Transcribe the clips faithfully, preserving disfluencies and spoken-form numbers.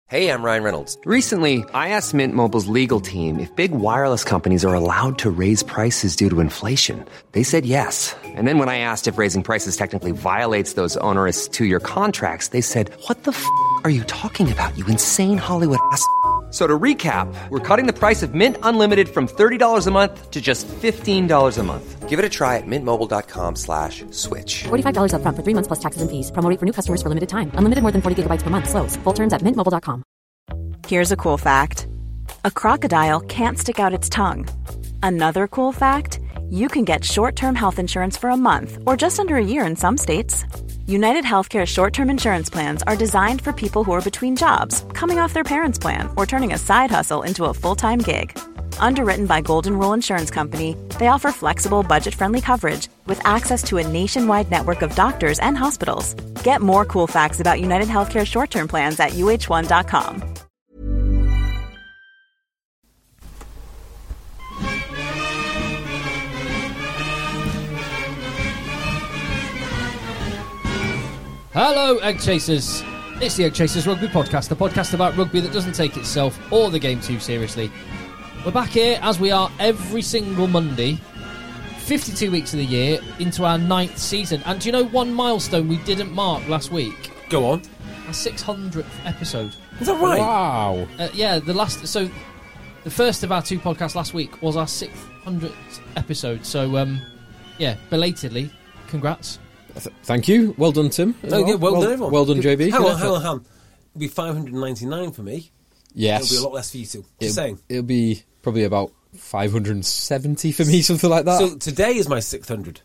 Hey, I'm Ryan Reynolds. Recently, I asked Mint Mobile's legal team if big wireless companies are allowed to raise prices due to inflation. They said yes. And then when I asked if raising prices technically violates those onerous two-year contracts, they said, what the f*** are you talking about, you insane Hollywood ass f- So to recap, we're cutting the price of Mint Unlimited from thirty dollars a month to just fifteen dollars a month. Give it a try at mintmobile.com slash switch. forty-five dollars up front for three months plus taxes and fees. Promo rate for new customers for limited time. Unlimited more than forty gigabytes per month. Slows full terms at mint mobile dot com. Here's a cool fact. A crocodile can't stick out its tongue. Another cool fact, you can get short-term health insurance for a month or just under a year in some states. United Healthcare short-term insurance plans are designed for people who are between jobs, coming off their parents' plan, or turning a side hustle into a full-time gig. Underwritten by Golden Rule Insurance Company, they offer flexible, budget-friendly coverage with access to a nationwide network of doctors and hospitals. Get more cool facts about United Healthcare short-term plans at U H one dot com. Hello, Egg Chasers. It's the Egg Chasers Rugby Podcast, the podcast about rugby that doesn't take itself or the game too seriously. We're back here, as we are every single Monday, fifty-two weeks of the year, into our ninth season. And do you know one milestone we didn't mark last week? Go on. Our six hundredth episode. Is that right? Wow. Uh, yeah, the last... So, the first of our two podcasts last week was our six hundredth episode. So, um, yeah, belatedly, congrats. Th- thank you. Well done, Tim. as No, yeah, well, well done, everyone. Well done, J B. Hang Good on, hang effort. on, hang on. It'll be five hundred ninety-nine for me. Yes. It'll be a lot less for you two. Just it'll, saying. It'll be probably about five hundred seventy for me, something like that. So today is my six hundred.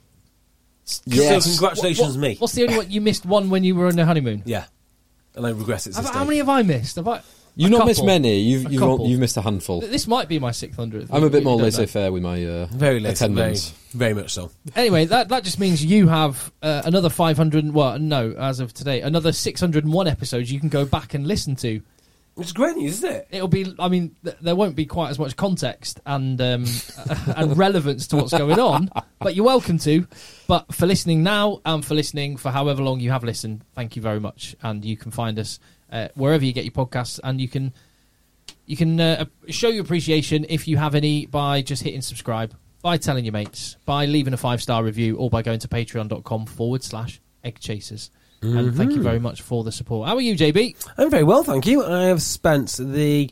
Yes. So congratulations, What- what- me. What's the only one? You missed one when you were on the honeymoon. Yeah. And I regret it. How, This how day. many have I missed? Have I... You've A not missed couple. many. You've A you've, couple. all, you've missed a handful. This might be my six hundredth. I'm a bit more Really don't know. laissez-faire with my uh, Very late. Very, attendance. very much so. Anyway, that that just means you have uh, another five hundred. Well, no, as of today, another six hundred one episodes you can go back and listen to. Which is great news, isn't it? It'll be. I mean, th- there won't be quite as much context and um, and relevance to what's going on, but you're welcome to. But for listening now and for listening for however long you have listened, thank you very much. And you can find us uh, wherever you get your podcasts, and you can you can uh, show your appreciation if you have any by just hitting subscribe, by telling your mates, by leaving a five star review, or by going to patreon.com forward slash egg chasers. And thank you very much for the support. How are you, J B? I'm very well, thank you. I have spent the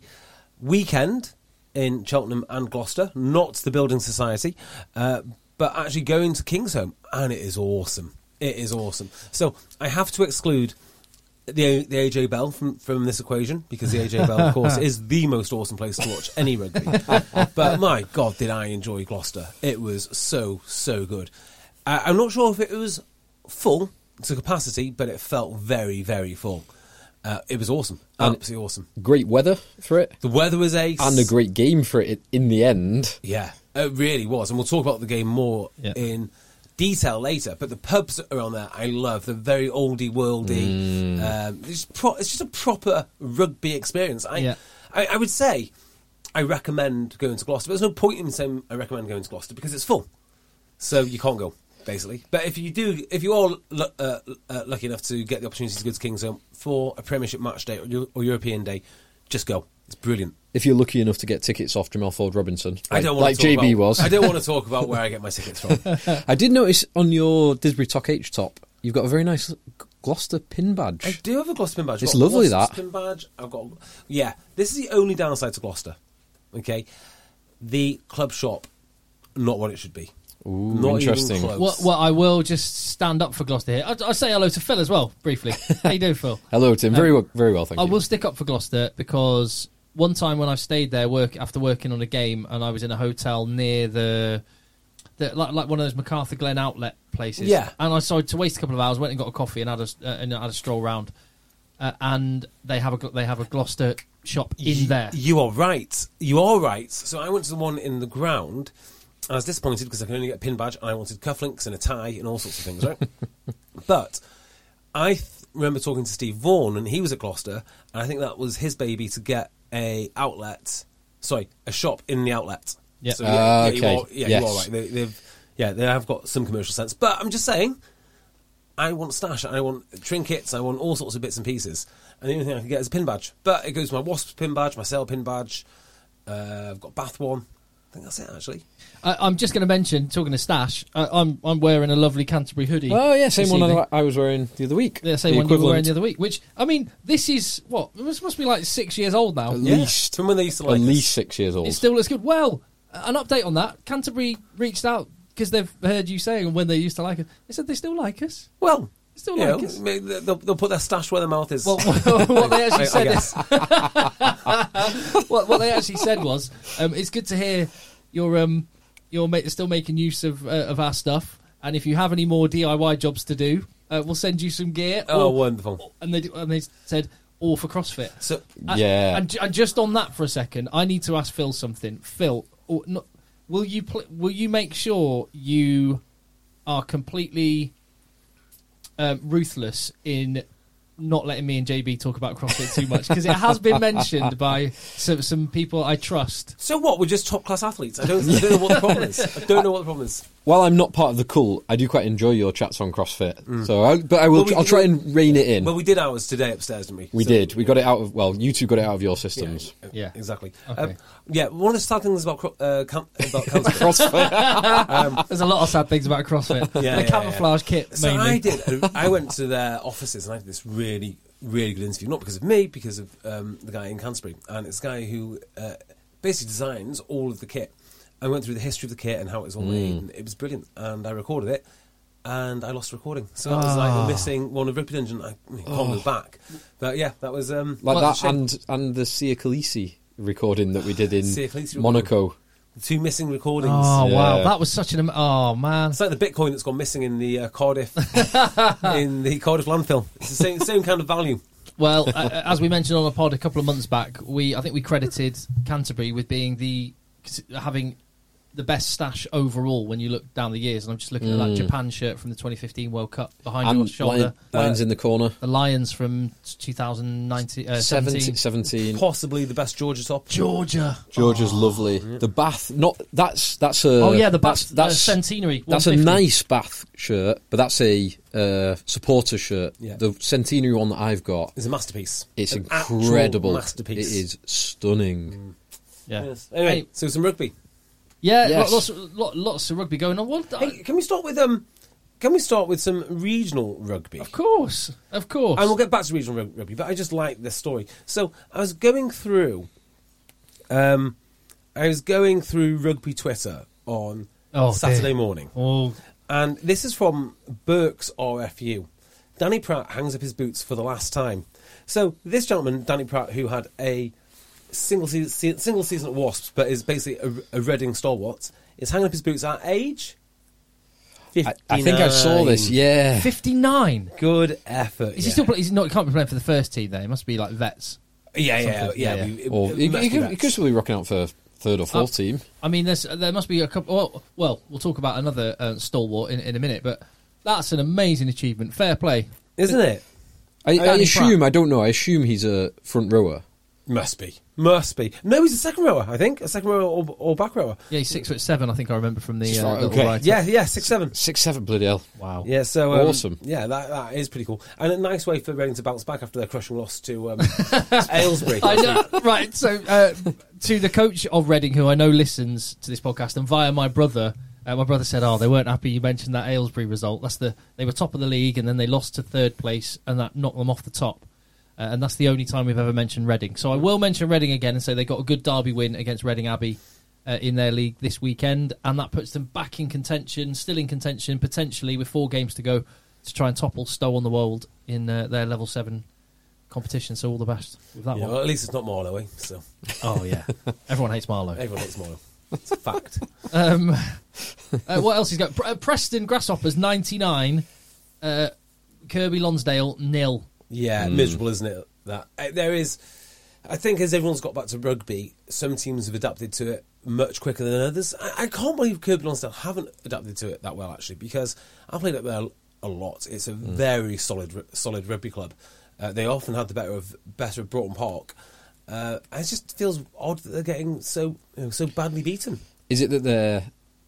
weekend in Cheltenham and Gloucester, not the Building Society, uh, but actually going to Kingsholm, and it is awesome. It is awesome. So I have to exclude the the A J Bell from, from this equation, because the A J Bell, of course, is the most awesome place to watch any rugby. But my God, did I enjoy Gloucester. It was so, so good. Uh, I'm not sure if it was full to capacity, but it felt very, very full. Uh, it was awesome. And Absolutely awesome. Great weather for it. The weather was ace. And a great game for it in the end. Yeah, it really was. And we'll talk about the game more Yeah. in detail later. But the pubs around there, I love. They're very oldie worldy. Mm. Um, it's, pro- it's just a proper rugby experience. I, Yeah. I, I would say I recommend going to Gloucester. But there's no point in saying I recommend going to Gloucester because it's full. So you can't go, basically. But if you do, if you are lu- uh, uh, lucky enough to get the opportunity to go to Kingsholm for a Premiership match day or, Eu- or European day, just go. It's brilliant. If you're lucky enough to get tickets off Jamal Ford Robinson, like, I don't want like to talk J B about, was. I don't want to talk about where I get my tickets from. I did notice on your Disbury Talk H top, you've got a very nice Gloucester pin badge. I do have a Gloucester pin badge. I've It's got a lovely, Gloucester that. pin badge. I've got, yeah. This is the only downside to Gloucester. Okay, the club shop, not what it should be. Ooh, Not interesting. even close. Well, well, I will just stand up for Gloucester here. I'll, I'll say hello to Phil as well, briefly. How you doing, Phil? Hello, Tim. Very well, very well, thank I you. will stick up for Gloucester because one time when I stayed there work after working on a game and I was in a hotel near the, the like, like one of those MacArthur Glen outlet places. Yeah. And I started to waste a couple of hours, went and got a coffee and had a, uh, and had a stroll round. Uh, and they have a they have a Gloucester shop in Y- there. You are right. You are right. So I went to the one in the ground. I was disappointed because I could only get a pin badge and I wanted cufflinks and a tie and all sorts of things, right? But I th- remember talking to Steve Vaughan, and he was at Gloucester, and I think that was his baby to get a outlet, sorry, a shop in the outlet. Yeah. So, Ah, yeah, okay. you are, yeah, Yes. you are right. They, they've, yeah, they have got some commercial sense. But I'm just saying, I want stash, I want trinkets, I want all sorts of bits and pieces. And the only thing I can get is a pin badge. But it goes to my Wasps pin badge, my Sale pin badge. Uh, I've got Bath one. I think that's it, actually. I, I'm just going to mention, talking of stash, I, I'm I'm wearing a lovely Canterbury hoodie. Oh, yeah, same this one evening. I I was wearing the other week. Yeah, same The one you were wearing equivalent. the other week. Which, I mean, this is, what, it must, must be like six years old now. At Yeah, least. from when they used to like At us. least six years old. It still looks good. Well, an update on that. Canterbury reached out because they've heard you saying when they used to like us. They said they still like us. Well, Still you like know, us. maybe they'll, they'll put their stash where their mouth is. Well, what they actually I- I said guess. is, what, what they actually said was, um, it's good to hear you're um, you're ma- still making use of uh, of our stuff, and if you have any more D I Y jobs to do, uh, we'll send you some gear. Oh, or- wonderful. And they and they said, or for CrossFit. So, And- Yeah. And, and just on that for a second, I need to ask Phil something. Phil, or not, will you pl- will you make sure you are completely um, ruthless in not letting me and J B talk about CrossFit too much? Because it has been mentioned by some, some people I trust. so what? We're just top class athletes. I don't, I don't know what the problem is. I don't know what the problem is. While I'm not part of the cult, I do quite enjoy your chats on CrossFit. So, I, but I will. Well, we- I'll try and rein it in. Well, we did ours today upstairs, didn't we? we So- did. We got it out of. Well, you two got it out of your systems. Yeah. exactly. Okay. Um, yeah, one of the sad things about cro- uh, can- about cancer. CrossFit. There's a lot of sad things about CrossFit. Yeah, the yeah, camouflage kit, So mainly. I did. I went to their offices and I did this really, really good interview. Not because of me, because of um, the guy in Canterbury, and it's a guy who uh, basically designs all of the kit. I went through the history of the kit and how it was all made, and it was brilliant. And I recorded it, and I lost the recording. So that was like missing one of Rugby Dungeon. I mean, called it back, but yeah, that was um, Like well, that, shame. and and the Sia Khaleesi recording that we did in Sia Khaleesi recording. Monaco. two missing recordings. Oh, wow. Yeah. That was such an... am- Oh, man. It's like the Bitcoin that's gone missing in the uh, Cardiff in the Cardiff landfill. It's the same same kind of value. Well, uh, as we mentioned on a pod a couple of months back, we I think we credited Canterbury with being the having the best stash overall when you look down the years. And I'm just looking at that Japan shirt from the twenty fifteen World Cup behind your And shoulder. lion, lions in the corner. The Lions from two thousand nineteen, uh, seventeen. seventeen. seventeen. Possibly the best Georgia top. Georgia. Georgia's lovely. The Bath, not that's that's a. Oh, yeah, the that's, Bath, that's uh, Centenary. That's a one fifty. nice Bath shirt, but that's a uh, supporter shirt. Yeah. The Centenary one that I've got, It's a masterpiece. it's An actual incredible. masterpiece. It is stunning. Yeah. Yes. Anyway, Hey, so some rugby. yeah, Yes. lots, lots, lots of rugby going on. What? Hey, can we start with um? Can we start with some regional rugby? Of course, of course. And we'll get back to regional rug- rugby, but I just like this story. So I was going through, um, I was going through rugby Twitter on Oh, Saturday dear. morning, Oh, and this is from Berks R F U. Danny Pratt hangs up his boots for the last time. So this gentleman, Danny Pratt, who had a single season, single season at Wasps, but is basically a, a Reading stalwart, is hanging up his boots at age I, I think I saw this. fifty-nine. Yeah, Good Good effort. is yeah. he still? Play, he's not. He can't be playing for the first team. There, he must be like vets. Yeah, yeah, something? yeah. Yeah, we- yeah. it- or it he, must he, be could, that. he could still be rocking out for third or fourth Oh. team. I mean, there's there must be a couple. Well, well we'll talk about another uh, stalwart in, in a minute, but that's an amazing achievement. Fair play. Isn't it? I, I Danny assume. Pratt. I don't know. I assume he's a front rower. Must be. Must be. No, he's a second rower, I think. A second rower or, or back rower. Yeah, he's six foot seven. I think I remember from the uh, Right, little okay. write-up. Yeah, yeah, six, seven. Six, seven, bloody hell. Wow. Yeah, so... Um, Awesome. Yeah, that, that is pretty cool. And a nice way for Reading to bounce back after their crushing loss to um, Aylesbury. I know. Right. So uh, to the coach of Reading, who I know listens to this podcast, and via my brother. Uh, my brother said, "Oh, they weren't happy you mentioned that Aylesbury result. That's the they were top of the league, and then they lost to third place, and that knocked them off the top. Uh, and that's the only time we've ever mentioned Reading. So I will mention Reading again and say they got a good derby win against Reading Abbey uh, in their league this weekend, and that puts them back in contention, still in contention, potentially with four games to go to try and topple Stowe on the Wold in uh, their level seven competition. So all the best with that Yeah, one. well, at least it's not Marlow, eh? So Oh yeah, everyone hates Marlow. everyone hates Marlow. It's a fact. Um, uh, what else he's got? Pre- uh, Preston Grasshoppers ninety-nine, uh, Kirby Lonsdale nil. Yeah, miserable, isn't it? That uh, there is... I think as everyone's got back to rugby, some teams have adapted to it much quicker than others. I, I can't believe Kirby Lonsdale haven't adapted to it that well, actually, because I played up there a lot. It's a very solid solid rugby club. Uh, they often had the better of better of Broughton Park. Uh, and it just feels odd that they're getting so you know, so badly beaten. Is it that they're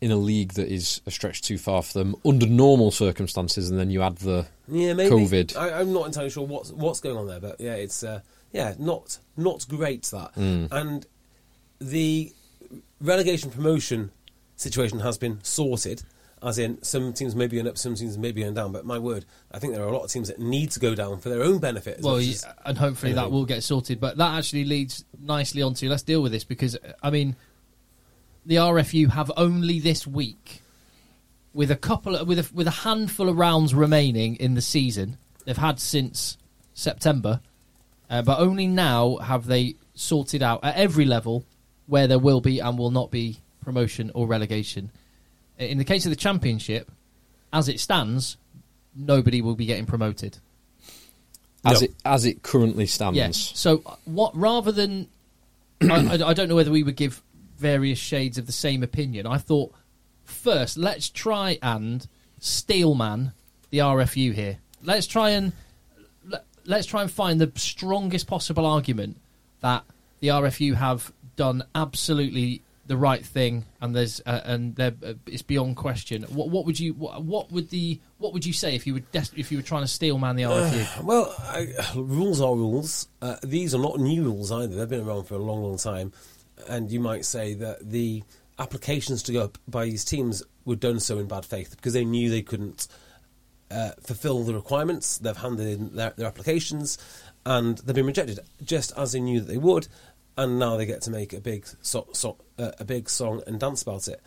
in a league that is a stretch too far for them under normal circumstances, and then you add the yeah, maybe. COVID. I, I'm not entirely sure what's what's going on there, but yeah, it's uh, yeah, not not great that. Mm. And the relegation promotion situation has been sorted, as in some teams may be going up, some teams may be going down. But my word, I think there are a lot of teams that need to go down for their own benefit. as Well, much yeah, as and hopefully that anything. will get sorted. But that actually leads nicely onto, let's deal with this, because, I mean, the R F U have only this week, with a couple of, with a, with a handful of rounds remaining in the season, they've had since September, uh, but only now have they sorted out at every level where there will be and will not be promotion or relegation. In the case of the Championship, as it stands, nobody will be getting promoted. As No. it as it currently stands. Yes. So, what rather than, I, I, I don't know whether we would give various shades of the same opinion. I thought first, let's try and steelman the R F U here. Let's try and let, let's try and find the strongest possible argument that the R F U have done absolutely the right thing, and there's uh, and they're, uh, it's beyond question. What, what would you what, what would the what would you say if you were des- if you were trying to steelman the R F U? Well, I, rules are rules. Uh, these are not new rules either. They've been around for a long, long time. And you might say that the applications to go up by these teams were done so in bad faith because they knew they couldn't uh, fulfil the requirements. They've handed in their, their applications and they've been rejected, just as they knew that they would. And now they get to make a big so, so, uh, a big song and dance about it.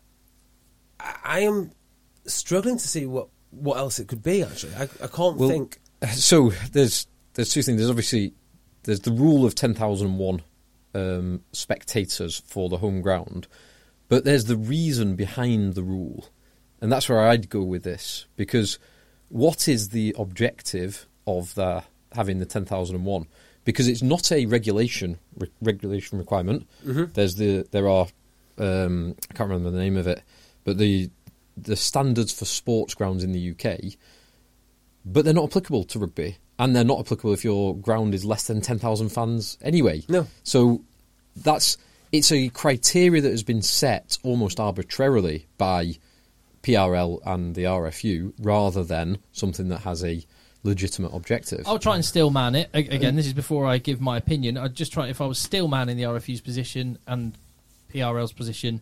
I, I am struggling to see what, what else it could be, actually. I, I can't Well, think... So there's there's two things. There's obviously there's the rule of ten thousand one um, spectators for the home ground, but there's the reason behind the rule, and that's where I'd go with this, because what is the objective of the having the ten thousand one? Because it's not a regulation re- regulation requirement. Mm-hmm. There's the there are um, I can't remember the name of it, but the the standards for sports grounds in the U K, but they're not applicable to rugby, and they're not applicable if your ground is less than ten thousand fans anyway. No. So that's it's a criteria that has been set almost arbitrarily by P R L and the R F U, rather than something that has a legitimate objective. I'll try and steelman it. A- Again, this is before I give my opinion. I'd just try, if I was steelman in the R F U's position and P R L's position,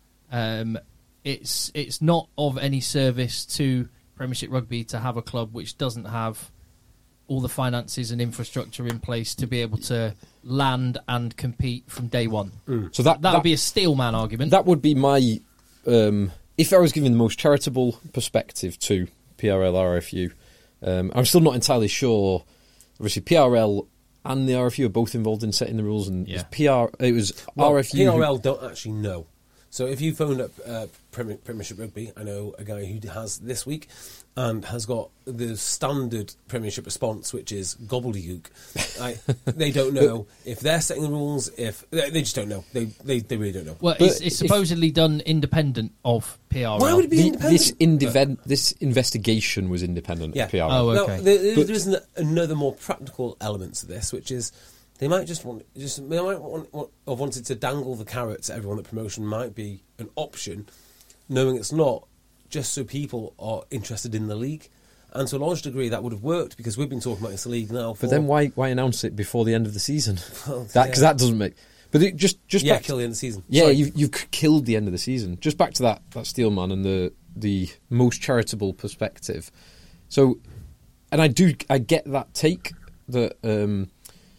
um, it's it's not of any service to Premiership Rugby to have a club which doesn't have all the finances and infrastructure in place to be able to land and compete from day one. So that That would be a steelman argument. That would be my um, if I was giving the most charitable perspective to P R L R F U. Um, I'm still not entirely sure. Obviously, P R L and the R F U are both involved in setting the rules, and Yeah. P R it was Well, R F U. P R L don't actually know. So if you phoned up uh, Premier, Premiership Rugby, I know a guy who has this week and has got the standard Premiership response, which is gobbledygook. I, they don't know if they're setting the rules. If they, they just don't know. They, they they really don't know. well, But it's, it's if- supposedly done independent of P R L. Why would it be The- independent? this indiven- this investigation was independent Yeah. of P R L. Oh, Now, okay. there, there- But- there is an, another more practical element to this, which is they might just want, just they might want, want, have wanted to dangle the carrot to everyone that promotion might be an option, knowing it's not, just so people are interested in the league. And to a large degree, that would have worked because we've been talking about this league now. For, But then why why announce it before the end of the season? Well, That because yeah. that doesn't make. But it just just yeah, back kill the end of the season. Yeah, Sorry. you've, you've k- killed the end of the season. Just back to that, that Steelman and the the most charitable perspective. So, and I do, I get that take that um,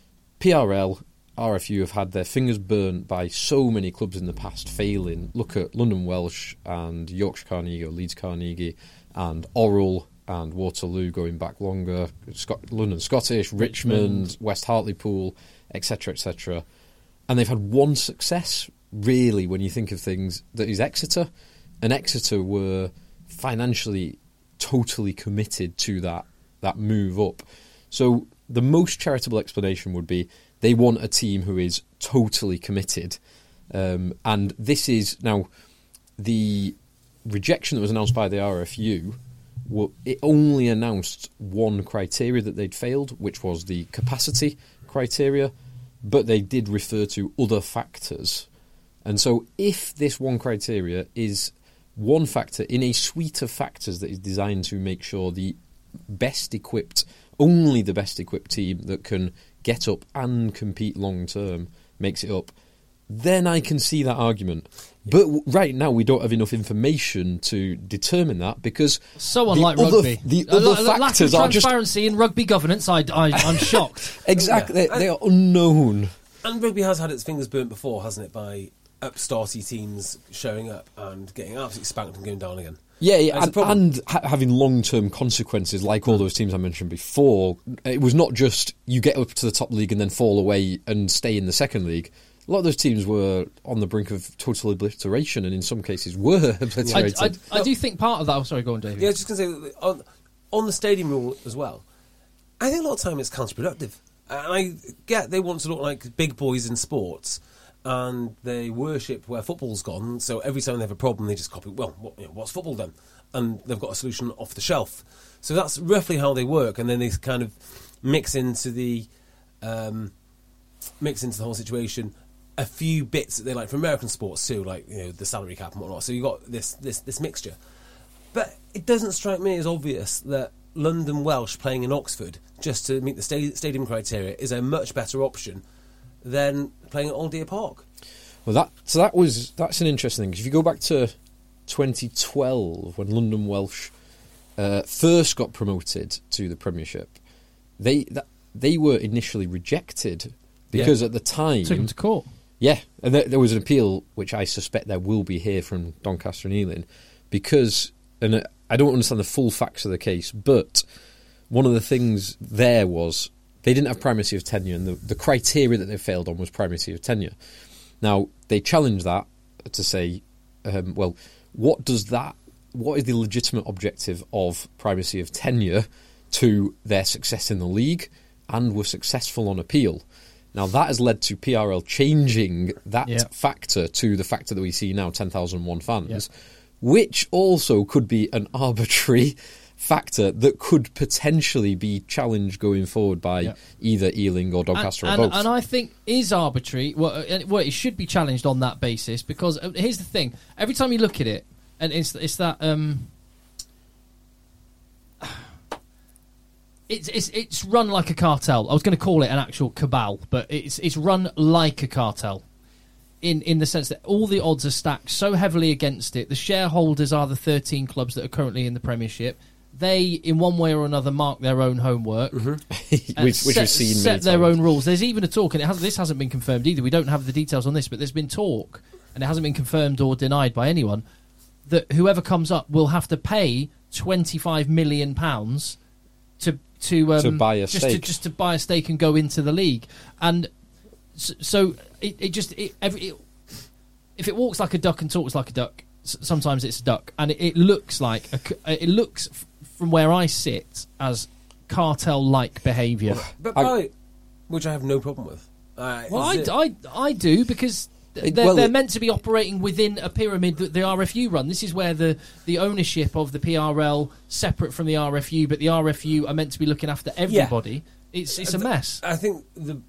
P R L, R F U have had their fingers burnt by so many clubs in the past failing. Look at London Welsh and Yorkshire Carnegie or Leeds Carnegie and Orrell and Waterloo going back longer, Scot- London Scottish, Richmond, Richmond. West Hartlepool, et cetera, et cetera. And they've had one success, really, when you think of things, that is Exeter. And Exeter were financially totally committed to that that move up. So the most charitable explanation would be they want a team who is totally committed. Um, and this is, now, the rejection that was announced by the R F U, well, it only announced one criteria that they'd failed, which was the capacity criteria, but they did refer to other factors. And so if this one criteria is one factor in a suite of factors that is designed to make sure the best equipped, only the best equipped team that can get up and compete long term makes it up, then I can see that argument. But w- right now we don't have enough information to determine that, because So unlike the other, rugby. the A other lo- lack of factors are just transparency in rugby governance. I, I, I'm shocked. exactly Yeah. they, they are unknown. And rugby has had its fingers burnt before, hasn't it, by upstarty teams showing up and getting absolutely spanked and going down again. Yeah, yeah, That's a and, problem. and ha- having long-term consequences, like all those teams I mentioned before. It was not just you get up to the top league and then fall away and stay in the second league. A lot of those teams were on the brink of total obliteration, and in some cases were I, obliterated. I, I do think part of that... Oh, sorry, go on, David. Yeah, I was just going to say, on, on the stadium rule as well, I think a lot of time it's counterproductive. And I get they want to look like big boys in sports, and they worship where football's gone, so every time they have a problem, they just copy, well, what, you know, what's football then? And they've got a solution off the shelf. So that's roughly how they work, and then they kind of mix into the um, mix into the whole situation a few bits that they like from American sports too, like, you know, the salary cap and whatnot. So you've got this, this, this mixture. But it doesn't strike me as obvious that London Welsh playing in Oxford just to meet the sta- stadium criteria is a much better option than playing at Old Deer Park. Well, that so that was that's an interesting thing, because if you go back to twenty twelve, when London Welsh uh, first got promoted to the Premiership, they that, they were initially rejected because Yeah. at the time, Took him to court. yeah, and there, there was an appeal, which I suspect there will be here from Doncaster and Ealing, because, and uh, I don't understand the full facts of the case, but one of the things there was they didn't have primacy of tenure, and the, the criteria that they failed on was primacy of tenure. Now, they challenged that to say, um, well, what does that, what is the legitimate objective of primacy of tenure to their success in the league, and were successful on appeal. Now, that has led to P R L changing that Yeah. factor to the factor that we see now, ten thousand one fans, Yeah. which also could be an arbitrary factor that could potentially be challenged going forward by Yeah. either Ealing or Doncaster and, or and, both. and I think is arbitrary. Well, uh, well, it should be challenged on that basis, because uh, here's the thing: every time you look at it, and it's it's that um, it's it's it's run like a cartel. I was going to call it an actual cabal, but it's it's run like a cartel. In, in the sense that all the odds are stacked so heavily against it. The shareholders are the thirteen clubs that are currently in the Premiership. They, in one way or another, mark their own homework, and which, which set, we've seen set many their times. own rules. There's even a talk, and it has, this hasn't been confirmed either. We don't have the details on this, but there's been talk, and it hasn't been confirmed or denied by anyone, that whoever comes up will have to pay twenty-five million pounds to to um, To buy a just to stake. just to buy a stake and go into the league. And so, so it, it just it, every, it, if it walks like a duck and talks like a duck, s- sometimes it's a duck, and it, it looks like a, c- it looks f- from where I sit as cartel-like behaviour. But I- by, which I have no problem with. Uh, Well, I, is it- I, I do, because It- they're, well, they're it- meant to be operating within a pyramid that the R F U run. This is where the, the ownership of the P R L separate from the R F U, but the R F U are meant to be looking after everybody. It's it's a mess. I think the,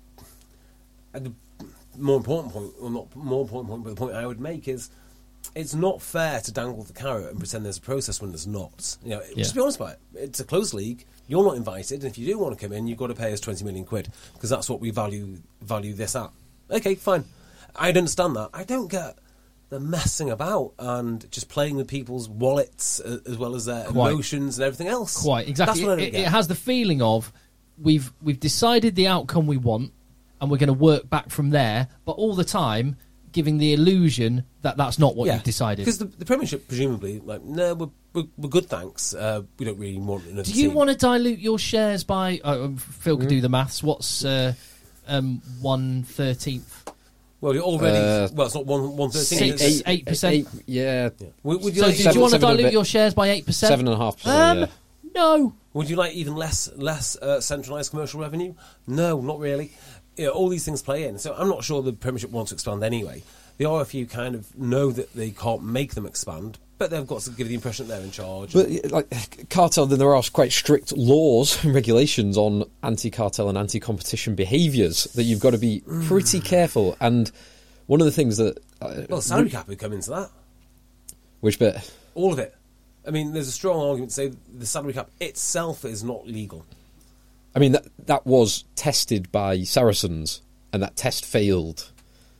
uh, the more important point, or not more important point, but the point I would make is it's not fair to dangle the carrot and pretend there's a process when there's not. You know, Yeah. just be honest about it. It's a closed league. You're not invited, and if you do want to come in, you've got to pay us twenty million quid, because that's what we value value this at. Okay, fine. I'd understand that. I don't get the messing about and just playing with people's wallets uh, as well as their Quite. emotions and everything else. Quite exactly. That's what I don't It, get. it has the feeling of we've we've decided the outcome we want, and we're going to work back from there. But all the time, giving the illusion that that's not what you've decided. Because the, the Premiership, presumably, like, no, we're, we're, we're good, thanks. Uh, we don't really want another Do you team. want to dilute your shares by? Uh, Phil could do the maths. What's uh, um, one thirteenth? Well, you're already. Uh, well, it's not one one thirteen. Six- It's, eight percent. Eight, yeah, would, would you So, like? did seven- you want to seven and a dilute bit. your shares by eight percent? seven and a half percent. Um, yeah. no. Would you like even less less uh, centralised commercial revenue? No, not really. You know, all these things play in. So I'm not sure the Premiership wants to expand anyway. The R F U kind of know that they can't make them expand, but they've got to give the impression that they're in charge. But yeah, like cartel, then there are quite strict laws and regulations on anti-cartel and anti-competition behaviours that you've got to be pretty careful. And one of the things that uh, well, salary cap would come into that. Which bit? All of it. I mean, there's a strong argument to say the salary cap itself is not legal. I mean, that that was tested by Saracens, and that test failed.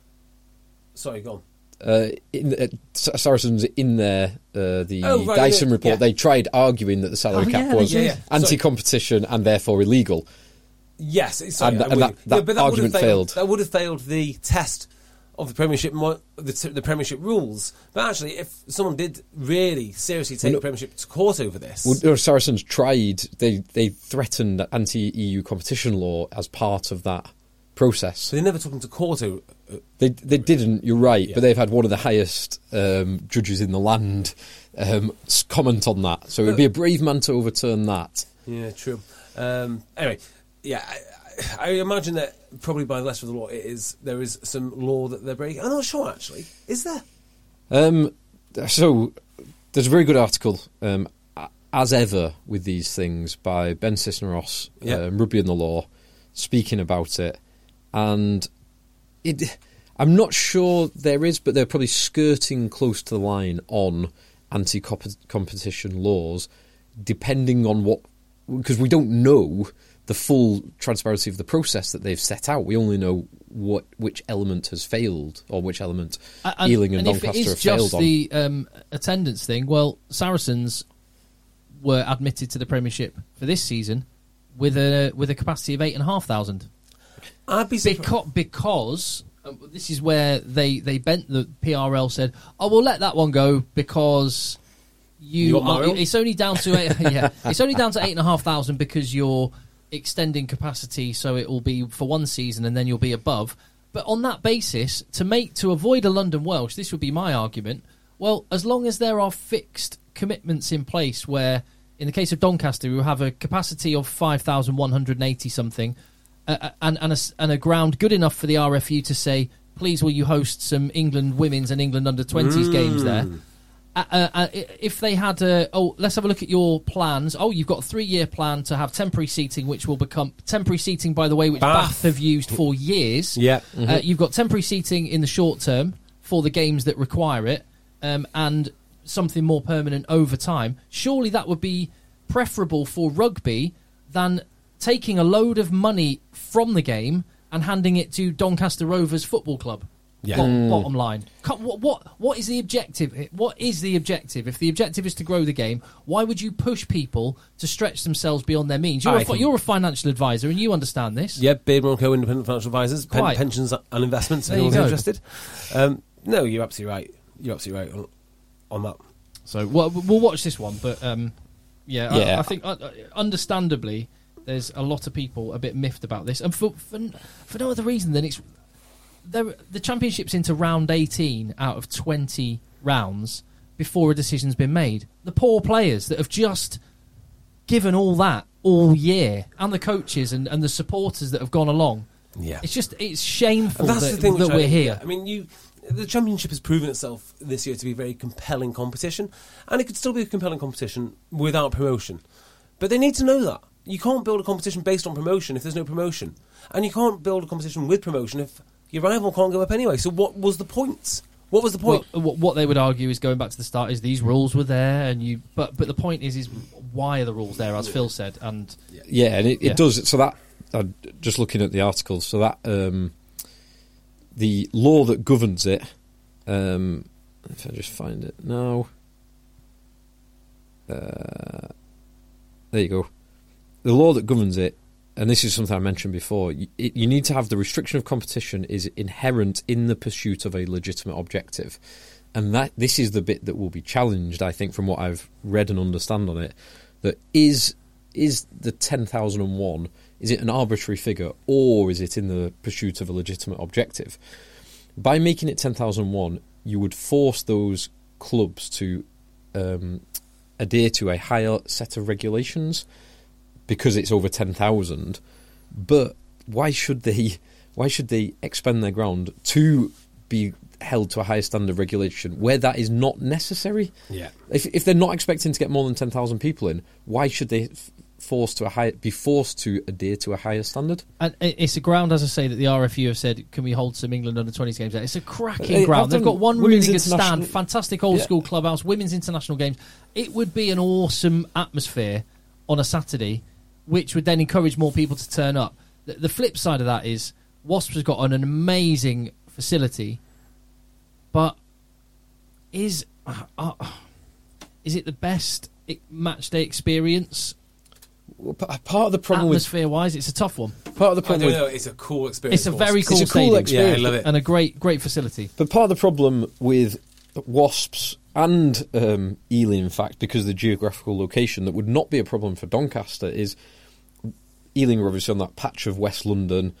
Sorry, go on. Uh, in, uh, Saracens in their uh, the Oh, right, Dyson yeah, report, yeah. they tried arguing that the salary Oh, cap yeah, was yeah, yeah. anti-competition and therefore illegal. Yes, it's- sorry, And- I'm and with that- you. that but argument would have failed. That would have failed the test of the Premiership, mo- the, t- the Premiership rules. But actually, if someone did really seriously take Well, the Premiership to court over this, Well, no, Saracens tried. They they threatened anti-E U competition law as part of that process. so they never took them to court over. Uh, They they didn't. You're right, Yeah. but they've had one of the highest um, judges in the land um, s- comment on that. So it would be a brave man to overturn that. yeah, true. Um, anyway, yeah, I, I imagine that probably by the letter of the law, it is there is some law that they're breaking. I'm not sure, actually. Is there? Um, so there's a very good article, um, a- as ever with these things, by Ben Cisneros, Yeah. um, Rugby and the Law, speaking about it, and it. I'm not sure there is, but they're probably skirting close to the line on anti-competition laws, depending on what, because we don't know the full transparency of the process that they've set out. We only know what which element has failed, or which element And, Ealing and, and if Doncaster it have is failed just on. the um, attendance thing, well, Saracens were admitted to the Premiership for this season with a with a capacity of eight and a half thousand. I'd be surprised. Because, because um, this is where they, they bent the P R L said, oh, we'll let that one go because you, You got are, Mario? it's only down to eight, yeah, it's only down to eight and a half thousand because you're extending capacity, so it will be for one season and then you'll be above. But on that basis, to make to avoid a London Welsh, this would be my argument. Well, as long as there are fixed commitments in place, where in the case of Doncaster, we have a capacity of five thousand one hundred eighty something. Uh, and and a, and a ground good enough for the R F U to say, please, will you host some England women's and England under twenties games there? Uh, uh, uh, if they had, a, oh, let's have a look at your plans. Oh, you've got a three-year plan to have temporary seating, which will become temporary seating, by the way, which Bath. Bath have used for years. Yeah. Uh, you've got temporary seating in the short term for the games that require it, um, and something more permanent over time. Surely that would be preferable for rugby than taking a load of money from the game and handing it to Doncaster Rovers Football Club. Yeah. Bottom, bottom line, Can't- what, what what is the objective? What is the objective? If the objective is to grow the game, why would you push people to stretch themselves beyond their means? You're, I a, fi- think- you're a financial advisor, and you understand this. Yeah, Beardmore and Co. Independent Financial Advisors, pen, Quite. pensions and investments. If There you anyone's go. interested. Um, no, you're absolutely right. You're absolutely right on, on that. So well, we'll watch this one, but um, yeah, Yeah. I, I think uh, understandably, there's a lot of people a bit miffed about this, and for for, for no other reason than it's there, the championship's into round eighteen out of twenty rounds before a decision's been made. The poor players that have just given all that all year, and the coaches and, and the supporters that have gone along. Yeah. It's just it's shameful And that's that, the thing that which I we're think, here. yeah, I mean, you, the championship has proven itself this year to be a very compelling competition, and it could still be a compelling competition without promotion. But they need to know that you can't build a competition based on promotion if there's no promotion, and you can't build a competition with promotion if your rival can't go up anyway. So what was the point? What was the point? Well, what what they would argue is going back to the start is these rules were there, and you. But but the point is, is why are the rules there? As Phil said, and Yeah, and it, Yeah. it does. So that, uh, just looking at the article, so that um, the law that governs it, um, if I just find it now, uh, there you go. The law that governs it, and this is something I mentioned before, you, it, you need to have the restriction of competition is inherent in the pursuit of a legitimate objective. And that this is the bit that will be challenged, I think, from what I've read and understand on it, that is is the ten thousand one, is it an arbitrary figure, or is it in the pursuit of a legitimate objective? By making it ten thousand one, you would force those clubs to um, adhere to a higher set of regulations, because it's over ten thousand. But why should they why should they expend their ground to be held to a higher standard of regulation where that is not necessary? Yeah. If if they're not expecting to get more than ten thousand people in, why should they f- forced to a high, be forced to adhere to a higher standard. And it- it's a ground, as I say, that the R F U have said, can we hold some England under twenties games there? It's a cracking Uh, ground. I've They've done got one women's really good stand, international- fantastic old Yeah. school clubhouse, women's international games. It would be an awesome atmosphere on a Saturday, which would then encourage more people to turn up. The, the flip side of that is Wasps has got an amazing facility, but is uh, uh, is it the best i- match day experience? Well, p- part of the problem with Atmosphere-wise, it's a tough one. part of the I problem don't with know. It's a cool experience. It's a for us. very cool It's a cool stadium. experience. Yeah, I love it. And a great, great facility. But part of the problem with Wasps and um, Ealing, in fact, because of the geographical location, that would not be a problem for Doncaster, is Ealing are obviously on that patch of West London.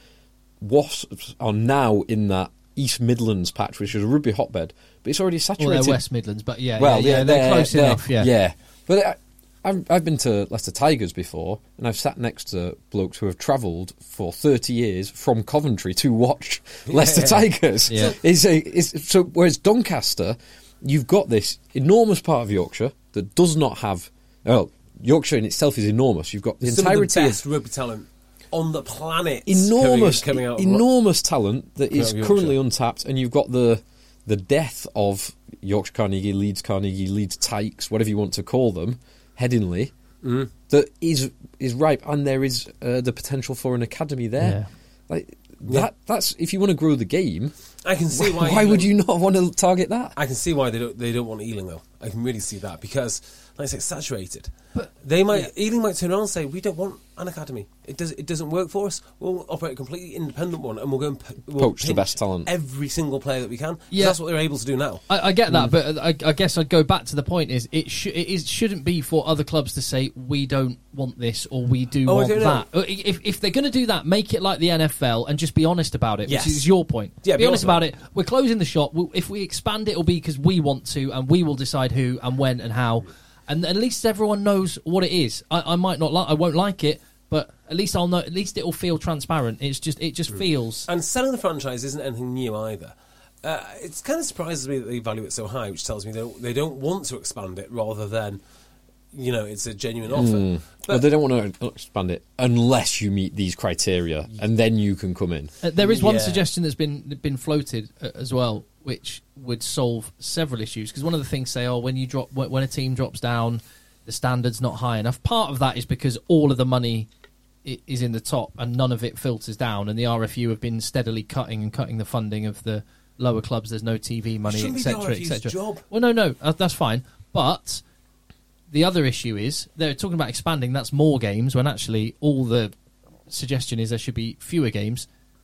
Wasps are now in that East Midlands patch, which is a rugby hotbed, but it's already Well, saturated. they're West Midlands, but yeah, Well, yeah, yeah, they're, close they're- enough. Yeah, yeah. But I, I've, I've been to Leicester Tigers before, and I've sat next to blokes who have travelled for thirty years from Coventry to watch Leicester Tigers. Yeah. It's a, it's, so whereas Doncaster, you've got this enormous part of Yorkshire that does not have. Well, Yorkshire in itself is enormous. You've got the Some of the entirety best rugby talent on the planet. enormous, coming, coming out. of- enormous talent that Coming is out of Yorkshire. currently untapped, and you've got the the death of Yorkshire Carnegie, Leeds Carnegie, Leeds Tykes, whatever you want to call them, Headingley, Mm. that is is ripe, and there is uh, the potential for an academy there. Yeah. Like that. That's if you want to grow the game. I can see why. Why Ealing- would you not want to target that? I can see why they don't. They don't want Ealing though. I can really see that because, like I say, it's saturated. But they might Ealing might turn around and say, "We don't want an academy. It does. It doesn't work for us. We'll operate a completely independent one, and we'll go and p- we'll Poach the pinch best talent." every single player that we can. 'Cause Yeah. that's what they're able to do now. I, I get Mm. that, but I, I guess I'd go back to the point: is it, sh- it is, shouldn't be for other clubs to say we don't want this or we do Oh, I want don't that. Uh, If if they're going to do that, make it like the N F L and just be honest about it. Yes. Which is your point. Yeah, be, honest about it. We're closing the shop. We'll, if we expand it, it'll be because we want to, and we will decide who and when and how. And at least everyone knows what it is. I, I might not like, I won't like it, but at least I'll know. At least it will feel transparent. It's just, it just feels. And selling the franchise isn't anything new either. Uh, it kind of surprises me that they value it so high, which tells me they don't, they don't want to expand it rather than, you know, it's a genuine offer. But But they don't want to expand it unless you meet these criteria, and then you can come in. Uh, there is one Yeah. suggestion that's been been floated uh, as well, which would solve several issues. Because one of the things say, oh, when you drop, when when a team drops down, the standard's not high enough. Part of that is because all of the money i- is in the top, and none of it filters down. And the R F U have been steadily cutting and cutting the funding of the lower clubs. There's no T V money, Shouldn't be the et cetera, R et F U's cetera. job. Well, no, no, uh, that's fine, but. The other issue is they're talking about expanding. That's more games when actually all the suggestion is there should be fewer games.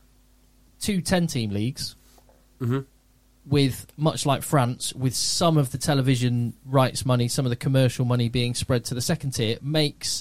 Two ten-team leagues Mm-hmm. with, much like France, with some of the television rights money, some of the commercial money being spread to the second tier, makes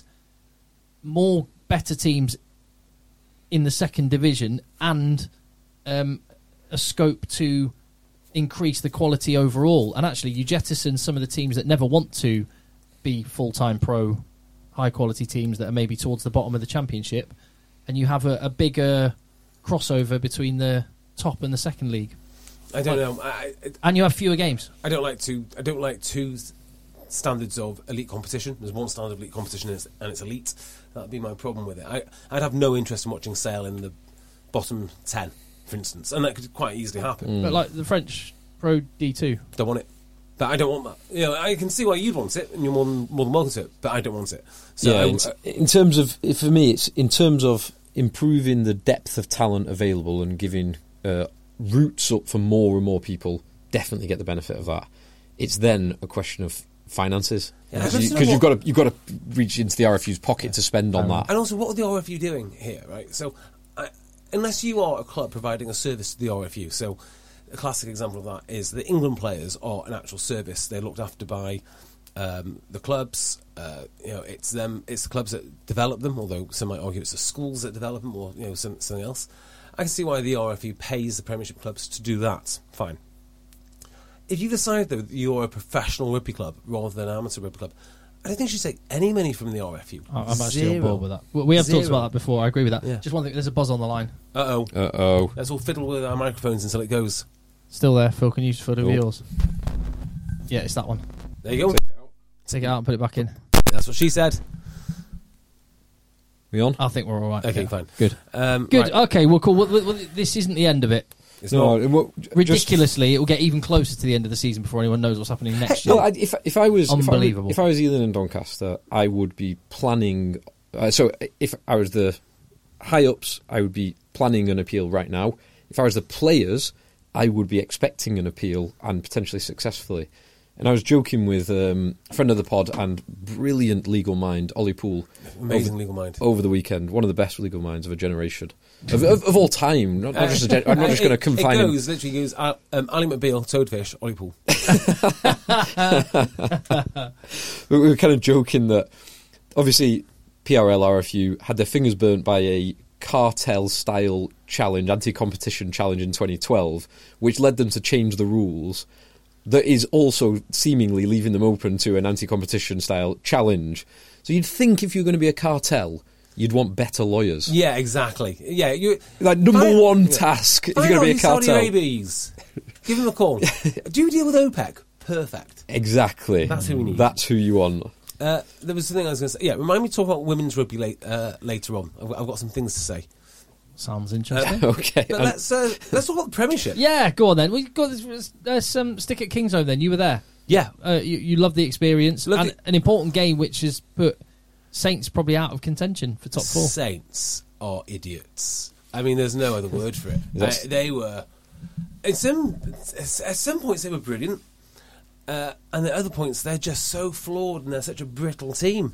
more better teams in the second division and um, a scope to increase the quality overall. And actually, you jettison some of the teams that never want to be full-time pro, high-quality teams that are maybe towards the bottom of the championship, and you have a, a bigger crossover between the top and the second league. I don't know. I, I, And you have fewer games. I don't like to. I don't like two s- standards of elite competition. There's one standard of elite competition, and it's, and it's elite. That'd be my problem with it. I, I'd have no interest in watching Sale in the bottom ten, for instance, and that could quite easily happen. But like the French Pro D two. Don't want it. But I don't want that. You know, I can see why you'd want it, and you're more than, more than welcome to it. But I don't want it. So yeah, I, in, in terms of for me, it's in terms of improving the depth of talent available and giving uh, routes up for more and more people. Definitely get the benefit of that. It's then a question of finances Yeah, because but you, you know 'cause you've what? got to you've got to reach into the R F U's pocket to spend on that. And also, what are the R F U doing here, right? So, I, unless you are a club providing a service to the R F U, so a classic example of that is the England players are an actual service. They're looked after by um, the clubs. Uh, you know, it's them. It's the clubs that develop them. Although some might argue it's the schools that develop them, or you know, some, something else. I can see why the R F U pays the Premiership clubs to do that. Fine. If you decide though that you're a professional rugby club rather than an amateur rugby club, I don't think you should take any money from the R F U. I'm actually Zero. on board with that. We we have talked Zero. about that before. I agree with that. Yeah. Just one thing. There's a buzz on the line. Uh oh. Uh oh. Let's all fiddle with our microphones until it goes. Still there. Phil, can you fiddle with Oh. yours? Yeah, it's that one. There you go. Take it out and put it back in. That's what she said. We on? I think we're all right. Okay, Yeah. fine. Good. Um, Good. right. Okay. Well, cool. Well, well, well, this isn't the end of it. It's no, not. it won't- just- Ridiculously, it will get even closer to the end of the season before anyone knows what's happening next year. Well, I, if if I was if I, Unbelievable. if I was Ealing and Doncaster, I would be planning. Uh, so if I was the high ups, I would be planning an appeal right now. If I was the players, I would be expecting an appeal and potentially successfully. And I was joking with um, a friend of the pod and brilliant legal mind, Ollie Poole. Amazing over, legal mind. Over the weekend, one of the best legal minds of a generation. Of, of, of all time. Not, not just a gen- I'm not just going to confine It him. goes, literally goes, uh, um, Ali McBeal, Toadfish, Ollie Poole. We were kind of joking that obviously P R L R F U had their fingers burnt by a cartel-style challenge, anti-competition challenge in twenty twelve, which led them to change the rules. That is also seemingly leaving them open to an anti-competition style challenge. So you'd think if you're going to be a cartel, you'd want better lawyers. Yeah, exactly. Yeah, you Like number Fine- one yeah. task if Find you're going to out be a these Saudi cartel. Arabians. Give them a call. Do you deal with OPEC? Perfect. Exactly. That's who we need. That's who you want. Uh, there was something I was going to say. Yeah, remind me to talk about women's rugby late, uh, later on. I've, I've got some things to say. Sounds interesting. Okay. But um, let's uh, let's talk about the Premiership. Yeah, go on then. We got this. There's some stick at Kingsholm. Then you were there. Yeah. Uh, you, you loved the experience Look and at- an important game, which has put Saints probably out of contention for top four. Saints are idiots. I mean, there's no other word for it. That's- Uh, they were. At some at some points they were brilliant, uh, and at other points they're just so flawed and they're such a brittle team.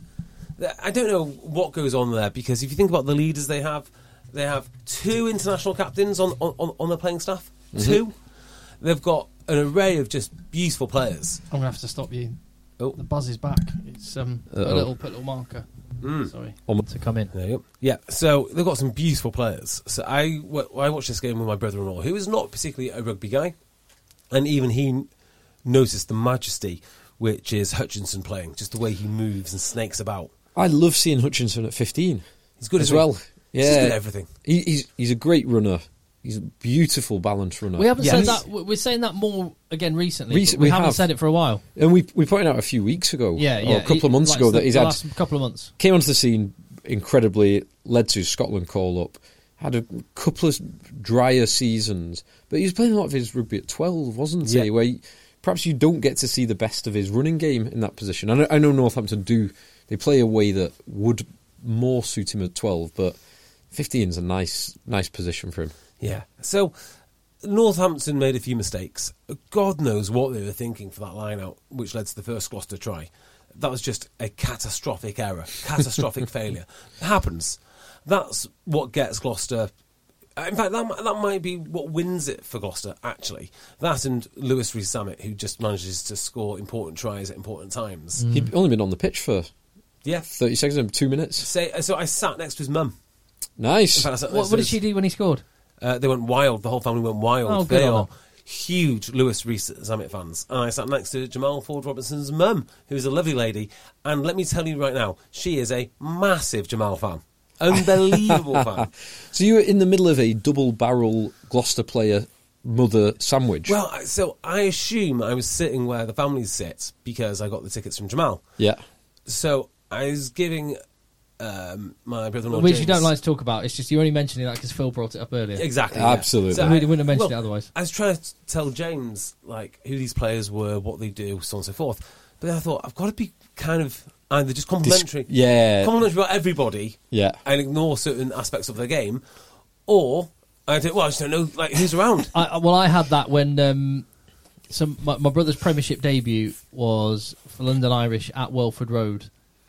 I don't know what goes on there, because if you think about the leaders they have, they have two international captains on on, on their playing staff. Mm-hmm. Two. They've got an array of just beautiful players. I'm gonna have to stop you. Oh. The buzz is back. It's um, a Uh-oh. little put a little marker. Sorry Um, to come in. There you go. Yeah, so they've got some beautiful players. So I, w- I watched this game with my brother-in-law, who is not particularly a rugby guy, and even he noticed the majesty which is Hutchinson playing, just the way he moves and snakes about. I love seeing Hutchinson at fifteen. He's good as isn't he? well. He's Yeah, just good at everything. He, he's he's a great runner. He's a beautiful, balanced runner. We haven't Yes. said that. We're saying that more again recently. Rec- but we, we haven't have. said it for a while. And we we pointed out a few weeks ago, Yeah, or yeah. a couple He- of months like ago, the, that he's the had last couple of months. came onto the scene incredibly, led to Scotland call up, had a couple of drier seasons, but he was playing a lot of his rugby at twelve, wasn't Yeah. he? Where he, perhaps you don't get to see the best of his running game in that position. I know, I know Northampton do; they play a way that would more suit him at twelve, but fifteen is a nice, nice position for him. Yeah. So Northampton made a few mistakes. God knows what they were thinking for that line out, which led to the first Gloucester try. That was just a catastrophic error, catastrophic failure. It happens. That's what gets Gloucester. In fact, that might, that might be what wins it for Gloucester, actually. That and Lewis Rees-Zammit, who just manages to score important tries at important times. He'd only been on the pitch for Yeah. thirty seconds, two minutes. Say, so I sat next to his mum. Nice. In fact, I sat What, next what to did she his- do when he scored? Uh, they went wild. The whole family went wild. Oh, good they on are them. huge Lewis Rees-Zammit fans. And I sat next to Jamal Ford Robinson's mum, who is a lovely lady. And let me tell you right now, she is a massive Jamal fan. Unbelievable fan. So you were in the middle of a double-barrel Gloucester player mother sandwich. Well, I- so I assume I was sitting where the families sit because I got the tickets from Jamal. yeah. So I was giving um, my brother-in-law Which James, you don't like to talk about. It's just you're only mentioning that because Phil brought it up earlier. Exactly. Absolutely. So We I- wouldn't have mentioned well, it otherwise. I was trying to tell James like who these players were, what they do, so on and so forth. But then I thought I've got to be kind of either just complimentary, Dis- yeah. complimentary about everybody, Yeah. and ignore certain aspects of their game, or I don't. Well, I just don't know like who's around. I, I- well, I had that when um, some my, my brother's Premiership debut was for London Irish at Welford Road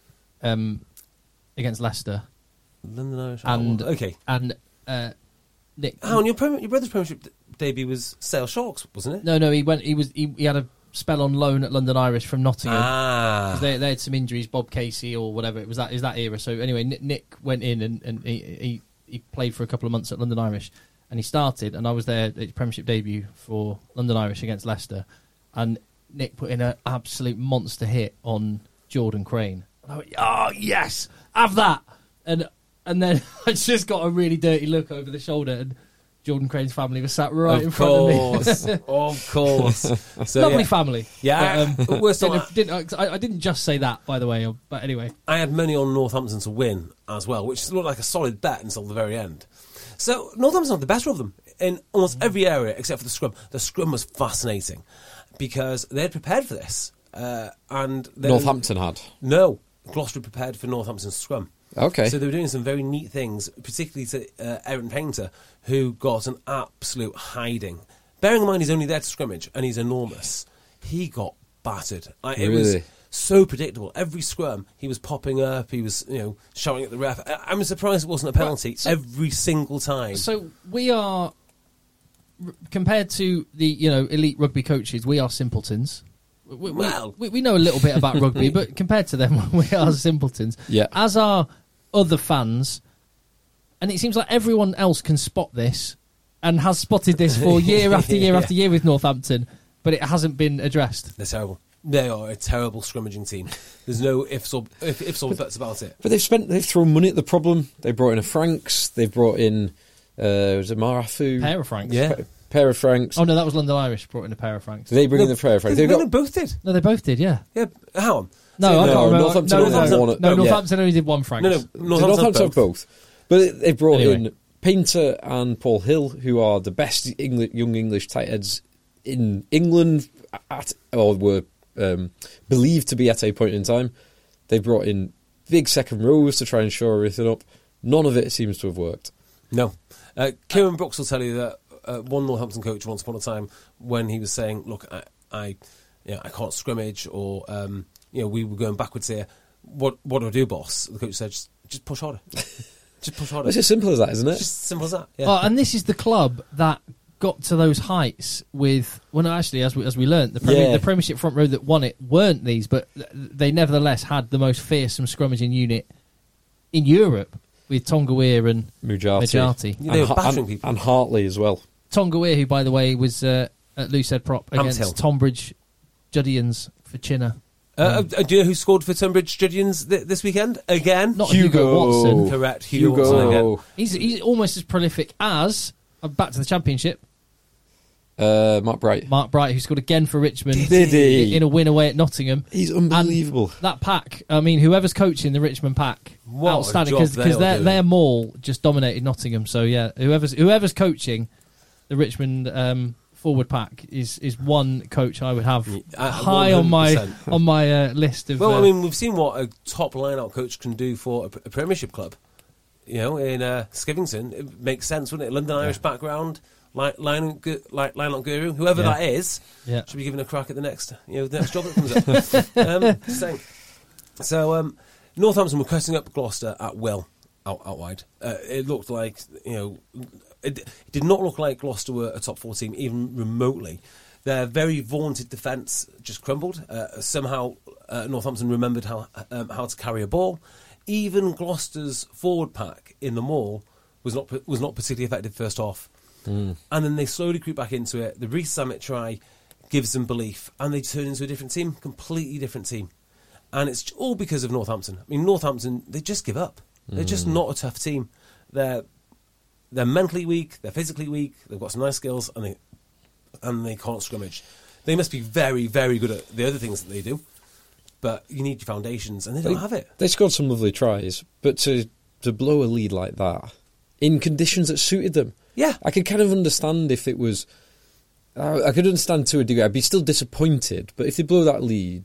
um, against Leicester, London Irish. and okay. and uh, Nick. Oh, and your prem- your brother's Premiership d- debut was Sale Sharks, wasn't it? No, no, he went. He was. He, he had a spell on loan at London Irish from Nottingham. Ah, 'Cause They, they had some injuries, Bob Casey or whatever. It was that is that era. So anyway, Nick, Nick went in and, and he, he he played for a couple of months at London Irish, and he started. And I was there at his Premiership debut for London Irish against Leicester, and Nick put in an absolute monster hit on Jordan Crane. And I went, oh yes, have that. And and then I just got a really dirty look over the shoulder, and Jordan Crane's family was sat right Of in front course, of me. of course. So, Lovely yeah. family. Yeah, But, um, we're still. didn't, didn't, I, I didn't just say that, by the way. But anyway, I had money on Northampton to win as well, which looked like a solid bet until the very end. So Northampton had the better of them in almost every area except for the scrum. The scrum was fascinating because they had prepared for this, uh, and they- Northampton had. No, Gloucester prepared for Northampton's scrum. Okay. So they were doing some very neat things, particularly to uh, Aaron Painter, who got an absolute hiding. Bearing in mind he's only there to scrimmage, and he's enormous. He got battered. Like, it was Really? so predictable. Every scrum, he was popping up, he was, you know, shouting at the ref. I- I'm surprised it wasn't a penalty so- every single time. so we are r- compared to the you know elite rugby coaches, we are simpletons. We, we, Well. we, we know a little bit about rugby, but compared to them, we are simpletons. Yeah. As are other fans, and it seems like everyone else can spot this and has spotted this for year after year Yeah. after year with Northampton, but it hasn't been addressed. They're terrible. They are a terrible scrimmaging team. There's no ifs or, if, ifs or buts about it. But they've spent, they've thrown money at the problem. They brought in a Franks. They've brought in, uh, was it Marafu? Pair of Franks. Yeah. Pa- pair of Franks. Oh no, that was London Irish brought in a pair of Franks. Did they bring in No, the pair of Franks? They, They've no, got, they both did. No, they both did. Yeah. Yeah, how on? No, So- I no, can't remember. Northampton no, only no, had no, one- no, yeah. Northampton only did one Franks. No, no, So Northampton, Northampton have both. But they brought Anyway. in Painter and Paul Hill, who are the best Engli- young English tight heads in England, at, or were um, believed to be at a point in time. They brought in big second rows to try and shore everything up. None of it seems to have worked. No. Uh, Kieran Brooks will tell you that uh, one Northampton coach once upon a time, when he was saying, look, I, I, you know, I can't scrimmage, or, um, you know, we were going backwards here. What what do I do, boss? The coach said, just, just push harder. Just push harder. It's as simple as that, isn't it? Just simple as that. Yeah. Oh, and this is the club that got to those heights with, well, no, actually, as we as we learnt, the, Premier, Yeah. the Premiership front row that won it weren't these, but th- they nevertheless had the most fearsome scrummaging unit in Europe with Tonga Weir and Mujati. Mujati. Yeah, they and, were battering and, people. and Hartley as well. Tonga Weir, who, by the way, was uh, at Loosehead Prop against Amshill. Tonbridge Juddians for Chinner. Uh, uh, do you know who scored for Tunbridge Judians th- this weekend? Again? Not Hugo, Watson. Correct, Hugo, Watson again. He's, he's almost as prolific as, uh, back to the Championship, Uh, Mark Bright. Mark Bright, who scored again for Richmond Did he? in a win away at Nottingham. He's unbelievable. And that pack, I mean, whoever's coaching the Richmond pack, What a outstanding, job because they are their doing. their maul just dominated Nottingham. So yeah, whoever's whoever's coaching the Richmond um, forward pack is is one coach I would have uh, high on my one hundred percent. on my uh, list of. Well, uh, I mean, we've seen what a top line-out coach can do for a, a Premiership club. You know, in uh, Skivington, it makes sense, wouldn't it? London Irish background, line, line, like line-out guru, whoever Yeah. that is, Yeah. should be given a crack at the next, you know, the next job that comes up. um, just saying. So, um, Northampton were cutting up Gloucester at will, out, out wide. Uh, it looked like, you know, it, it did not look like Gloucester were a top four team, even remotely. Their very vaunted defence just crumbled. Uh, somehow, uh, Northampton remembered how um, how to carry a ball. Even Gloucester's forward pack in the maul was not was not particularly effective first half, mm. and then they slowly creep back into it. The Reece Summit try gives them belief, and they turn into a different team, completely different team, and it's all because of Northampton. I mean, Northampton, they just give up. Mm. They're just not a tough team. They're they're mentally weak, they're physically weak. They've got some nice skills, and they and they can't scrimmage. They must be very, very good at the other things that they do. But you need your foundations, and they don't They, have it. they scored some lovely tries, but to to blow a lead like that in conditions that suited them, Yeah. I could kind of understand if it was. I, I could understand to a degree. I'd be still disappointed, but if they blow that lead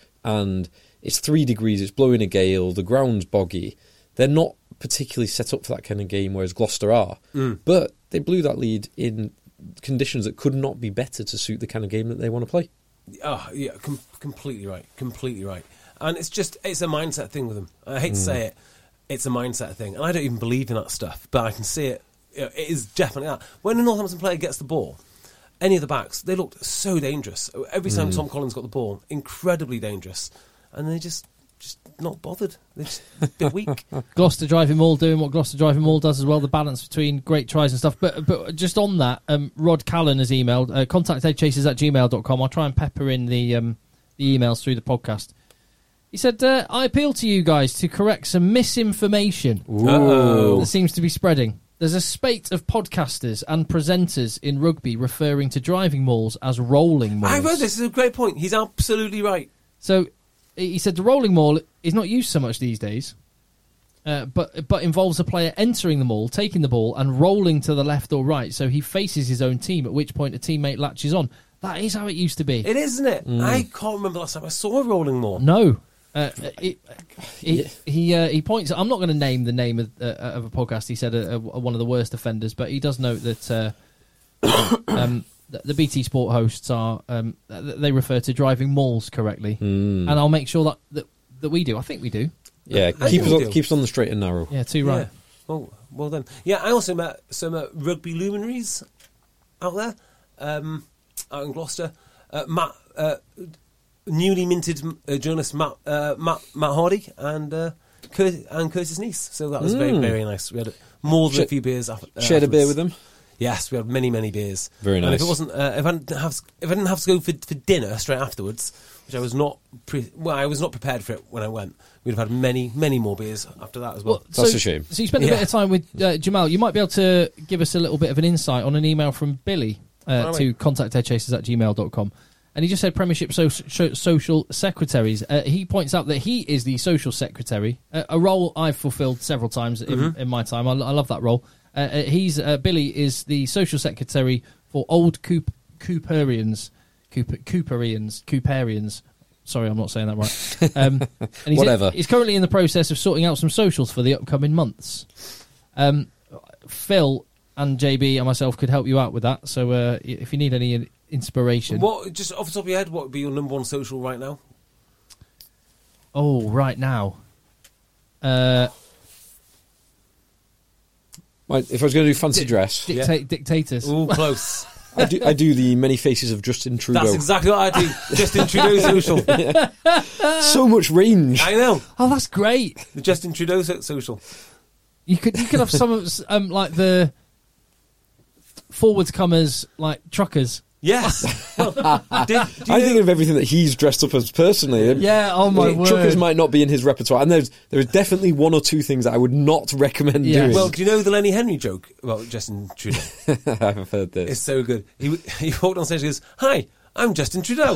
and it's three degrees, it's blowing a gale, the ground's boggy, they're not particularly set up for that kind of game, whereas Gloucester are. Mm. But they blew that lead in conditions that could not be better to suit the kind of game that they want to play. Oh, yeah, com- completely right, completely right. And it's just, it's a mindset thing with them. I hate to say it, it's a mindset thing. And I don't even believe in that stuff, but I can see it. You know, it is definitely that. When a Northampton player gets the ball, any of the backs, they looked so dangerous. Every time Tom Collins got the ball, incredibly dangerous. And they just, just not bothered. They're just a bit weak. Gloucester Driving Mall doing what Gloucester Driving Mall does as well, the balance between great tries and stuff. But but just on that, um, Rod Callan has emailed, uh, contact edgechasers at gmail dot com. I'll try and pepper in the um, the emails through the podcast. He said, uh, I appeal to you guys to correct some misinformation Uh-oh. that seems to be spreading. There's a spate of podcasters and presenters in rugby referring to driving mauls as rolling mauls. I read this. This is a great point. He's absolutely right. So he said the rolling maul is not used so much these days, uh, but but involves a player entering the maul, taking the ball, and rolling to the left or right. So he faces his own team, at which point a teammate latches on. That is how it used to be. It is, isn't it? Mm. I can't remember last time I saw a rolling maul. No. Uh, it, he he, uh, he points. I'm not going to name the name of, uh, of a podcast. He said uh, uh, one of the worst offenders, but he does note that uh, um, the, the B T Sport hosts are um, they refer to driving mauls correctly, mm. and I'll make sure that, that that we do. I think we do. Yeah, I keep us on, do. keep us on the straight and narrow. Yeah, too right. Yeah. Well, well done. Yeah, I also met some uh, rugby luminaries out there, um, out in Gloucester. Uh, Matt. Uh, Newly minted uh, journalist Matt, uh, Matt Matt Hardy and uh, Cur- and Curtis Neese. So that was mm. very very nice. We had more than Sh- a few beers. After, uh, shared afterwards. a beer with them. Yes, we had many many beers. Very nice. And if it wasn't, uh, if I didn't have, if I didn't have to go for, for dinner straight afterwards, which I was not, pre- well, I was not prepared for it when I went. We'd have had many many more beers after that as well. well That's so, a shame. So you spent a yeah. bit of time with uh, Jamal. You might be able to give us a little bit of an insight on an email from Billy uh, oh, to contact headchasers at gmail dot com. And he just said Premiership so- so- social secretaries. Uh, he points out that he is the social secretary, uh, a role I've fulfilled several times in, Mm-hmm. in my time. I, I love that role. Uh, uh, he's uh, Billy is the social secretary for Old Coop- Cooperians, Cooper- Cooperians, Cooperians. Sorry, I'm not saying that right. Um, and he's Whatever. In, he's currently in the process of sorting out some socials for the upcoming months. Um, Phil and J B and myself could help you out with that. So uh, if you need any inspiration. What, just off the top of your head, what would be your number one social right now? Oh, right now. Uh, Right, if I was going to do fancy di- dress, dicta- Yeah. Dictators. Ooh, close. I do, I do the many faces of Justin Trudeau. That's exactly what I do. Justin Trudeau social. So much range. I know. Oh, that's great. The Justin Trudeau so- social. You could you could have some of um, like the forwards comers, like truckers. Yes. Well, did, do you I know- think of everything that he's dressed up as personally. Yeah, oh my Uh, word. Truckers might not be in his repertoire, and there's there is definitely one or two things that I would not recommend Yeah. doing. Well, do you know the Lenny Henry joke about Justin Trudeau? I've heard this. It's so good. He he walked on stage and goes, "Hi, I'm Justin Trudeau."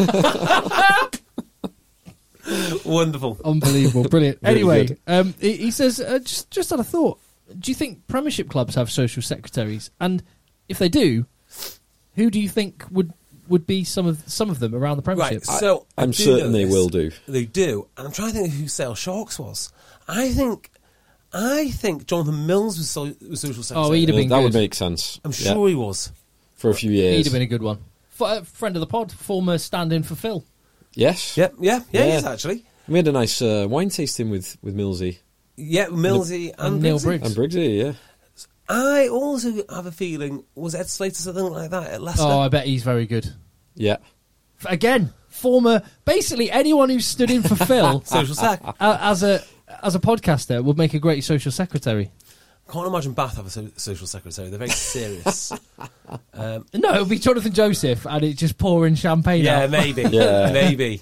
Wonderful. Unbelievable, brilliant. Really Anyway, good. um, he, he says, uh, just just had a thought. Do you think Premiership clubs have social secretaries? And if they do, who do you think would would be some of some of them around the Premiership? Right, so I I'm do certain know they this. will do. They do, and I'm trying to think of who Sale Sharks was. I think, I think Jonathan Mills was, so, was social secretary. Oh, he'd have Uh, been that good. would make sense. I'm Yeah. sure he was. For a few years. He'd have been a good one. F- uh, friend of the pod, former stand-in for Phil. Yes. Yep, yeah, yeah, he Yeah. is actually. We had a nice uh, wine tasting with, with Millsy Yeah, Millsy and, and Neil Briggsy. Briggs. and Briggsy, yeah. I also have a feeling, was Ed Slater something like that at Leicester? Oh, I bet he's very good. Yeah. F- Again, former, basically anyone who stood in for Phil Social sec. uh, as a as a podcaster would make a great social secretary. Can't imagine Bath have a so- social secretary. They're very serious. um, No, it would be Jonathan Joseph, and it's just pouring champagne yeah, out. maybe. Yeah. Maybe.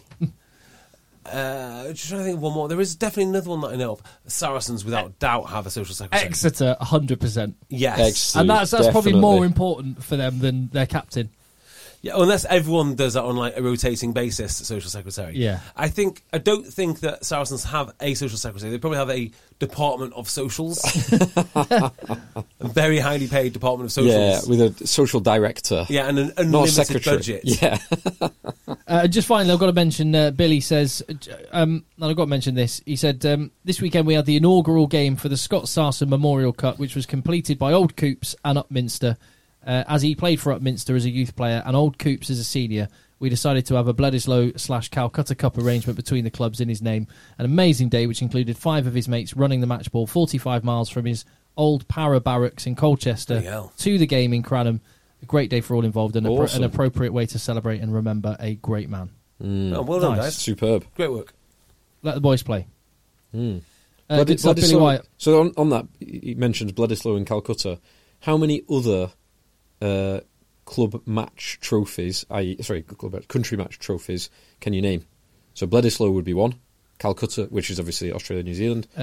Uh, just trying to think of one more. There is definitely another one that I know of. Saracens, without doubt, have a social secretary. Exeter, one hundred percent. Yes. Ex- And that's that's probably Definitely. more important for them than their captain. Yeah, unless everyone does that on like a rotating basis, social secretary. Yeah. I think I don't think that Saracens have a social secretary. They probably have a department of socials, a very highly paid department of socials. Yeah, with a social director. yeah, and an Not a unlimited secretary. budget. Yeah. Uh, just finally, I've got to mention, uh, Billy says, um, and I've got to mention this. He said, um, this weekend we had the inaugural game for the Scott Sarson Memorial Cup, which was completed by Old Coops and Upminster. Uh, as he played for Upminster as a youth player and Old Coops as a senior, we decided to have a Bledisloe slash Calcutta Cup arrangement between the clubs in his name. An amazing day, which included five of his mates running the match ball forty-five miles from his old para barracks in Colchester Bloody hell. to the game in Cranham. A great day for all involved and appro- Awesome. an appropriate way to celebrate and remember a great man. Oh, well done, Nice. guys. Superb. Great work. Let the boys play. Mm. Uh, Bled- good stuff, Billy Bledisloe- White. So on, on that, he mentions Bledisloe and Calcutta. How many other uh, club match trophies, that is, sorry, club country match trophies, can you name? So Bledisloe would be one. Calcutta, which is obviously Australia, New Zealand. Um, Yeah.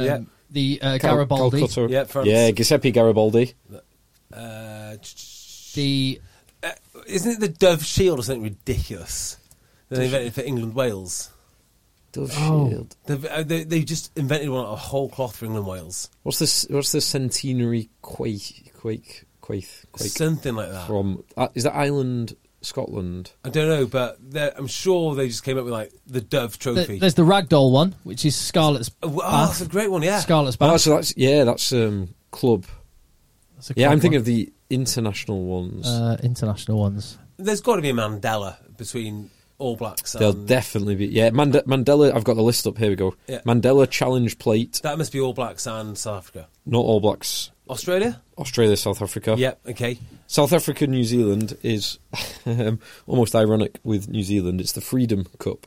the uh, Cal- Garibaldi, Calcutta. Yeah, France. Yeah, Giuseppe Garibaldi. Uh, the uh, isn't it the Dove Shield or something ridiculous? That they invented for England Wales. Dove Oh. Shield. They've, uh, they they just invented one a whole cloth for England Wales. What's this? What's the centenary quake? Quake? Quake? Quake? Something like that. From uh, is that Ireland, Scotland? I don't know, but they're- I'm sure they just came up with like the Dove the- Trophy. there's the Ragdoll one, which is Scarlet's oh, Bath. oh, that's a great one. Yeah. Scarlet's Oh, Bath. so that's yeah, that's um, club. That's a Yeah, club I'm thinking one. of the international ones. uh, international ones. There's got to be a Mandela between All Blacks. There'll And definitely be. Yeah, Mand- Mandela. I've got the list up. Here we go. Yeah. Mandela Challenge Plate. that must be All Blacks and South Africa. Not All Blacks. Australia? Australia, South Africa. Yeah. Okay. South Africa, New Zealand is um, almost ironic with New Zealand. It's the Freedom Cup.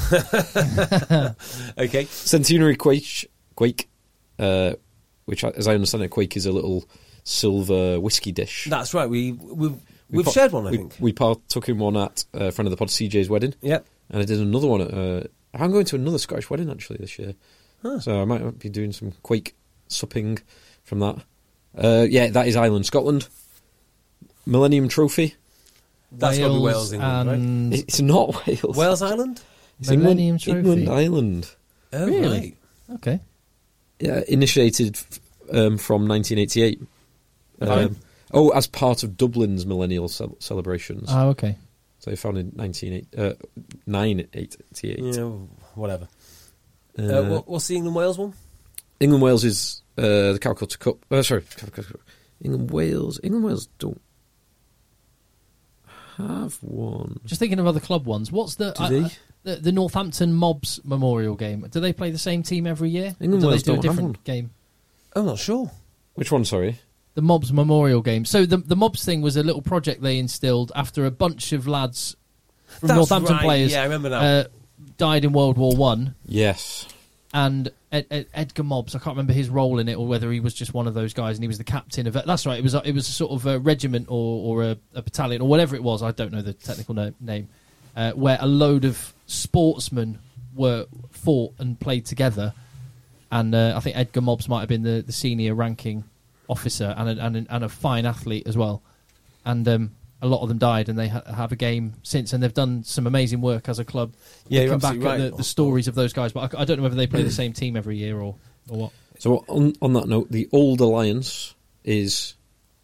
Okay. Centenary Quake, Quake uh, which, as I understand it, Quake is a little silver whiskey dish. That's right. We we've We we've pa- shared one. I we, think. we partook in one at a friend of the pod, C J's wedding, Yep. and I did another one at. Uh, I'm going to another Scottish wedding actually this year, so I might be doing some Quake supping from that. Uh, yeah, that is Ireland, Scotland. Millennium Trophy. That's got to be Wales, England, right? and It's not Wales. Wales Island. It's Millennium England, Trophy. England, Ireland. Oh, Really? right. Okay. Yeah, initiated um, from nineteen eighty-eight. Right. Um, oh, as part of Dublin's millennial ce- celebrations. Oh, okay. So they found in nineteen eighty-eight. Yeah, whatever. Uh, Uh, what, what's the England Wales one? England Wales is uh, the Calcutta Cup. Uh, sorry, Calcutta Cup. England Wales. England Wales don't have one. Just thinking of other club ones. What's the Do I- they? I- the, the Northampton Mobs Memorial game? Do they play the same team every year? England Or do Wales they do don't a have different one. game? I'm not sure. Which one? Sorry. The Mobs Memorial game. So the the Mobs thing was a little project they instilled after a bunch of lads from That's Northampton right. players Yeah, I remember now. uh, died in World War One. Yes. And Ed, Ed, Edgar Mobbs, I can't remember his role in it, or whether he was just one of those guys, and he was the captain of it. That's right. It was a, it was a sort of a regiment or, or a, a battalion or whatever it was. I don't know the technical no, name, uh, where a load of sportsmen were fought and played together. And uh, I think Edgar Mobbs might have been the, the senior ranking officer and a, and, a, and a fine athlete as well. And um, a lot of them died, and they ha- have a game since, and they've done some amazing work as a club. Yeah, you're looking back absolutely at right. the, the stories of those guys, but I, I don't know whether they play the same team every year or, or what. So on on that note, the Old Alliance is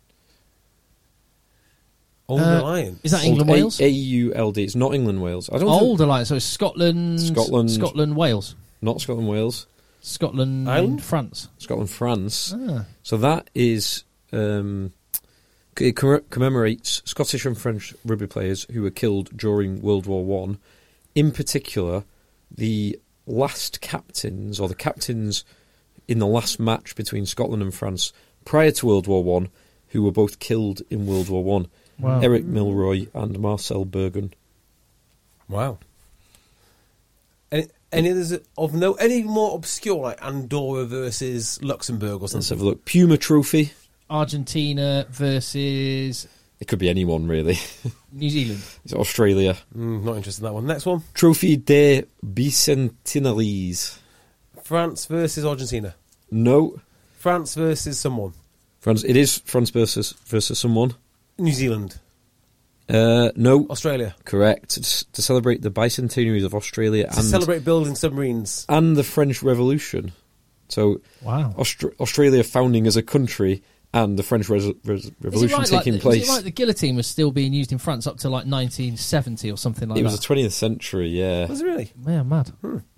Old Uh, Lion. Is that Old England A- Wales? A U L D. It's not England Wales. I don't. Old Think, Alliance, so it's Scotland, Scotland. Scotland, Wales, not Scotland Wales. Scotland, Ireland? France. Scotland France. Ah. So that is um, it comm- commemorates Scottish and French rugby players who were killed during World War One. In particular, the last captains or the captains in the last match between Scotland and France prior to World War One, who were both killed in World War One. Wow. Eric Milroy and Marcel Bergen. Wow. Any, any others of no? Any more obscure, like Andorra versus Luxembourg or Let's have something? a look. Puma Trophy. Argentina versus It could be anyone really. New Zealand. It's Australia. Mm, not interested in that one. Next one: Trophy des Bicentenaries. France versus Argentina. No. France versus someone. France. It is France versus versus someone. New Zealand. Uh, no. Australia. Correct. It's to celebrate the bicentenaries of Australia To and celebrate building submarines. and the French Revolution. So Wow. Austra- Australia founding as a country and the French Res- Res- Is it Revolution right, taking like, place. Is it right the guillotine was still being used in France up to like nineteen seventy or something like It that? was the twentieth century. Yeah. Was it really? Yeah, mad.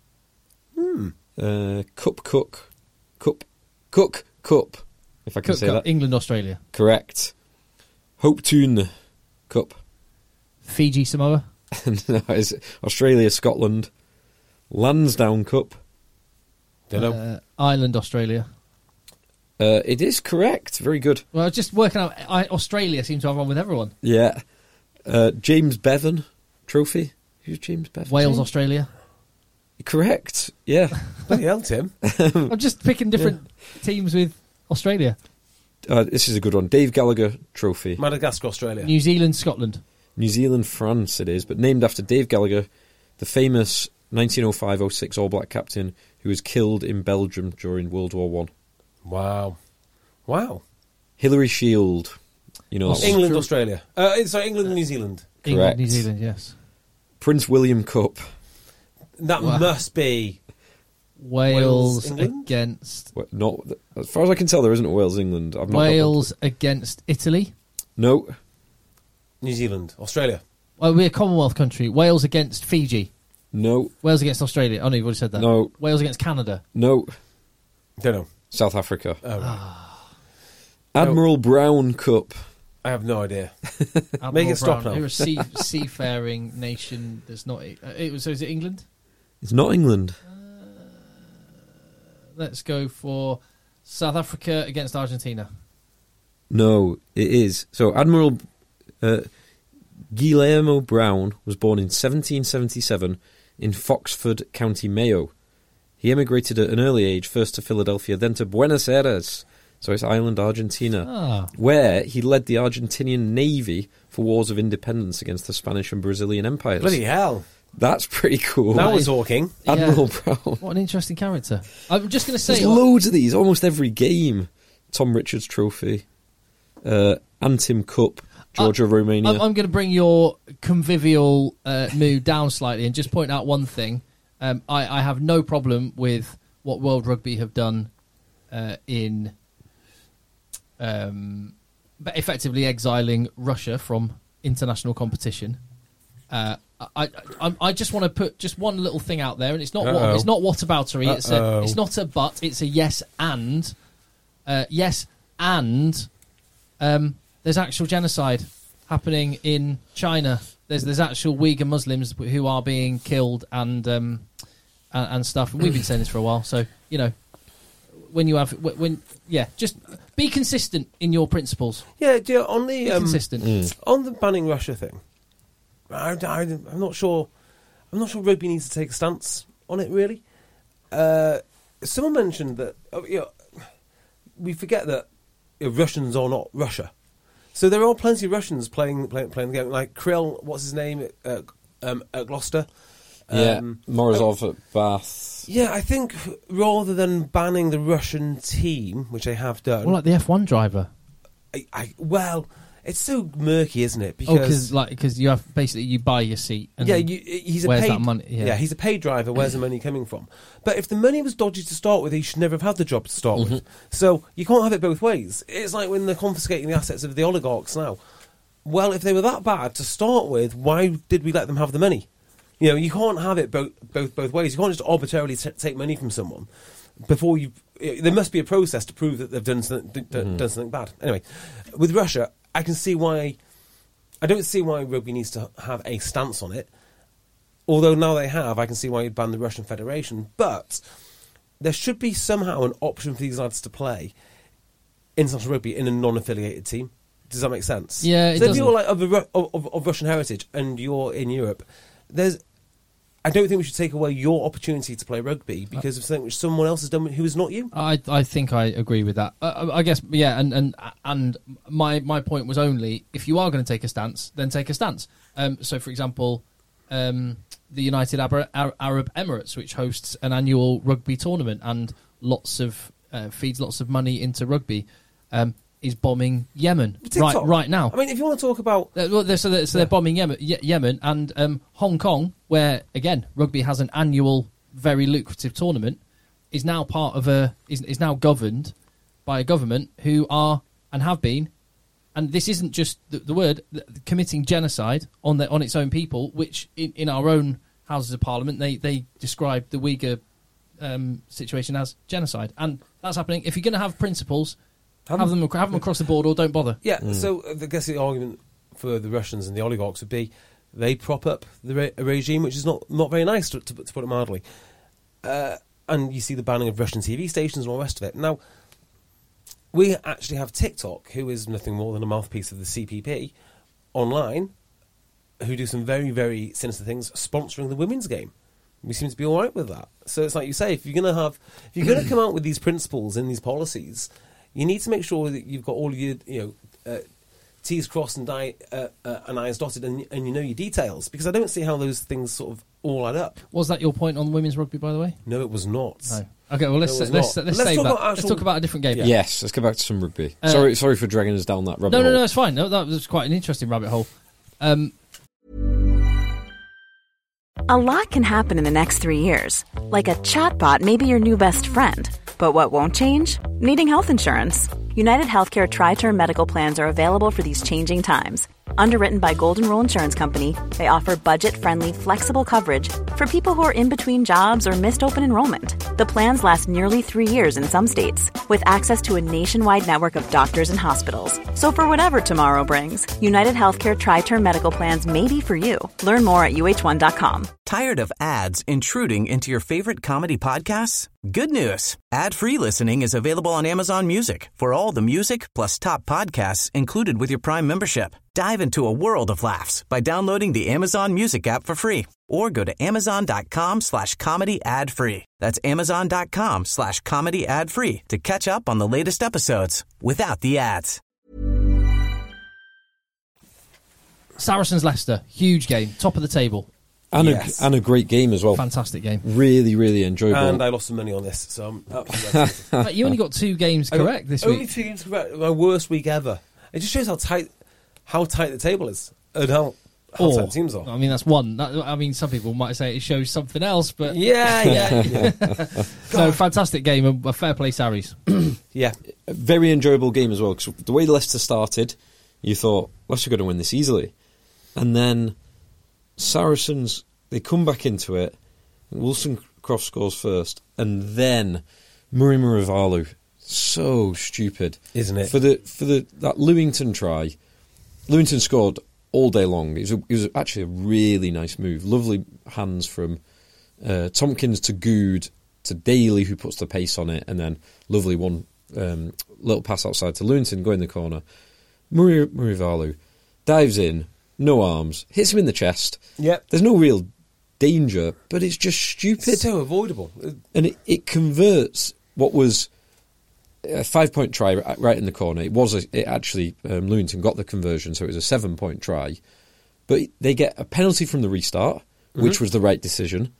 Uh, Cup Cook, Cup Cook Cup. If I can Cook say Cup, that. England, Australia. Correct. Hope Toon Cup. Fiji, Samoa. No, it's Australia, Scotland. Lansdowne Cup. Don't know. Uh, Ireland, Australia. Uh, it is correct. Very good. Well, I was just working out. I, Australia seems to have one with everyone. Yeah. Uh, James Bevan Trophy. Who's James Bevan? Wales, Australia. Correct. Yeah. Bloody hell, Tim. I'm just picking different teams with Australia. Uh, this is a good one. Dave Gallagher Trophy. Madagascar, Australia. New Zealand, Scotland. New Zealand, France it is, but named after Dave Gallagher, the famous nineteen oh five oh six All Black captain who was killed in Belgium during World War One. Wow. Wow. Hilary Shield, you know, that one. England, Australia. Uh, sorry, England and New Zealand. England, Correct. New Zealand, yes. Prince William Cup. That Wow. must be... Wales, Wales, England? against What, not as far as I can tell, there isn't a Wales England. I've not got Wales against Italy. that. No, New Zealand. Australia. Well, we're a Commonwealth country. Wales against Fiji. no, Wales against Australia. Oh no, you've already said that. No. Wales against Canada. no. Don't know. South Africa. Oh, right. Admiral Brown Cup. I have no idea. Admiral Make it stop Brown. now. We're a sea, seafaring nation. That's not. Uh, it was. So is it England? It's not England. Let's go for South Africa against Argentina. No, it is. So Admiral uh, Guillermo Brown was born in seventeen seventy-seven in Foxford, County Mayo. He emigrated at an early age, first to Philadelphia, then to Buenos Aires, so it's island Argentina, Ah. where he led the Argentinian Navy for wars of independence against the Spanish and Brazilian empires. Bloody hell. That's pretty cool. Now That we're is- talking. Admiral Yeah. Brown. What an interesting character. I'm just going to say. There's loads of these, almost every game. Tom Richards Trophy, uh, Antim Cup, Georgia, Romania. I'm, I'm going to bring your convivial uh, mood down slightly and just point out one thing. Um, I, I have no problem with what World Rugby have done uh, in um, but effectively exiling Russia from international competition. Uh, I, I I just want to put just one little thing out there, and it's not what, Uh-oh. it's not whataboutery. It's a Uh-oh. it's not a but. It's a yes and uh, yes and um, there's actual genocide happening in China. There's there's actual Uyghur Muslims who are being killed and um, and, and stuff. And we've been saying this for a while. So you know, when you have when, when yeah, just be consistent in your principles. Yeah, do you know, on the Be um, consistent. on the banning Russia thing, I, I, I'm not sure. I'm not sure rugby needs to take a stance on it. Really, uh, someone mentioned that uh, you know, we forget that you know, Russians are not Russia. So there are plenty of Russians playing playing, playing the game, like Krill. What's his name uh, um, at Gloucester? yeah, Um, Morozov at Bath. Yeah, I think rather than banning the Russian team, which they have done, Well, like the F one driver. I, I, well, it's so murky, isn't it? Oh, because like because you have basically you buy your seat. And yeah, then- you, he's a where's paid that money? Yeah. Yeah. he's a paid driver. Where's the money coming from? But if the money was dodgy to start with, he should never have had the job to start with. So you can't have it both ways. It's like when they're confiscating the assets of the oligarchs now. Well, if they were that bad to start with, why did we let them have the money? You know, you can't have it both both both ways. You can't just arbitrarily t- take money from someone before you. There must be a process to prove that they've done something, done, done something bad. Anyway, with Russia, I can see why. I don't see why rugby needs to have a stance on it. Although now they have, I can see why you'd ban the Russian Federation. But there should be somehow an option for these lads to play international rugby in a non-affiliated team. Does that make sense? Yeah, it so if doesn't. you're like of, a, Ru- of, of, of Russian heritage and you're in Europe, there's. I don't think we should take away your opportunity to play rugby because of something which someone else has done who is not you. I I think I agree with that. Uh, I guess yeah, and and and my my point was only if you are going to take a stance, then take a stance. Um, so for example, um, the United Arab, Arab Emirates, which hosts an annual rugby tournament and lots of uh, feeds lots of money into rugby, um, is bombing Yemen right TikTok. right now. I mean, if you want to talk about Uh, well, they're, so they're, so they're bombing Yemen, Ye- Yemen and um, Hong Kong, where again rugby has an annual, very lucrative tournament, is now part of a is, is now governed by a government who are and have been, and this isn't just the, the word th- committing genocide on their on its own people, which in, in our own Houses of Parliament they they describe the Uyghur um, situation as genocide, and that's happening. If you're going to have principles, have them ac- have them across the board, or don't bother. Yeah, so I guess the argument for the Russians and the oligarchs would be they prop up the re- regime, which is not, not very nice, to, to, to put it mildly. Uh, and you see the banning of Russian T V stations and all the rest of it. Now, we actually have TikTok, who is nothing more than a mouthpiece of the C P P, online, who do some very, very sinister things, sponsoring the women's game. We seem to be all right with that. So it's like you say, if you're going to have, if you're going to come out with these principles and these policies, you need to make sure that you've got all your, you know, uh, T's crossed and I, uh, uh, and I's dotted, and, and you know your details, because I don't see how those things sort of all add up. Was that your point on women's rugby, by the way? No, it was not. No. Okay, well let's No, it was let's not. let's, Let's save talk that. about Let's actual- talk about a different game. Yeah. Yes, let's go back to some rugby. Uh, sorry, sorry for dragging us down that rabbit No, no, hole. no, it's fine. No, that was quite an interesting rabbit hole. Um, A lot can happen in the next three years. Like a chatbot may be your new best friend. But what won't change? Needing health insurance. United Healthcare Tri-Term Medical Plans are available for these changing times. Underwritten by Golden Rule Insurance Company, they offer budget-friendly, flexible coverage for people who are in between jobs or missed open enrollment. The plans last nearly three years in some states, with access to a nationwide network of doctors and hospitals. So for whatever tomorrow brings, United Healthcare Tri-Term Medical Plans may be for you. Learn more at U H one dot com. Tired of ads intruding into your favorite comedy podcasts? Good news. Ad-free listening is available on Amazon Music for all the music plus top podcasts included with your Prime membership. Dive into a world of laughs by downloading the Amazon Music app for free or go to amazon.com slash comedy ad free. That's amazon.com slash comedy ad free to catch up on the latest episodes without the ads. Saracens Leicester, huge game, top of the table, And, Yes. a, and a great game as well. fantastic game. Really, really enjoyable. And I lost some money on this, so I'm absolutely Mate, you only got two games correct this Only week. two games correct. My worst week ever. It just shows how tight, how tight the table is, and how how Or, tight the teams are. I mean, that's one. That, I mean, some people might say it shows something else, but Yeah, yeah, yeah. no, fantastic game, a, a fair play, Sarries. yeah. a very enjoyable game as well, because the way Leicester started, you thought, Leicester are going to win this easily. And then Saracens, they come back into it, Wilson Croft scores first, and then Murray Muravalu, so stupid. Isn't it? For the for the that Lewington try, Lewington scored all day long. It was, a, it was actually a really nice move. Lovely hands from uh, Tompkins to Good to Daly, who puts the pace on it, and then lovely one um, little pass outside to Lewington, go in the corner. Murray Muravalu dives in, no arms, hits him in the chest. Yep. There's no real danger, but it's just stupid. It's so avoidable. And it, it converts what was a five-point try right in the corner. It was a, it actually um, Lewington got the conversion, so it was a seven-point try. But they get a penalty from the restart, mm-hmm. which was the right decision,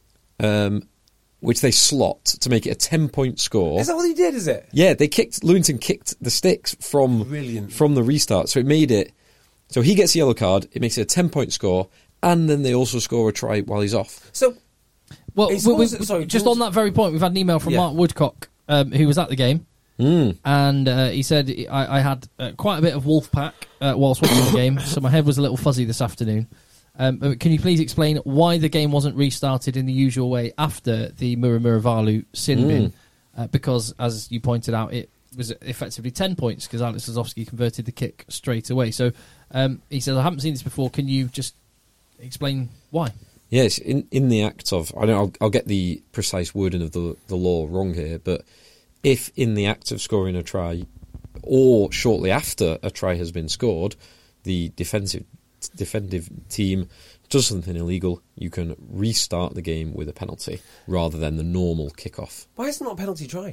um, which they slot to make it a ten-point score. Is that what he did? Is it? Yeah, they kicked Lewington kicked the sticks from Brilliant. from the restart, so it made it. So he gets the yellow card. It makes it a ten-point score, and then they also score a try while he's off. So, Well, It's we, we, also- sorry, just Jules- on that very point, we've had an email from Yeah. Mark Woodcock, um, who was at the game, Mm. and uh, he said I, I had uh, quite a bit of Wolfpack uh, whilst watching the game, so my head was a little fuzzy this afternoon. Um, but can you please explain why the game wasn't restarted in the usual way after the Murray Muravalu sin bin? Uh, because, as you pointed out, it was effectively ten points because Alex Lazowski converted the kick straight away. So um, he says, I haven't seen this before. Can you just explain why? Yes, in in the act of, I don't know, I'll, I'll get the precise wording of the the law wrong here, but if in the act of scoring a try, or shortly after a try has been scored, the defensive defensive team does something illegal, you can restart the game with a penalty rather than the normal kickoff. why is it not a penalty try?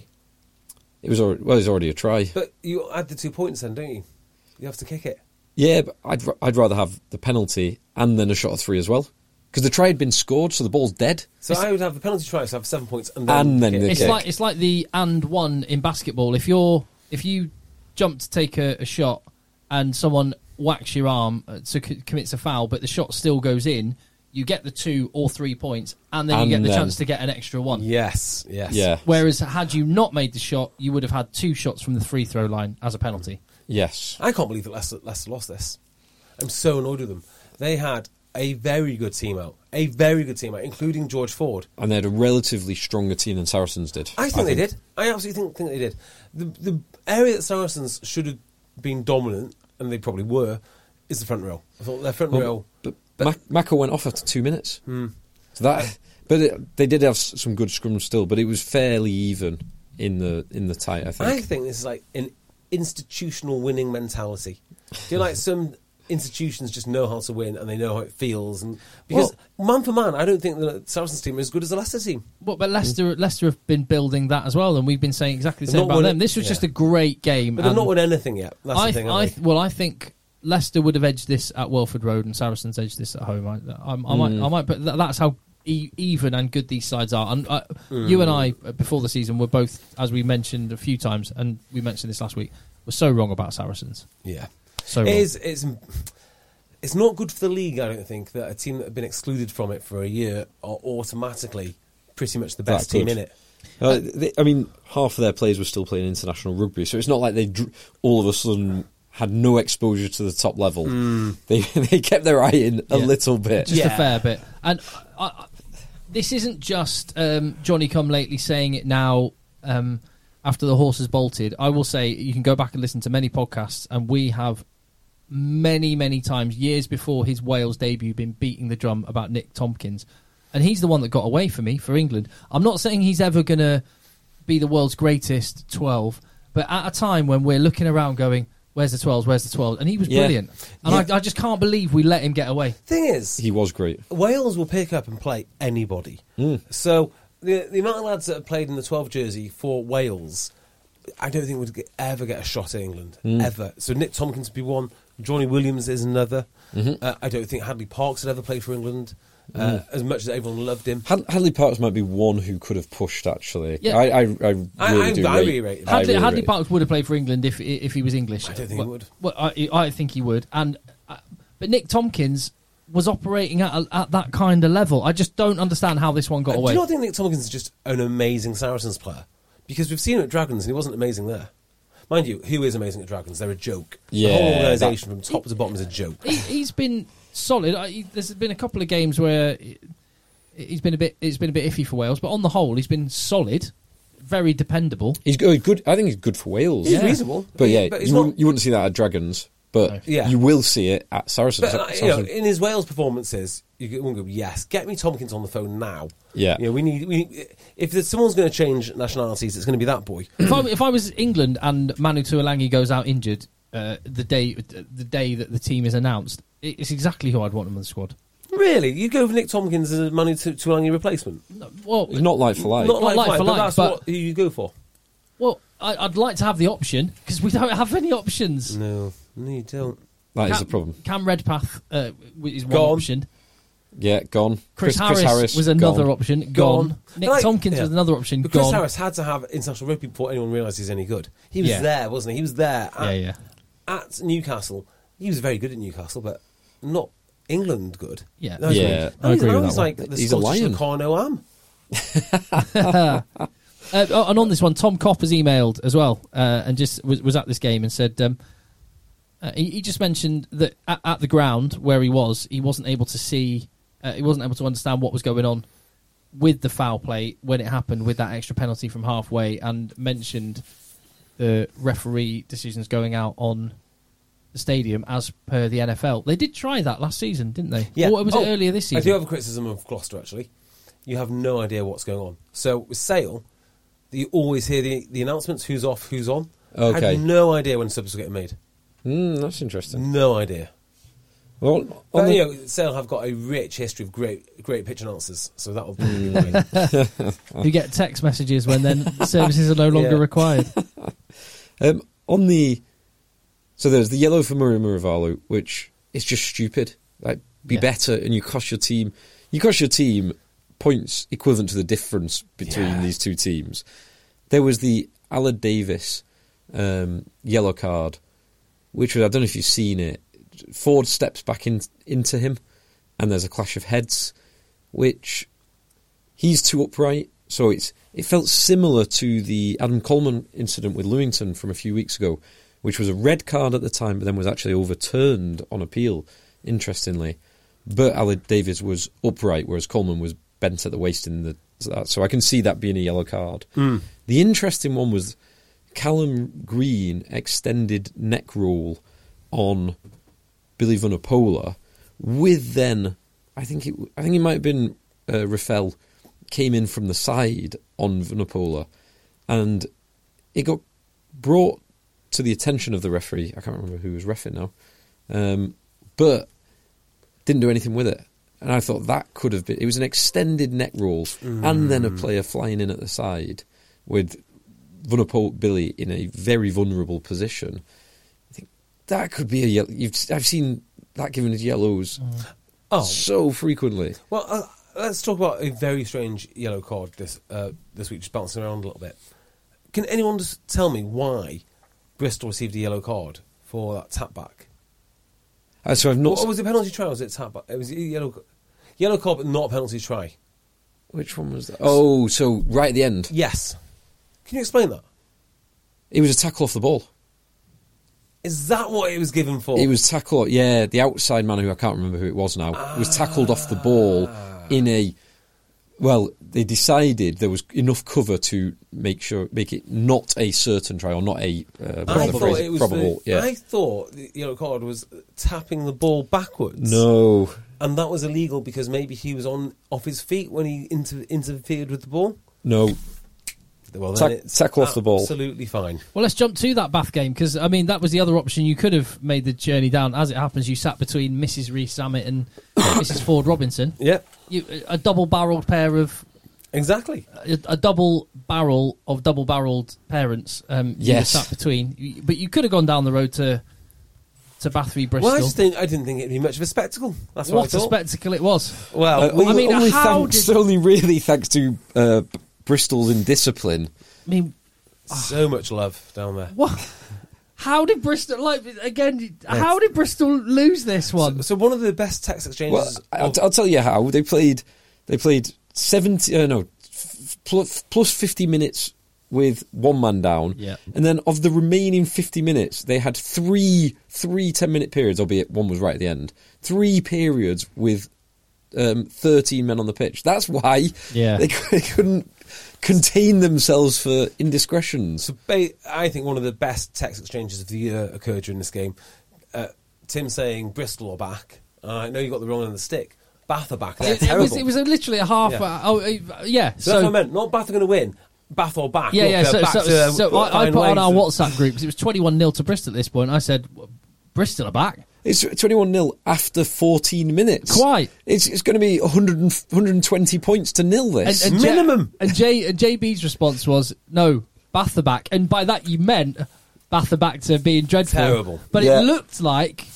It was already, well, it was already a try. But you add the two points then, don't you? You have to kick it. Yeah, but I'd r- I'd rather have the penalty and then a shot of three as well, because the try had been scored, so the ball's dead. So I would have the penalty try, so I have seven points, and then, And then kick the it. It's kick. like it's like the and one in basketball. If you're if you jump to take a, a shot and someone whacks your arm uh, to c- commits a foul, but the shot still goes in, you get the two or three points, and then And you get the then- chance to get an extra one. Yes, yes. Yeah. Whereas had you not made the shot, you would have had two shots from the free throw line as a penalty. Yes. I can't believe that Leicester, Leicester lost this. I'm so annoyed with them. They had a very good team out, a very good team out, including George Ford. And they had a relatively stronger team than Saracens did. I think they did. I absolutely think, think they did. The the area that Saracens should have been dominant, and they probably were, is the front row. I thought their front Well, row. But, Mac- Mako went off after two minutes. Hmm. So that, but it, they did have s- some good scrums still, but it was fairly even in the in the tight, I think. I think this is like an institutional winning mentality. Do you know, like some institutions just know how to win and they know how it feels? And because man for man, I don't think the Saracens team is as good as the Leicester team. Well, but Leicester Leicester have been building that as well, and we've been saying exactly the They've same not about won them. it- This was yeah. just a great game. But they've and not won anything yet. That's I, the thing. I, haven't they? well, I think Leicester would have edged this at Welford Road and Saracens edged this at home. I, I, I might, I might, but that's how e- even and good these sides are. And uh, mm. you and I, before the season, were both, as we mentioned a few times, and we mentioned this last week, were so wrong about Saracens. Yeah, so it wrong. is. It's it's not good for the league. I don't think that a team that had been excluded from it for a year are automatically pretty much the best That team good. in it. Uh, they, I mean, half of their players were still playing international rugby, so it's not like they dr- all of a sudden had no exposure to the top level. Mm. They they kept their eye in a Yeah. little bit. Just Yeah. a fair bit. And I, I, this isn't just um, Johnny Come Lately saying it now um, after the horse has bolted. I will say you can go back and listen to many podcasts, and we have many, many times, years before his Wales debut, been beating the drum about Nick Tompkins. And he's the one that got away for me, for England. I'm not saying he's ever going to be the world's greatest twelve, but at a time when we're looking around going, where's the twelves, where's the twelves? And he was Yeah. brilliant. And Yeah. I, I just can't believe we let him get away. Thing is, He was great. Wales will pick up and play anybody. Mm. So the the amount of lads that have played in the twelve jersey for Wales, I don't think would get, ever get a shot at England ever. So Nick Tompkins would be one. Johnny Williams is another. Mm-hmm. Uh, I don't think Hadley Parks had ever played for England. Uh, as much as everyone loved him. Had- Hadley Parks might be one who could have pushed, actually. Yeah. I, I, I really I- I- do I rate, really rate him. I Hadley, really Hadley rate- Parks would have played for England if if he was English. I don't think well, he would. Well, I, I think he would. And uh, but Nick Tompkins was operating at a, at that kind of level. I just don't understand how this one got Uh, away. Do you not think Nick Tompkins is just an amazing Saracens player? Because we've seen him at Dragons and he wasn't amazing there. Mind you, who is amazing at Dragons? They're a joke. Yeah, the whole organisation that- from top to bottom is a joke. he, he's been solid. I, he, there's been a couple of games where he's been a bit. It's been a bit iffy for Wales, but on the whole, he's been solid, very dependable. He's good, good. I think he's good for Wales. He's Yeah. reasonable. But yeah, but he's you, not- wouldn't, you wouldn't see that at Dragons, but Yeah. you will see it at Saracens. But uh, you know, Saracens- in his Wales performances, you won't go, yes, get me Tompkins on the phone now. Yeah. You know, we need. We need if there's, someone's going to change nationalities, it's going to be that boy. If I, if I was England and Manu Tuolangi goes out injured uh, the day the day that the team is announced, it's exactly who I'd want in the squad. Really, you go for Nick Tompkins as a Manu Tuolangi replacement? Well, He's not like for like. Not like, like like for but like, that's but- what who you go for. well, I, I'd like to have the option because we don't have any options. No, no, you don't. That is Cam, the problem. Cam Redpath uh, is one Gone. option. Yeah, gone. Chris, Harris, was another gone. option. Gone. Gone. Nick Like- Tompkins yeah. was another option. But Chris Gone. Harris had to have international rugby before anyone realised he's any good. He was Yeah. there, wasn't he? He was there at, Yeah, yeah. at Newcastle. He was very good at Newcastle, but not England good. Yeah. No, he's Yeah, really- I no, he's- agree no, with he's that like one. the He's a Scottish lion. Locarno Am. Uh, oh, and on this one, Tom Kopp has emailed as well, uh, and just was, was at this game and said um, uh, he, he just mentioned that at, at the ground where he was, he wasn't able to see, uh, he wasn't able to understand what was going on with the foul play when it happened with that extra penalty from halfway, and mentioned the referee decisions going out on the stadium as per the N F L. They did try that last season, didn't they? Yeah. Or was Oh, it earlier this I season? do have a criticism of Gloucester, actually. You have no idea what's going on. So with Sale, you always hear the, the announcements, who's off, who's on. I Okay. had no idea when subs were getting made. Mm, that's interesting. No idea. Well, on But, the- you know, Sale have got a rich history of great great pitch announcers, so that will probably be annoying. You get text messages when then services are no longer Yeah. required. Um, on the so there's the yellow for Murray Muravalu, which is just stupid. Like, be Yeah. better, and you cost your team. You cost your team points equivalent to the difference between Yeah. these two teams. There was the Aled Davis um, yellow card, which was, I don't know if you've seen it. Ford steps back in, into him, and there's a clash of heads, which he's too upright. So it's it felt similar to the Adam Coleman incident with Lewington from a few weeks ago, which was a red card at the time, but then was actually overturned on appeal, interestingly. But Aled Davis was upright, whereas Coleman was bent at the waist in the so I can see that being a yellow card. Mm. The interesting one was Callum Green extended neck roll on Billy Vunipola, with then I think it I think it might have been uh, Rafael came in from the side on Vunipola, and it got brought to the attention of the referee. I can't remember who was reffing now, um, but didn't do anything with it. And I thought that could have been... It was an extended neck roll mm. and then a player flying in at the side with Vunipola Billy in a very vulnerable position. I think that could be a yellow. You've, I've seen that given as yellows Oh, so frequently. well, uh, let's talk about a very strange yellow card this uh, this week, just bouncing around a little bit. Can anyone just tell me why Bristol received a yellow card for that tap back? Uh, so I've not. Or was it penalty try or was it tap back? It was a yellow, yellow card, but not a penalty try. Which one was that? Oh, so right at the end. Yes. Can you explain that? It was a tackle off the ball. Is that what it was given for? It was tackle. Yeah, the outside man who I can't remember who it was now Ah. was tackled off the ball in a. Well, they decided there was enough cover to make sure make it not a certain try or not a uh, I the thought phrase, it was probable. the, yeah. I thought the yellow card was tapping the ball backwards. No. And that was illegal because maybe he was on off his feet when he inter- interfered with the ball. No. Well, Ta- then it's tackle off the ball. Absolutely fine. Well, let's jump to that Bath game because I mean that was the other option. You could have made the journey down. As it happens, you sat between Missus Rees-Zammit and Missus Ford Robinson. Yep, You, a double-barrelled pair of exactly. a, a double barrel of double-barrelled parents. Um, you Yes. were sat between, You- but you could have gone down the road to to Bath v Bristol. Well, I just think I didn't think it'd be much of a spectacle. That's what, what I a thought. spectacle it was! Well, Uh, we- I mean, only how thanks, did- only really thanks to uh, Bristol's indiscipline. I mean, so much love down there. what? How did Bristol like again? How did Bristol lose this one? So one of the best text exchanges. Well, I'll, of- I'll tell you how they played. They played seventy. Uh, no, f- plus, plus fifty minutes with one man down. Yeah. And then of the remaining fifty minutes, they had three three ten minute periods, albeit one was right at the end. Three periods with um, thirteen men on the pitch. That's why Yeah. they, they couldn't contain themselves for indiscretions. So ba- I think one of the best text exchanges of the year occurred during this game. Uh, Tim saying Bristol are back. Uh, I know you got the wrong end of the stick. Bath are back. They're It, it terrible. was it was a, literally a half. Yeah. Uh, oh uh, yeah. so, that's what I meant. Not Bath are going to win. Bath or back. Yeah, Look, yeah. they're So, back so, to so I, I fine put on ways our of- WhatsApp group because it was twenty-one nil to Bristol at this point. I said, Bristol are back. It's twenty-one nil after fourteen minutes. Quite. It's it's going to be one hundred, one hundred twenty points to nil this. And, and J- Minimum. and J and J B's response was, "No, Bath are back," and by that you meant Bath are back to being dreadful. Terrible. But Yeah. it looked like,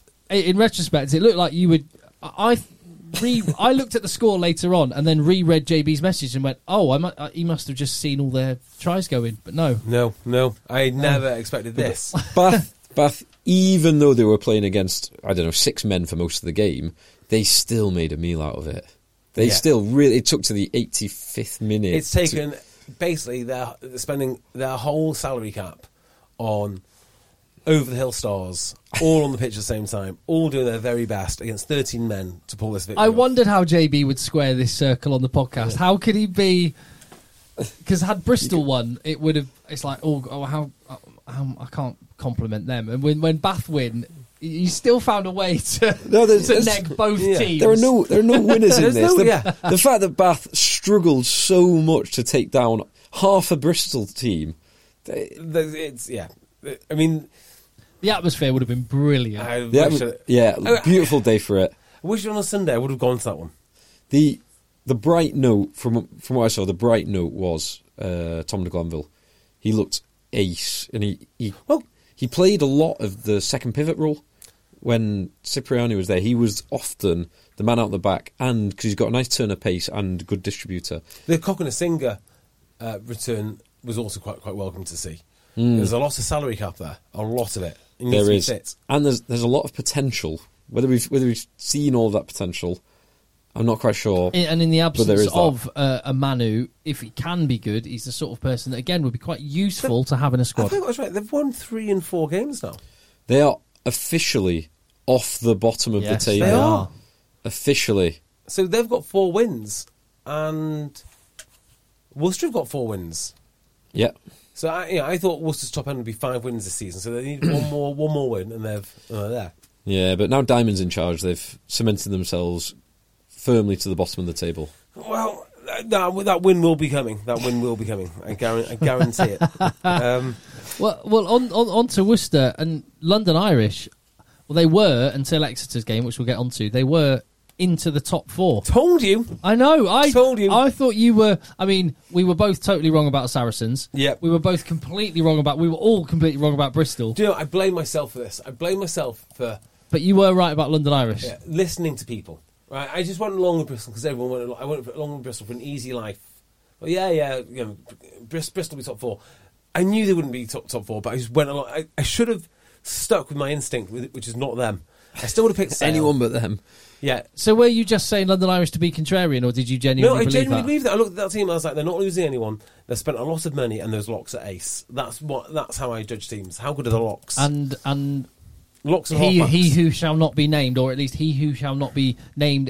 in retrospect, it looked like you would. I re, I looked at the score later on and then reread J B's message and went, "Oh, I mu- uh, he must have just seen all their tries go in." But no, No, no. I never expected this. Bath, Bath, even though they were playing against, I don't know, six men for most of the game, they still made a meal out of it. They Yeah. still really, it took to the eighty-fifth minute. It's taken basically they're they're spending their whole salary cap on over the hill stars, all on the pitch at the same time, all doing their very best against thirteen men to pull this victory I off. wondered how J B would square this circle on the podcast. How could he be? Because had Bristol won, it would have. It's like, oh, oh how, how I can't compliment them. And when when Bath win, you still found a way to No, there's- to there's- neg both yeah. teams. There are no, there are no winners in There's this. no- the, yeah. the fact that Bath struggled so much to take down half a Bristol team. They, There's- It's yeah. I mean, The atmosphere would have been brilliant. I yeah, wish, I, yeah, Oh, beautiful day for it. I wish on a Sunday I would have gone to that one. The the bright note from from what I saw, the bright note was uh, Tom de Glanville. He looked ace, and he he Well- he played a lot of the second pivot role when Cipriani was there. He was often the man out the back, and because he's got a nice turn of pace and good distributor. The Coconasinger uh, return was also quite quite welcome to see. Mm. There's a lot of salary cap there, a lot of it. It needs There to be is, fit. and there's there's a lot of potential. Whether we've whether we've seen all of that potential, I'm not quite sure. In- and in the But there absence is that. of uh, a Manu, if he can be good, he's the sort of person that again would be quite useful to have in a I squad. think that's right. They've won three and four games now. They are officially off the bottom of Yes, the table. They are. Officially. So they've got four wins, and Worcester have got four wins. Yeah. So I, you know, I thought Worcester's top end would be five wins this season. So they need one more, one more win, and they've and they're there. Yeah, but now Diamond's in charge. They've cemented themselves firmly to the bottom of the table. Well, that, that win will be coming. That win will be coming. I guarantee, I guarantee it. Um, Well, well, on, on on to Worcester and London Irish. Well, they were until Exeter's game, which we'll get onto. They were into the top four. Told you. I know. I Told you. I thought you were. I mean, we were both totally wrong about Saracens. Yep. We were both completely wrong about. We were all completely wrong about Bristol. Do you know, I blame myself for this. I blame myself for But you were right about London Irish. yeah, listening to people. Right, I just went along with Bristol because everyone went. Along, I went along with Bristol for an easy life. Well, yeah, yeah, you know, Bristol, Bristol will be top four. I knew they wouldn't be top top four, but I just went along. I, I should have stuck with my instinct, with, which is not them. I still would have picked Sale. Anyone but them. Yeah. So were you just saying London Irish to be contrarian, or did you genuinely No, I believe genuinely that? believe that. I looked at that team and I was like, they're not losing anyone. They've spent a lot of money and there's locks at ace. That's what. That's how I judge teams. How good are the locks? And and locks and he halfbacks. he who shall not be named, or at least he who shall not be named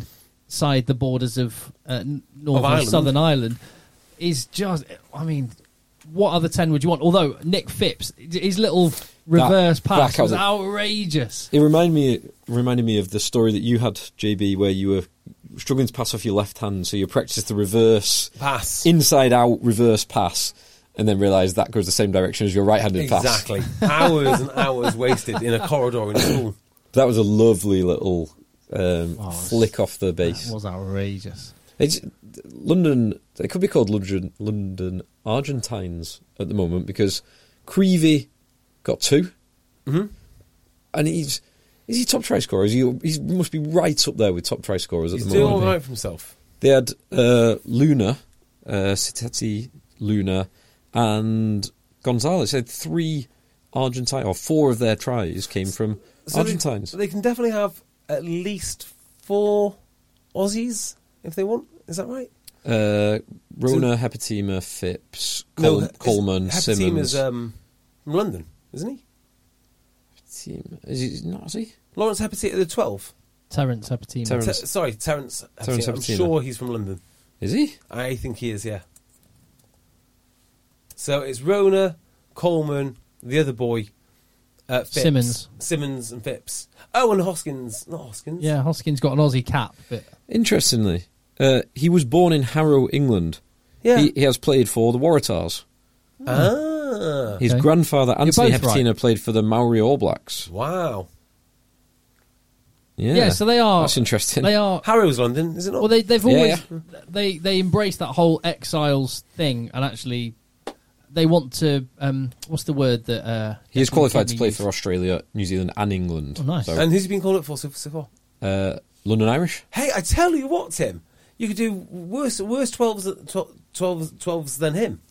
inside the borders of uh, Northern Ireland. Southern Ireland, is just. I mean, what other ten would you want? Although Nick Phipps, his little reverse That pass back out was the- outrageous. It reminded me reminded me of the story that you had, J B, where you were struggling to pass off your left hand, so you practiced the reverse Pass. inside out reverse pass, and then realised that goes the same direction as your right-handed pass. Exactly. Hours and hours wasted in a corridor in school. That was a lovely little um, Oh, it's- flick off the base. That was outrageous. It's London. They could be called London, London Argentines at the moment because Creevy got two, Mm-hmm. and he's is he top try scorer? Is he? He must be right up there with top try scorers at He's the doing moment. all right for himself. They had uh, Luna, uh, Citati Luna, and Gonzalez. They had three Argentine, or four of their tries came from So they- Argentines. They, can definitely have at least four Aussies if they want. Is that right? Uh, Rona, Hepatima, Phipps, No, Col- Coleman, Hepatime Simmons. is um, from London, isn't he? Hepatima- Is he not? Is he? Lawrence Hepatite, the twelve. Terence Hepatino. Terence. Te- sorry, Terence. Terence Hepatite. I'm Hepatino. sure he's from London. Is he? I think he is. Yeah. So it's Rona, Coleman, the other boy, uh, Phipps, Simmons. Simmons, and Phipps. Oh, and Hoskins. Not Hoskins. Yeah, Hoskins got an Aussie cap. But Interestingly, uh, he was born in Harrow, England. Yeah. He, he has played for the Waratahs. Ah. His Okay. grandfather, Anthony both Hepatina, right. played for the Maori All Blacks. Wow. Yeah, yeah, so they are. That's interesting. They are. Harrow's London, is it not? Well, they, they've Yeah, always yeah. they they embrace that whole exiles thing, and actually they want to. Um, what's the word that uh, He is Declan qualified to Kidney play used? for Australia, New Zealand, and England. Oh, nice. So, And who's he been called up for so, so far? uh, London Irish. Hey, I tell you what, Tim. You could do worse worse twelves, twelves, twelves than him.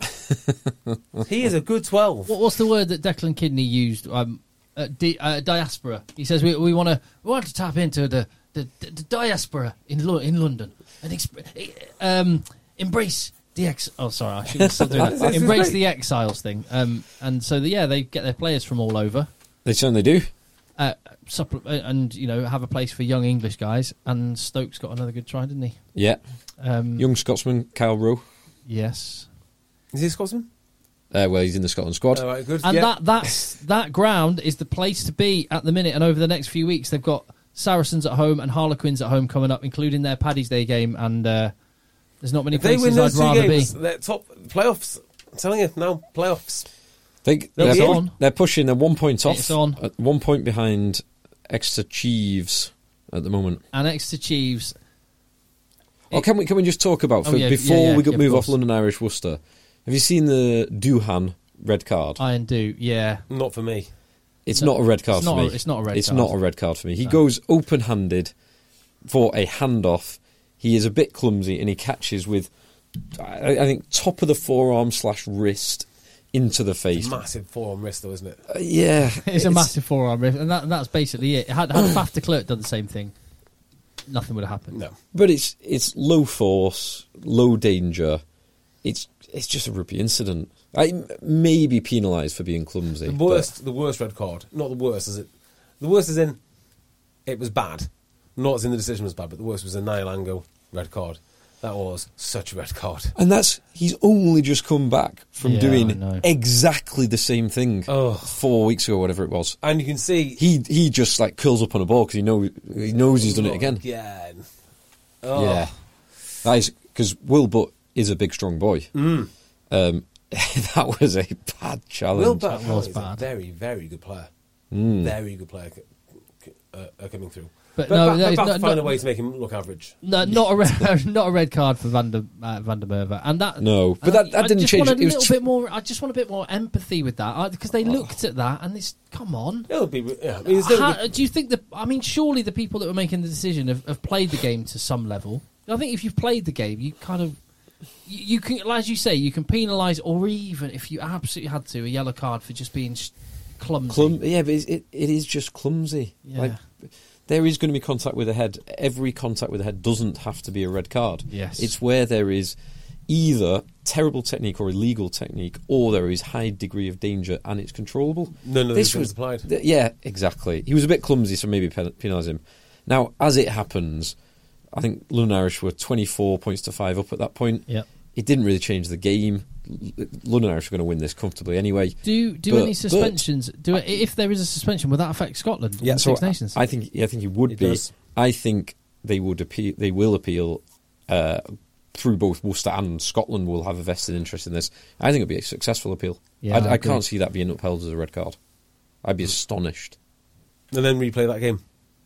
He is a good twelve. What, what's the word that Declan Kidney used? Um, uh, di- uh, diaspora. He says we we want to we want to tap into the the, the, the diaspora in Lo- in London and exp- um, embrace the ex. Oh, sorry, I shouldn't stop doing that. That's Embrace great. the exiles thing. Um, and so the, yeah, they get their players from all over. They certainly do. Uh, supple- uh, and you know have a place for young English guys. And Stokes got another good try, didn't he? Yeah. Um, Young Scotsman, Kyle Rowe. yes. Is he a Scotsman? Uh, well, he's in the Scotland squad. All right, good. And yeah. that that's that ground is the place to be at the minute. And over the next few weeks, they've got Saracens at home and Harlequins at home coming up, including their Paddy's Day game. And uh, there's not many If they win places those I'd two rather games, be. they're top playoffs. I'm telling you now, playoffs. They, They'll they're, be pu- on. they're pushing. They're one point off. It's on. At one point behind Exeter Chiefs at the moment. And Exeter Chiefs. Oh, can we can we just talk about Oh, for, yeah, before yeah, yeah, we go, yeah, of move off course. London Irish Worcester? Have you seen the Duhan red card? Iron do, yeah. Not for me. It's No, not a red card it's for not me. a- it's not a red It's card. not a red card for me. He No. goes open-handed for a handoff. He is a bit clumsy and he catches with, I, I think, top of the forearm slash wrist into the face. Massive forearm wrist, though, isn't it? Uh, yeah, It's, a massive forearm rift, and that, that's basically it. Had, had Faf de Klerk done the same thing, nothing would have happened. No. But it's it's low force, low danger. It's it's just a rugby incident. I may be penalised for being clumsy. The but- worst, the worst red card. Not the worst, is it? The worst is in it was bad. Not as in the decision was bad, but the worst was a Nylango red card. That was such a red card. And that's he's only just come back from Yeah, I doing know. exactly the same thing Ugh. four weeks ago, whatever it was. And you can see He he just like curls up on a ball because he know he knows he's done it again. Again. Oh. Yeah, that is because Will Butt is a big, strong boy. Mm. Um, that was a bad challenge. Will Butt That was is a bad. very, very good player. Mm. Very good player c- c- uh, uh, coming through. But, But no, back, no, back it's to not, find not, a way to make him look average. no, not a red, not a red card for Van der uh, Van der Merwe, and that No, but and that- that I didn't just change Want it. a It was little tr- bit more. I just want a bit more empathy with that because they looked at that and it's come on. It'll be. Yeah, I mean, it's no How, good- do you think that? I mean, surely the people that were making the decision have, have played the game to some level. I think if you've played the game, you kind of you, you can, as you say, you can penalise, or even if you absolutely had to, a yellow card for just being sh- clumsy. Clum- yeah, but it's, it it is just clumsy. Yeah. Like, there is going to be contact with the head. Every contact with the head doesn't have to be a red card. Yes. It's where there is either terrible technique or illegal technique, or there is high degree of danger and it's controllable. None of This these things was- applied. th- yeah, exactly. He was a bit clumsy, so maybe pen- penalise him. Now, as it happens, I think London Irish were twenty-four points to five up at that point. Yep. It didn't really change the game. L- London Irish were going to win this comfortably anyway. Do do But- any suspensions? Do it, if there is a suspension, would that affect Scotland? in Yeah, the so Six Nations. I think yeah, I think it would It be. does. I think they would appeal. They will appeal uh, through both Worcester and Scotland. Will have a vested interest in this. I think it'll be a successful appeal. Yeah, I, I I agree. can't see that being upheld as a red card. I'd be astonished. And then replay that game.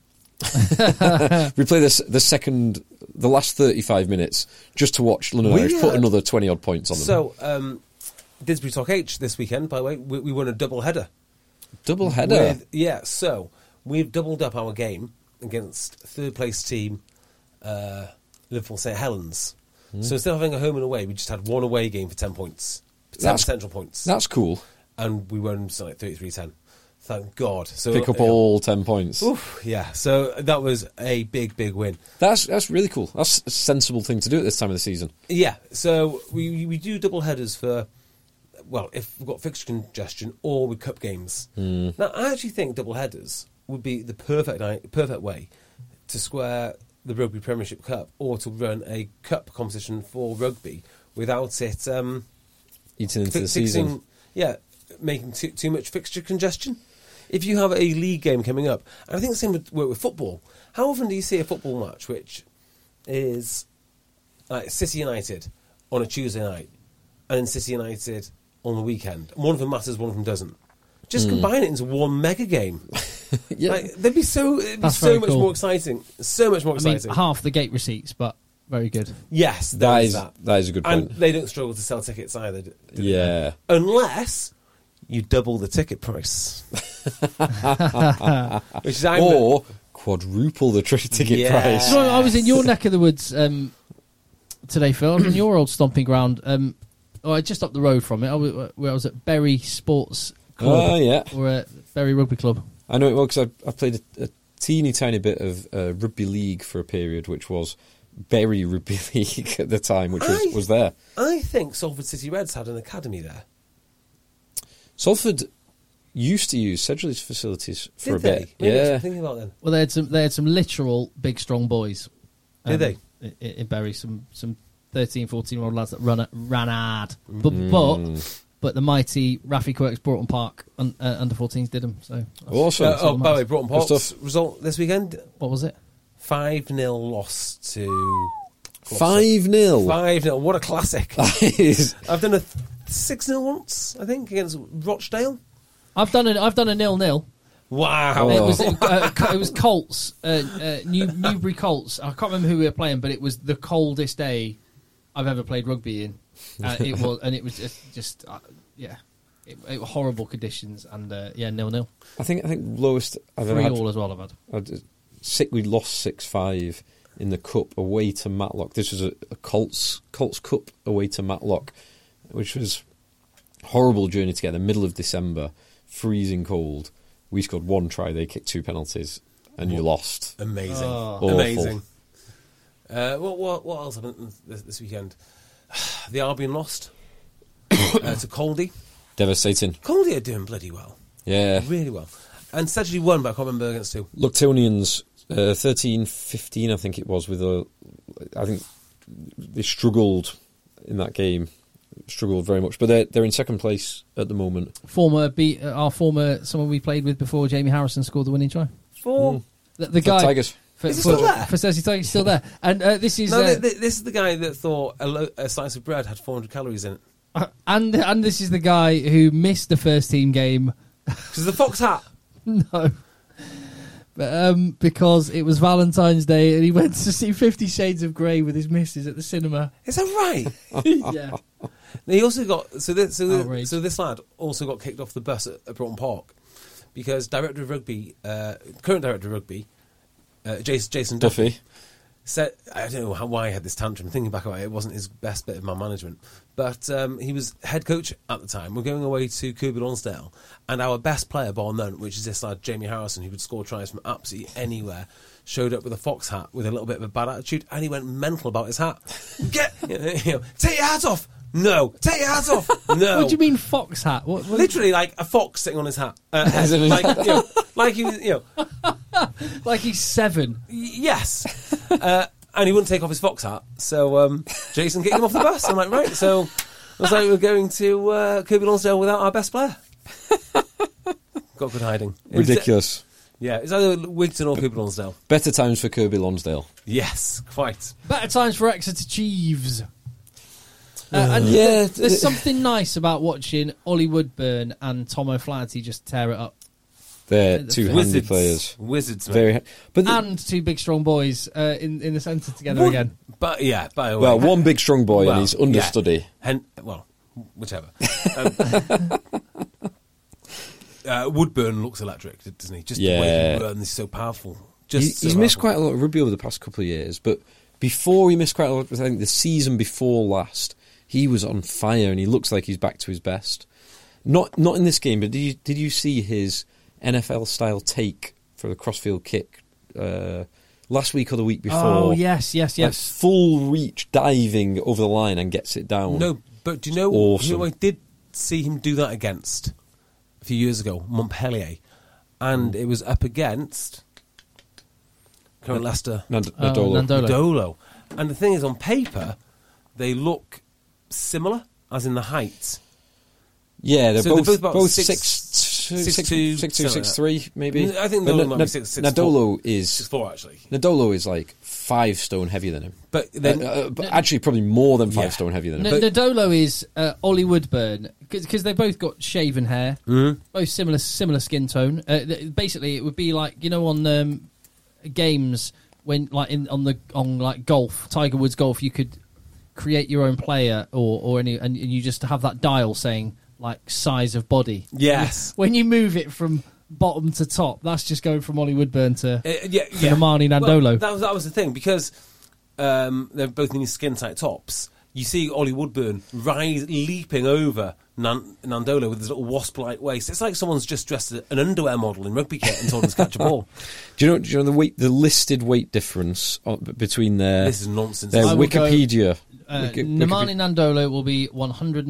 Replay this the second, the last thirty-five minutes just to watch London We Irish put had- another twenty odd points on them. So, um, Didsbury Talk H this weekend, by the way, we, we won a double header. Double header. With, yeah, so we've doubled up our game against third place team uh, Liverpool Saint Helens. Hmm. So instead of having a home and away, we just had one away game for ten points, ten That's- potential points, That's cool. and we won something like thirty-three ten. Thank God. So Pick up uh, all ten points. Oof, yeah, so that was a big, big win. That's that's really cool. That's a sensible thing to do at this time of the season. Yeah, so we we do double headers for, well, if we've got fixture congestion or with cup games. Mm. Now, I actually think double headers would be the perfect ni- perfect way to square the Rugby Premiership Cup or to run a cup competition for rugby without it um, Eating into fi- the season. fixing, yeah, making too, too much fixture congestion. If you have a league game coming up, and I think the same would work with football. How often do you see a football match which is like City United on a Tuesday night and then City United on the weekend? And one of them matters, one of them doesn't. Just combine it into one mega game. Yeah. Like, they'd be so it'd be That's so very much cool. more exciting. So much more I mean, exciting. half the gate receipts, but very good. yes, there That is is that. that is a good And point. they don't struggle to sell tickets either. do they? Yeah. Unless you double the ticket price. Which is I'm Or quadruple the tr- ticket Yeah. price. So I was in your neck of the woods um, today, Phil. I was in your old stomping ground. Um, oh, just up the road from it. I was, where I was at Bury Sports Club, Oh, yeah. or at Bury Rugby Club. I know it well because I, I played a, a teeny tiny bit of uh, rugby league for a period, which was Bury Rugby League at the time, which was, I- was there. I think Salford City Reds had an academy there. Salford used to use Sedgley's facilities for Did a they? bit. Maybe that's what Yeah. I'm thinking about then. Well, they had some. They had some literal big, strong boys. Did they? In, in Bury, some some thirteen, fourteen year old lads that run a, ran hard. But but but the mighty Rafi Quirks Broughton Park un, uh, under fourteens did them. So that's- Awesome. Uh, that's oh, all that by the way, matters. Broughton Good Park's stuff. result this weekend, What was it? five nil loss to Gloucester. five nil. five nil, what a classic. That is- I've done a six nil once, I think, against Rochdale. I've done a I've done a nil nil. Wow. It was uh, it was Colts, uh, uh, New, Newbury Colts. I can't remember who we were playing, but it was the coldest day I've ever played rugby in. Uh, it was, and it was just, just uh, yeah, it, it were horrible conditions, and uh, yeah, nil nil, I think I think lowest I've ever three had. all as well. I've had. I'd- Sick, we lost six five in the cup away to Matlock. This was a, a Colts Colts Cup away to Matlock, which was a horrible journey to get there. Middle of December, freezing cold. We scored one try. They kicked two penalties, and you lost. Amazing. Awful. Amazing. Uh, what, what, what else happened this, this weekend? The Albion lost uh, to Caldy. Devastating. Caldy are doing bloody well. Yeah. Really well. And Sedgley won, but I can't remember against who. Luctonians, uh, thirteen fifteen, I think it was, with a. I think they struggled in that game. Struggled very much. But they're, they're in second place at the moment. Former beat uh, our former someone we played with before, Jamie Harrison, scored the winning try. Four. The, the For guy Tigers. for, Is he for, still there? for Cersei Tigers still there, and uh, this is No, uh, th- th- this is the guy that thought a, lo- a slice of bread had four hundred calories in it. uh, and and this is the guy who missed the first team game. Because the Fox hat. No. But, um, because it was Valentine's Day and he went to see Fifty Shades of Grey with his missus at the cinema. Is that right? Yeah. He also got so this, so, Outrage. this, so this lad also got kicked off the bus at, at Broughton Park because director of rugby, uh, current director of rugby, uh, Jason, Jason Duffy, Duffy. said, I don't know how, why he had this tantrum. Thinking back about it, it wasn't his best bit of man management. But um, he was head coach at the time. We're going away to Kirby Lonsdale, and our best player, bar none, which is this lad Jamie Harrison, who would score tries from absolutely anywhere, showed up with a fox hat with a little bit of a bad attitude, and he went mental about his hat. Get, you know, take your hat off. No, take your hat off. No. What do you mean fox hat? What, what Literally, like a fox sitting on his hat. Uh, head. like, you know, like he was, you know, like he's seven. y- yes. Uh, and he wouldn't take off his fox hat, so um, Jason kicked him off the bus. I'm like, right. So I was like, we're going to uh, Kirby Lonsdale without our best player. Got good hiding. It was- Ridiculous. yeah, it's either Wigton or Kirby Lonsdale. Better times for Kirby Lonsdale. Yes, quite. Better times for Exeter Chiefs. Uh, and Yeah, there's th- something nice about watching Ollie Woodburn and Tom O'Flaherty just tear it up. They're The two handy Wizards. players. Wizards, mate. Very, ha- but the- And two big strong boys uh, in, in the centre together Wood- again. But yeah, by the way. well, one big strong boy Well, and his understudy. Yeah. Hen- well, whichever. Um, uh, Woodburn looks electric, doesn't he? Just the way Yeah. he runs is so powerful. Just He, so he's missed powerful. quite a lot of rugby over the past couple of years, but before he missed quite a lot, I think the season before last, he was on fire and he looks like he's back to his best. Not not in this game, but did you, did you see his N F L style take for the crossfield kick uh, last week or the week before? Oh, yes, yes, Like yes. full reach diving over the line and gets it down. No, but do you know Awesome. who I did see him do that against a few years ago? Montpellier. And it was up against current Leicester Nand- Oh, Nadolo. Nandolo. Dolo. And the thing is, on paper, they look similar, as in the height. Yeah, they're So they're both both about both six- six, six six, two, six two, something like six three, maybe. I think But Nadolo Na- might be Na- six- six Nadolo Six is four, actually. Nadolo is like five stone heavier than him. But then, Uh, uh, but actually, probably more than five Yeah. stone heavier than N- him. but- Nadolo is uh, Ollie Woodburn because they both got shaven hair, Mm-hmm. both similar similar skin tone. Uh, th- basically, it would be like you know on um, games when like in on the on like golf, Tiger Woods golf, you could create your own player or or any and you just have that dial saying like size of body. yes. When you move it from bottom to top, that's just going from Ollie Woodburn to Uh, yeah, to yeah. Namani Well, Nandolo. that was that was the thing because um, they're both in these skin tight tops. You see Ollie Woodburn rise, leaping over Nan- Nandolo with his little wasp-like waist. It's like someone's just dressed as an underwear model in rugby kit and told him to catch a ball. Do you know? Do you know the weight, the listed weight difference on, between their This is nonsense. their I will go- Wikipedia? Uh, Wiki- Namani Wikip- Nandolo will be one hundred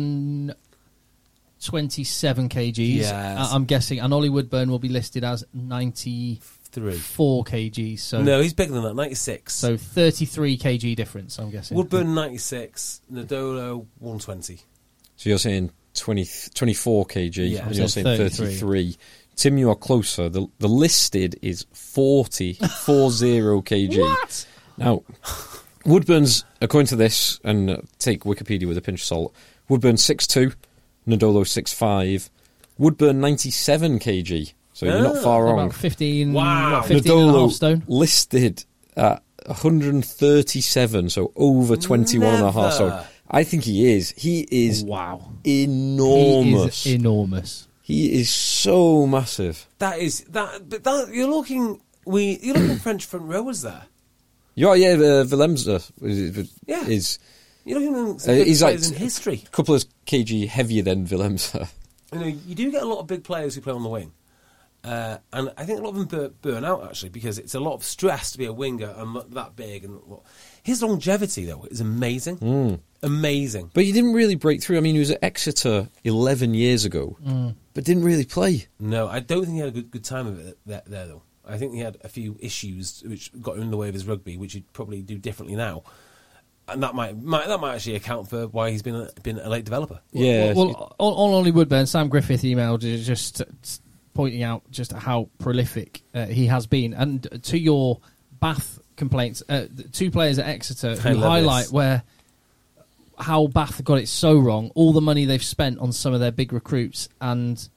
twenty-seven kgs. Yes. Uh, I'm guessing, and Ollie Woodburn will be listed as ninety-four Three. kgs. So, No, he's bigger than that. ninety-six. so thirty-three kg difference. I'm guessing. Woodburn ninety-six, Nadolo one twenty. So you're saying twenty, twenty-four kg, Yeah. and you're So saying thirty-three. thirty-three. Tim, you are closer. The the listed is forty, forty kg. What? Now, Woodburn's, according to this, and uh, take Wikipedia with a pinch of salt, Woodburn six two, Nadolo six five, Woodburn ninety-seven kg. So you're not Ah, far wrong. About fifteen. Wow. what, fifteen and a half Nadolo stone. listed at one hundred thirty-seven, so over twenty-one and a half. So Never. I think he is. He is Wow. enormous. He is enormous. He is so massive. That is that. But that you're looking. We you're looking French front rowers there. Yeah, yeah, uh, Willemse is, Yeah. is You're looking at Uh, some he's like players in history. a couple of kg heavier than Willemse. You know, you do get a lot of big players who play on the wing. Uh, and I think a lot of them bur- burn out, actually, because it's a lot of stress to be a winger and m- that big. And what. His longevity, though, is amazing. Mm. Amazing. But he didn't really break through. I mean, he was at Exeter eleven years ago, but didn't really play. No, I don't think he had a good, good time of it there, there, though. I think he had a few issues which got in the way of his rugby, which he'd probably do differently now. And that might, might that might actually account for why he's been a, been a late developer. Yeah. Well, well on, on Ollie Woodburn, Sam Griffith emailed just uh, pointing out just how prolific uh, he has been. And to your Bath complaints, uh, the two players at Exeter I who love highlight this. where how Bath got it so wrong, all the money they've spent on some of their big recruits, and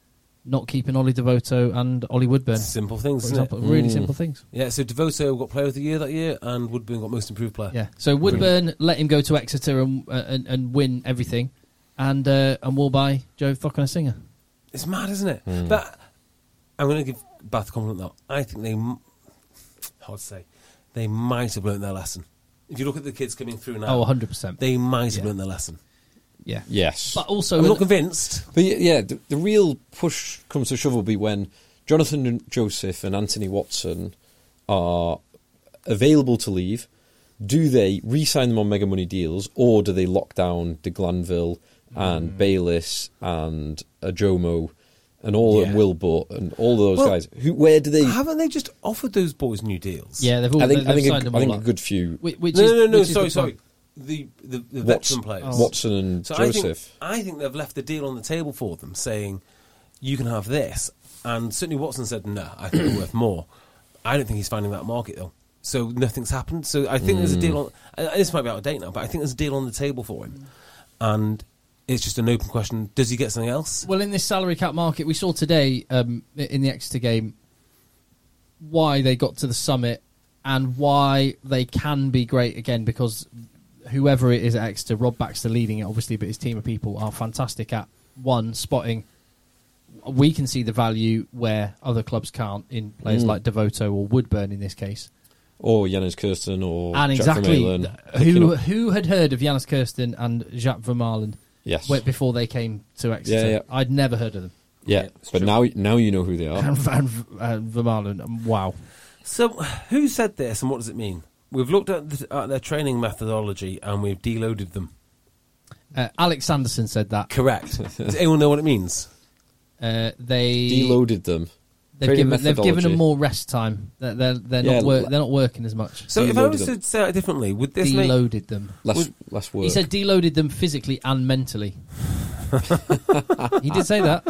not keeping Ollie Devoto and Ollie Woodburn. Simple things, For isn't example, it? really Mm. simple things. Yeah, so Devoto got Player of the Year that year, and Woodburn got Most Improved Player. Yeah. So Woodburn let him go to Exeter and uh, and, and win everything, and uh, and we'll buy Joe Thockenham Singer. It's mad, isn't it? Mm. But I'm going to give Bath a compliment, though. I think they, m- hard to say, they might have learnt their lesson. If you look at the kids coming through now, Oh, one hundred percent. they might have Yeah. learnt their lesson. Yeah. Yes. But also, I'm not convinced. But y- yeah, the, the real push comes to shove will be when Jonathan and Joseph and Anthony Watson are available to leave. Do they re-sign them on mega money deals, or do they lock down De Glanville and Mm. Bayliss and Ajomo and all Yeah. and Wilbur and all those Well, guys? Who? Where do they? Haven't they just offered those boys new deals? yeah, they've all I think. they've I think. signed A, them I think all a up. good few. Which, which No, is, no, no, no, which is sorry, the sorry. point. The, the, the Watson, veteran players. Watson and So I think, Joseph. I think they've left the deal on the table for them, saying, you can have this. And certainly Watson said, no, I think they're worth more. I don't think he's finding that market, though. So nothing's happened. So I think there's a deal on... Uh, this might be out of date now, but I think there's a deal on the table for him. And it's just an open question. Does he get something else? Well, in this salary cap market, we saw today um, in the Exeter game why they got to the summit and why they can be great again, because whoever it is at Exeter, Rob Baxter leading it, obviously, but his team of people are fantastic at, one, spotting. We can see the value where other clubs can't in players Mm. like Devoto or Woodburn in this case. Or Janis Kirsten or And Jack exactly, Vermeulen. who who had heard of Janis Kirsten and Jacques Vermaelen Yes. wait before they came to Exeter? Yeah, yeah. I'd never heard of them. Yeah, Yeah, it's but true. now now you know who they are. And, and, and Vermaelen, um, wow. So who said this and what does it mean? We've looked at, the, at their training methodology and we've deloaded them. Uh, Alex Sanderson said that. Correct. Does anyone know what it means? Uh, they Deloaded them. They've Training given, they've given methodology. them more rest time. They're they're, they're Yeah, not wor- l- they're not working as much. So if I Deloaded was them. to say it differently, would this make... Deloaded them. Less, Would- less work. He said deloaded them physically and mentally. He did say that.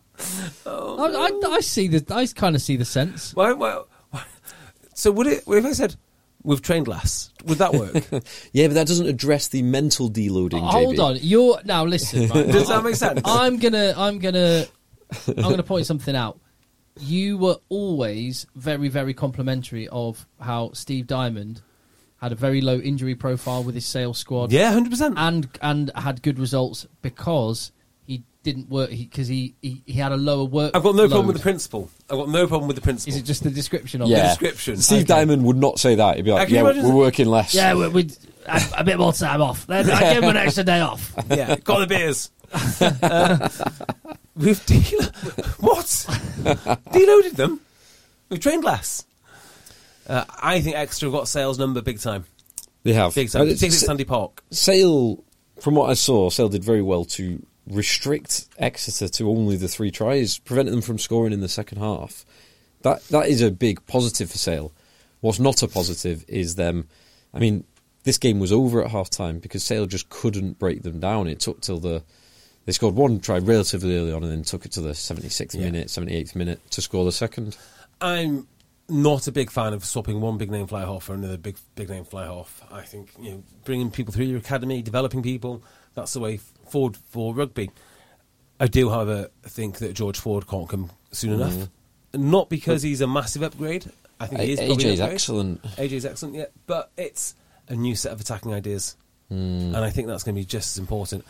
Oh, I, I, I see the. I kind of see the sense. Why, why, why? So would it... If I said, we've trained less, would that work? Yeah, but that doesn't address the mental deloading. Hold J B. on, you're now listen. Right, Does that make sense? I'm gonna. I'm gonna. I'm gonna point something out. You were always very, very complimentary of how Steve Diamond had a very low injury profile with his sales squad. Yeah, one hundred percent. and and had good results because he didn't work because he, he, he had a lower work. I've got no problem load. with the principle. I've got no problem with the principle. Is it just the description of Yeah. it? description. Steve Okay. Diamond would not say that. He'd be Uh, like, can you "Yeah, imagine- we're working less." Yeah, we, we a, a bit more time off. Then I give him an extra day off. Yeah, got the beers. uh, we've de- what? Deloaded them. We've trained less. Uh, I think Exeter have got Sale's number big time. they have. Big time. Uh, Particularly at Sa- Sandy Park. Sale, from what I saw, Sale did very well to restrict Exeter to only the three tries, preventing them from scoring in the second half. That that is a big positive for Sale. What's not a positive is them. I mean, this game was over at half time because Sale just couldn't break them down. It took till the they scored one try relatively early on and then took it to the seventy-sixth Yeah. minute, seventy-eighth minute to score the second. I'm not a big fan of swapping one big name fly half for another big big name fly half. I think you know bringing people through your academy, developing people, that's the way forward for rugby. I do, however, think that George Ford can't come soon Mm. enough. Not because he's a massive upgrade. I think he is. A- probably an AJ's upgrade. excellent. A J's excellent, yeah. But it's a new set of attacking ideas. Mm. And I think that's going to be just as important.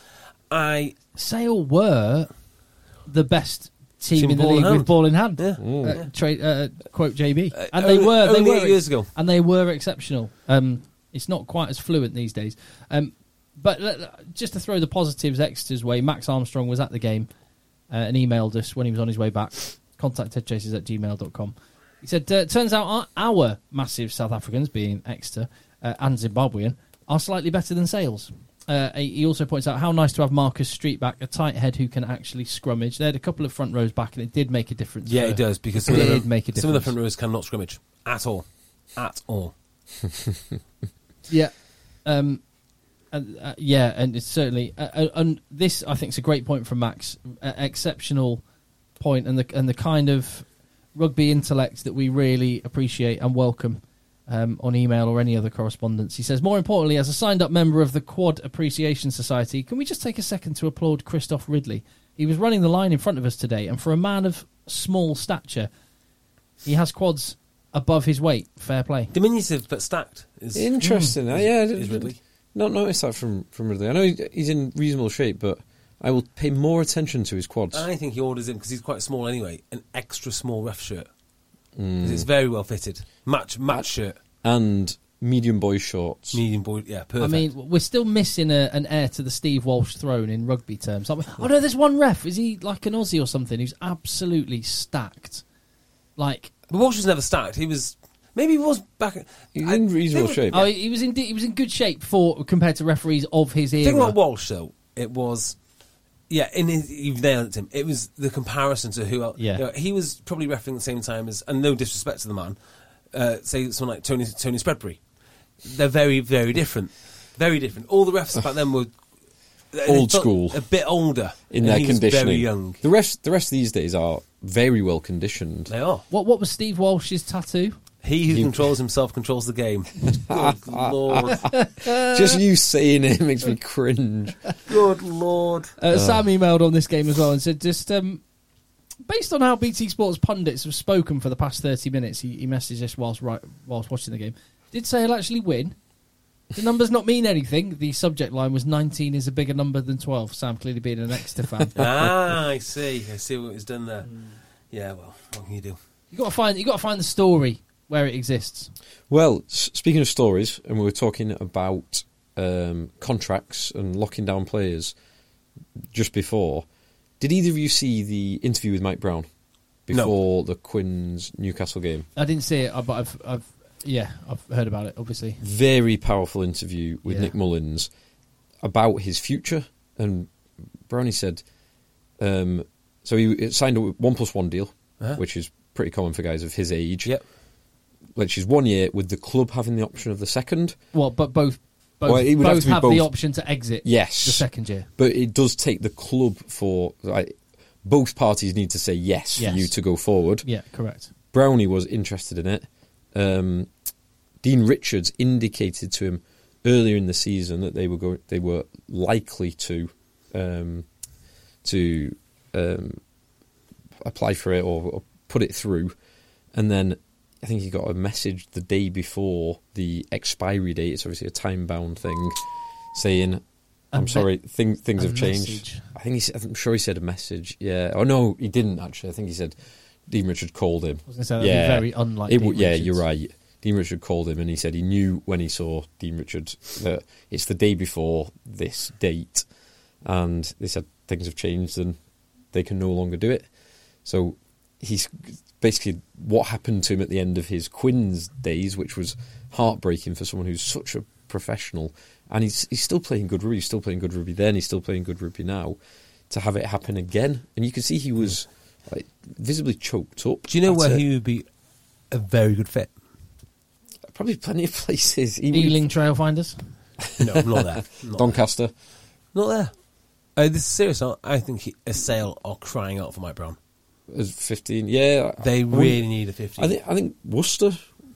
I Sale were the best team Team in the ball in league hand. with ball in hand. Yeah. Uh, tra- uh, quote J B, Uh, and they only- were they only were eight years ago. and they were exceptional. Um, it's not quite as fluent these days. Um, but uh, just to throw the positives Exeter's way, Max Armstrong was at the game uh, and emailed us when he was on his way back. Contact headchasers at gmail dot com. He said, uh, turns out our, our massive South Africans, being Exeter uh, and Zimbabwean, are slightly better than Sales. Uh, he also points out how nice to have Marcus Street back, a tight head who can actually scrummage. They had a couple of front rows back, and it did make a difference. yeah, for- it does because it some, of did the, make a some of the difference. front rows cannot scrimmage at all, at all. Yeah, um, and, uh, yeah, and it's certainly, uh, uh, and this I think is a great point from Max. Uh, exceptional point, and the and the kind of rugby intellect that we really appreciate and welcome. Um, on email or any other correspondence. He says, more importantly, as a signed-up member of the Quad Appreciation Society, can we just take a second to applaud Christoph Ridley? he was running the line in front of us today, and for a man of small stature, he has quads above his weight. Fair play. Diminutive but stacked. Is, Interesting. Mm, uh, yeah, I is, did, is Ridley. Not noticed that from, from Ridley. I know he- he's in reasonable shape, but I will pay more attention to his quads. I think he orders him, because he's quite small anyway, an extra small ref shirt. Mm. It's very well fitted. Match match shirt. And medium boy shorts. Medium boy, yeah, perfect. I mean, we're still missing a, an heir to the Steve Walsh throne in rugby terms. Aren't we? Oh no, there's one ref. Is he like an Aussie or something who's absolutely stacked? Like, but Walsh was never stacked. He was... Maybe he was back... He's I in reasonable think- shape. oh, he was in he was in good shape for compared to referees of his era. The thing about Walsh, though, it was... Yeah, in his, you've nailed it, Tim. It was the comparison to who else. Yeah. You know, he was probably refereeing at the same time as, and no disrespect to the man, uh, say someone like Tony Tony Spreadbury. They're very, very different. Very different. All the refs back then were they Old felt school. a bit older in and their he was conditioning. very young. The rest, the rest these days are very well conditioned. They are. What what was Steve Walsh's tattoo? He who You- controls himself controls the game. Good lord. Just you saying it makes me cringe. Good lord. Uh, Sam emailed on this game as well and said, just um, based on how B T Sports pundits have spoken for the past thirty minutes, he, he messaged us whilst right, whilst watching the game. Did Sale actually win? The numbers not mean anything. The subject line was nineteen is a bigger number than twelve. Sam clearly being an Exeter fan. Ah, I see. I see what was done there. Yeah, well, what can you do? You got to find you got to find the story where it exists. Well, s- speaking of stories, and we were talking about um, contracts and locking down players just before. Did either of you see the interview with Mike Brown before the Quins Newcastle game? I didn't see it, but I've, I've yeah, I've heard about it. Obviously, Very powerful interview with Yeah. Nick Mullins about his future. And Brownie said, um, so he signed a one plus one deal, Uh-huh. which is pretty common for guys of his age. Yep. Which is one year with the club having the option of the second. well, but both both, Well, it would have both to be have both. the option to exit. Yes. the second year. But it does take the club for... Like, both parties need to say yes, Yes. for you to go forward. Yeah, correct. Brownie was interested in it. Um, Dean Richards indicated to him earlier in the season that they were go- they were likely to um, to um, apply for it or, or put it through, and then I think he got a message the day before the expiry date. It's obviously a time bound thing, saying, "I'm me- sorry, thing, things a have changed." message. I think he said, I'm sure he said a message. Yeah. Oh no, he didn't actually. I think he said Dean Richard called him. I was gonna say, that'd be very unlike It Dean w- yeah, Richards. you're right. Dean Richard called him and he said he knew when he saw Dean Richard that it's the day before this date, and they said things have changed and they can no longer do it. So he's basically what happened to him at the end of his Quins days, which was heartbreaking for someone who's such a professional, and he's he's still playing good rugby. He's still playing good rugby then. He's still playing good rugby now. To have it happen again, and you can see he was like visibly choked up. Do you know That's where it. he would be a very good fit? Probably plenty of places. He Ealing Trailfinders. No, not there. Not, Doncaster. not there. Uh, this is serious. I I think he, a Sale are crying out for Mike Brown. As fifteen, yeah, They I really wouldn't- need a fifteen. I think I think Worcester,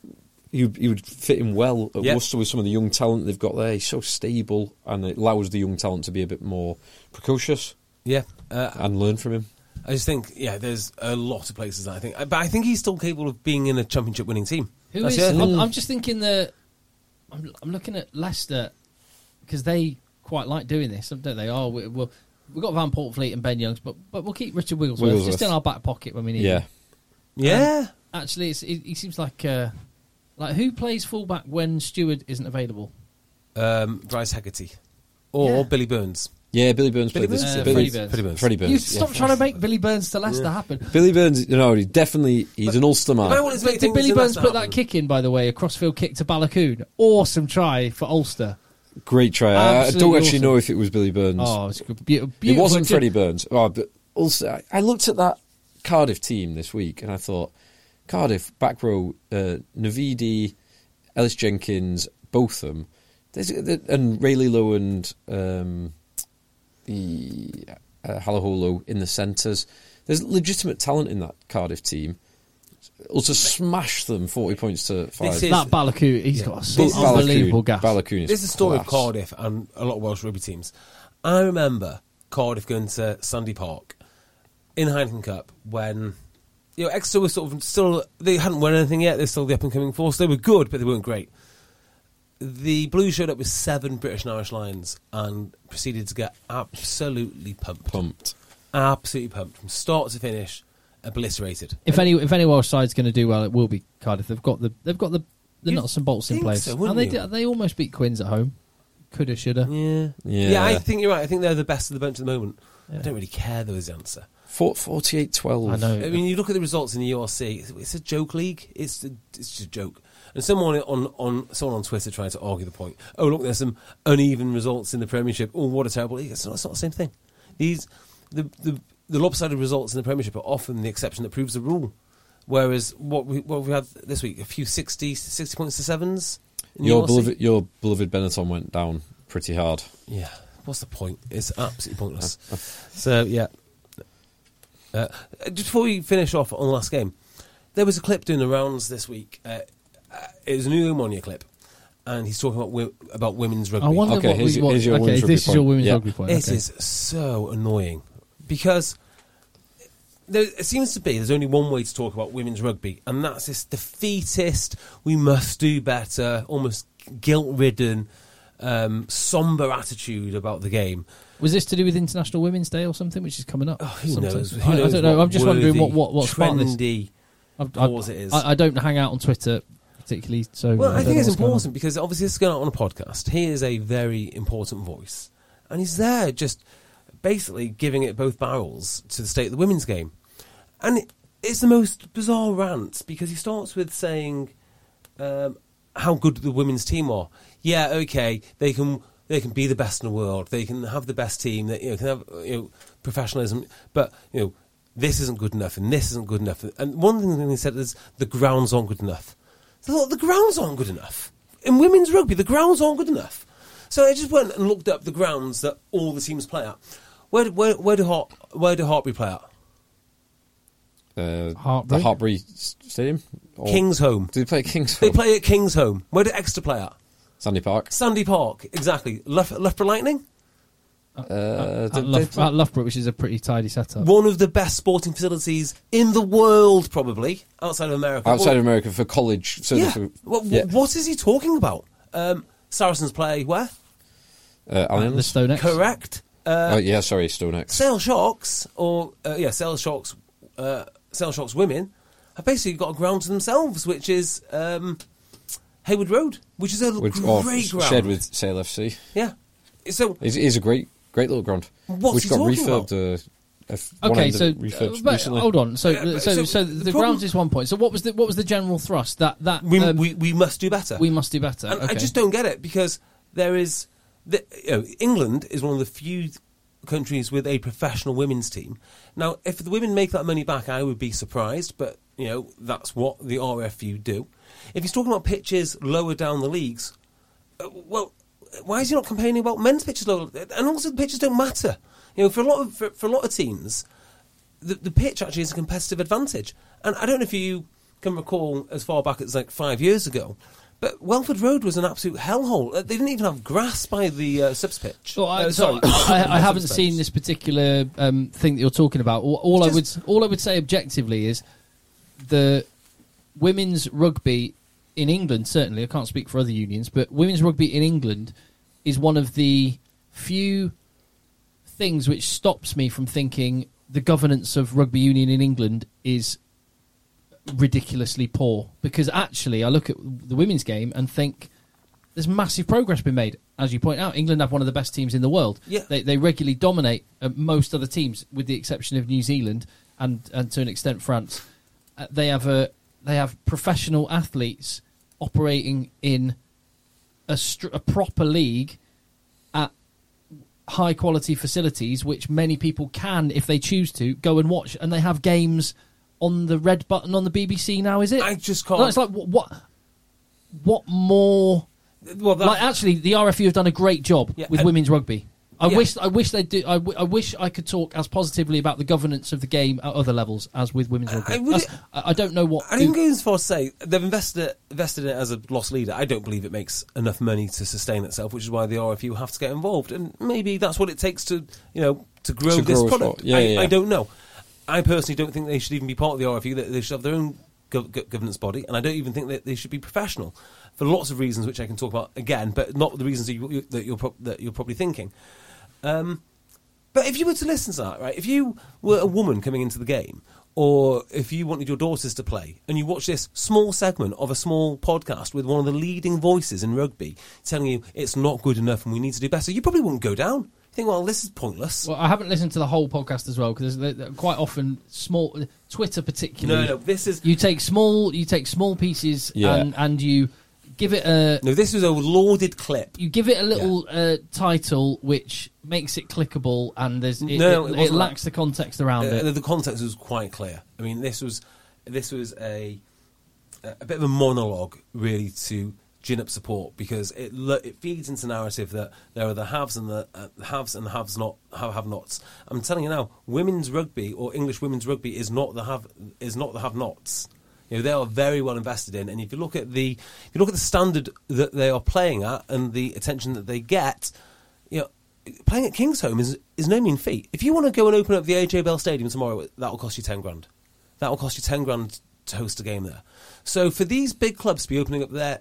he would, he would fit in well at Yeah. Worcester with some of the young talent they've got there. He's so stable, and it allows the young talent to be a bit more precocious Yeah, uh, and learn from him. I just think yeah, there's a lot of places that I think, but I think he's still capable of being in a championship winning team. Who That's is? the other thing. I'm, I'm just thinking that I'm, I'm looking at Leicester because they quite like doing this, don't they? Oh, we, we'll, we've got Van Portfleet and Ben Youngs, but but we'll keep Richard Wigglesworth, Wigglesworth. just in our back pocket when we need Yeah, him. Yeah, Actually, it's, it, he seems like uh, like who plays fullback when Stewart isn't available? um, Bryce Hegarty or Yeah. Billy Burns. yeah. Billy Burns Billy played this. Burns? Uh, Billy, Freddie Burns. Freddie Burns. Freddie Burns. You yeah. stop trying to make Billy Burns to Leicester happen. Billy Burns. You know, he definitely he's an Ulster man. But I want to make Did things Billy in Burns Leicester put that happen. kick in, by the way, a crossfield kick to Balakoon? Awesome try for Ulster. Great try. I, I don't Absolutely actually awesome. know if it was Billy Burns. Oh, it's good. Be- It beautiful. wasn't Just- Freddie Burns. Oh, but also, I, I looked at that Cardiff team this week and I thought, Cardiff, back row, uh, Navidi, Ellis Jenkins, both of them, there's, and Rayleigh Lowe and um, the uh, Halaholo in the centres. There's legitimate talent in that Cardiff team. Also smash them forty points to five. This is- That Balakoon, he's Yeah. got This some is- unbelievable Balakoon- gas. Balakoon is This is the story of class. Cardiff and a lot of Welsh rugby teams. I remember Cardiff going to Sandy Park in Heineken Cup when, you know, Exeter were sort of still, they hadn't won anything yet, they're still the up-and-coming force. They were good, but they weren't great. The Blues showed up with seven British and Irish Lions and proceeded to get absolutely pumped. Pumped. Absolutely pumped. From start to finish, obliterated. If any if any Welsh side's going to do well, it will be Cardiff. They've got the they've got the, the You'd nuts and bolts in think place, so, and wouldn't they you? did, they almost beat Quins at home. Coulda, shoulda. Yeah. Yeah. Yeah, I think you're right. I think they're the best of the bunch at the moment. I don't really care, though, is the answer. forty-eight twelve. I know. I mean, you look at the results in the U R C, it's, it's a joke league. It's a, it's just a joke. And someone on, on someone on Twitter trying to argue the point. Oh, look, there's some uneven results in the Premiership. Oh, what a terrible league. It's not, it's not the same thing. These the, the the lopsided results in the Premiership are often the exception that proves the rule. Whereas what we what we had this week, a few sixty, sixty points to sevens. In Your the U R C. beloved, your beloved Benetton went down pretty hard. Yeah. What's the point? It's absolutely pointless. So, yeah. Uh, just before we finish off on the last game, there was a clip doing the rounds this week. Uh, uh, it was a new Monia clip, and he's talking about wi- about women's rugby. I wonder Okay, what here's we your- what, here's your okay, women's rugby this is your point. women's Yeah. rugby point. It okay. is so annoying because there it seems to be there's only one way to talk about women's rugby, and that's this defeatist, we must do better, almost guilt-ridden, um, somber attitude about the game. Was this to do with International Women's Day or something, which is coming up? Oh, who sometime? knows? Who I, knows I don't know. what I'm just wondering what worthy, what what's behind this. trendy I, cause it is. I, I don't hang out on Twitter particularly, so Well, I, don't think know it's what's going on. important because obviously this is going out on a podcast. He is a very important voice, and he's there just basically giving it both barrels to the state of the women's game. And it, it's the most bizarre rant because he starts with saying um, how good the women's team are. Yeah, okay, they can they can be the best in the world. They can have the best team. That you know can have you know professionalism, but you know this isn't good enough and this isn't good enough. And one thing he said is the grounds aren't good enough. So I thought, the grounds aren't good enough. In women's rugby, the grounds aren't good enough. So I just went and looked up the grounds that all the teams play at. Where where where do Hart, where do Hartbury play at? Uh, Hartbury? The Hartbury S- Stadium? Or- King's Home. Do they play at King's They Home? play at King's Home. Where do Exeter play at? Sandy Park. Sandy Park, exactly. Leff- Loughborough Lightning? Uh, At, did Lough- they- at Loughborough, which is a pretty tidy setup. One of the best sporting facilities in the world, probably, outside of America. outside Well, of America for college. So yeah. for, What, yeah. what is he talking about? Um, Saracens play where? Uh, Allianz? The Stonex. Correct. Uh, oh, yeah, sorry, Stonex. Sale Sharks, or uh, yeah, Sale Sharks, uh, Sale Sharks women have basically got a ground to themselves, which is um, Hayward Road, which is a Which, great or ground. shared with Sale F C. Yeah. So It is a great, great little ground. What's which he got talking refurbed. Uh, F- one Okay, end of so it refurbed uh, but recently. hold on. So, Yeah, but- so, so so, the the, problem- grounds is one point. So, what was the what was the general thrust? That that we, um, we we must do better. we must do better. And okay. I just don't get it because there is, the, you know, England is one of the few countries with a professional women's team. Now, if the women make that money back, I would be surprised, but you know that's what the R F U do. If he's talking about pitches lower down the leagues, uh, well, why is he not complaining about men's pitches lower? And also, the pitches don't matter. You know, for a lot of for, for a lot of teams, the, the pitch actually is a competitive advantage. And I don't know if you can recall as far back as like five years ago, but Welford Road was an absolute hellhole. Uh, They didn't even have grass by the uh, subs pitch. Well, I, Uh, so sorry, I, I the haven't subs seen pitch. this particular um, thing that you're talking about. All, all I would Just- all I would say objectively is the women's rugby in England. Certainly, I can't speak for other unions, but women's rugby in England is one of the few things which stops me from thinking the governance of rugby union in England is ridiculously poor. Because actually, I look at the women's game and think there's massive progress been made. As you point out, England have one of the best teams in the world. Yeah. They, they regularly dominate uh, most other teams, with the exception of New Zealand and, and to an extent France. Uh, they have a they have professional athletes operating in a, str- a proper league at high quality facilities, which many people can, if they choose to, go and watch. And they have games on the red button on the B B C now. Is it? I just can't. No, it's like what what, what more? Well, that, Like actually, the R F U have done a great job Yeah, with and- women's rugby. I Yeah. wish I wish they do. I, w- I wish I could talk as positively about the governance of the game at other levels as with women's rugby. I would- That's- I, I don't know what. I didn't go as far as say they've invested it, invested in it as a loss leader. I don't believe it makes enough money to sustain itself, which is why the R F U have to get involved. And maybe that's what it takes to, you know, to grow To this grow a product. sport. Yeah, I, yeah, yeah. I don't know. I personally don't think they should even be part of the R F U. That they should have their own gov- gov- governance body, and I don't even think that they should be professional for lots of reasons, which I can talk about again, but not the reasons that, you, you, that you're pro- that you're probably thinking. Um, but if you were to listen to that, right? If you were a woman coming into the game, or if you wanted your daughters to play, and you watch this small segment of a small podcast with one of the leading voices in rugby telling you it's not good enough and we need to do better, you probably wouldn't go down. You think, well, this is pointless. Well, I haven't listened to the whole podcast as well because quite often small Twitter particularly. No, no, this is you take small you take small pieces Yeah. and and you give it a no. This was a lauded clip. you give it a little uh, title which makes it clickable and there's it, No, it, it it wasn't lacks the context around Uh, it. the context was quite clear. I mean, this was this was a a bit of a monologue, really, to gin up support because it lo- it feeds into narrative that there are the haves and the uh, haves and the haves not have have nots. I'm telling you now, women's rugby or English women's rugby is not the have is not the have nots. You know, they are very well invested in, and if you look at the if you look at the standard that they are playing at and the attention that they get, you know. Playing at Kingsholm is is no mean feat. If you want to go and open up the A J Bell Stadium tomorrow, that will cost you ten grand. That will cost you ten grand to host a game there. So for these big clubs to be opening up their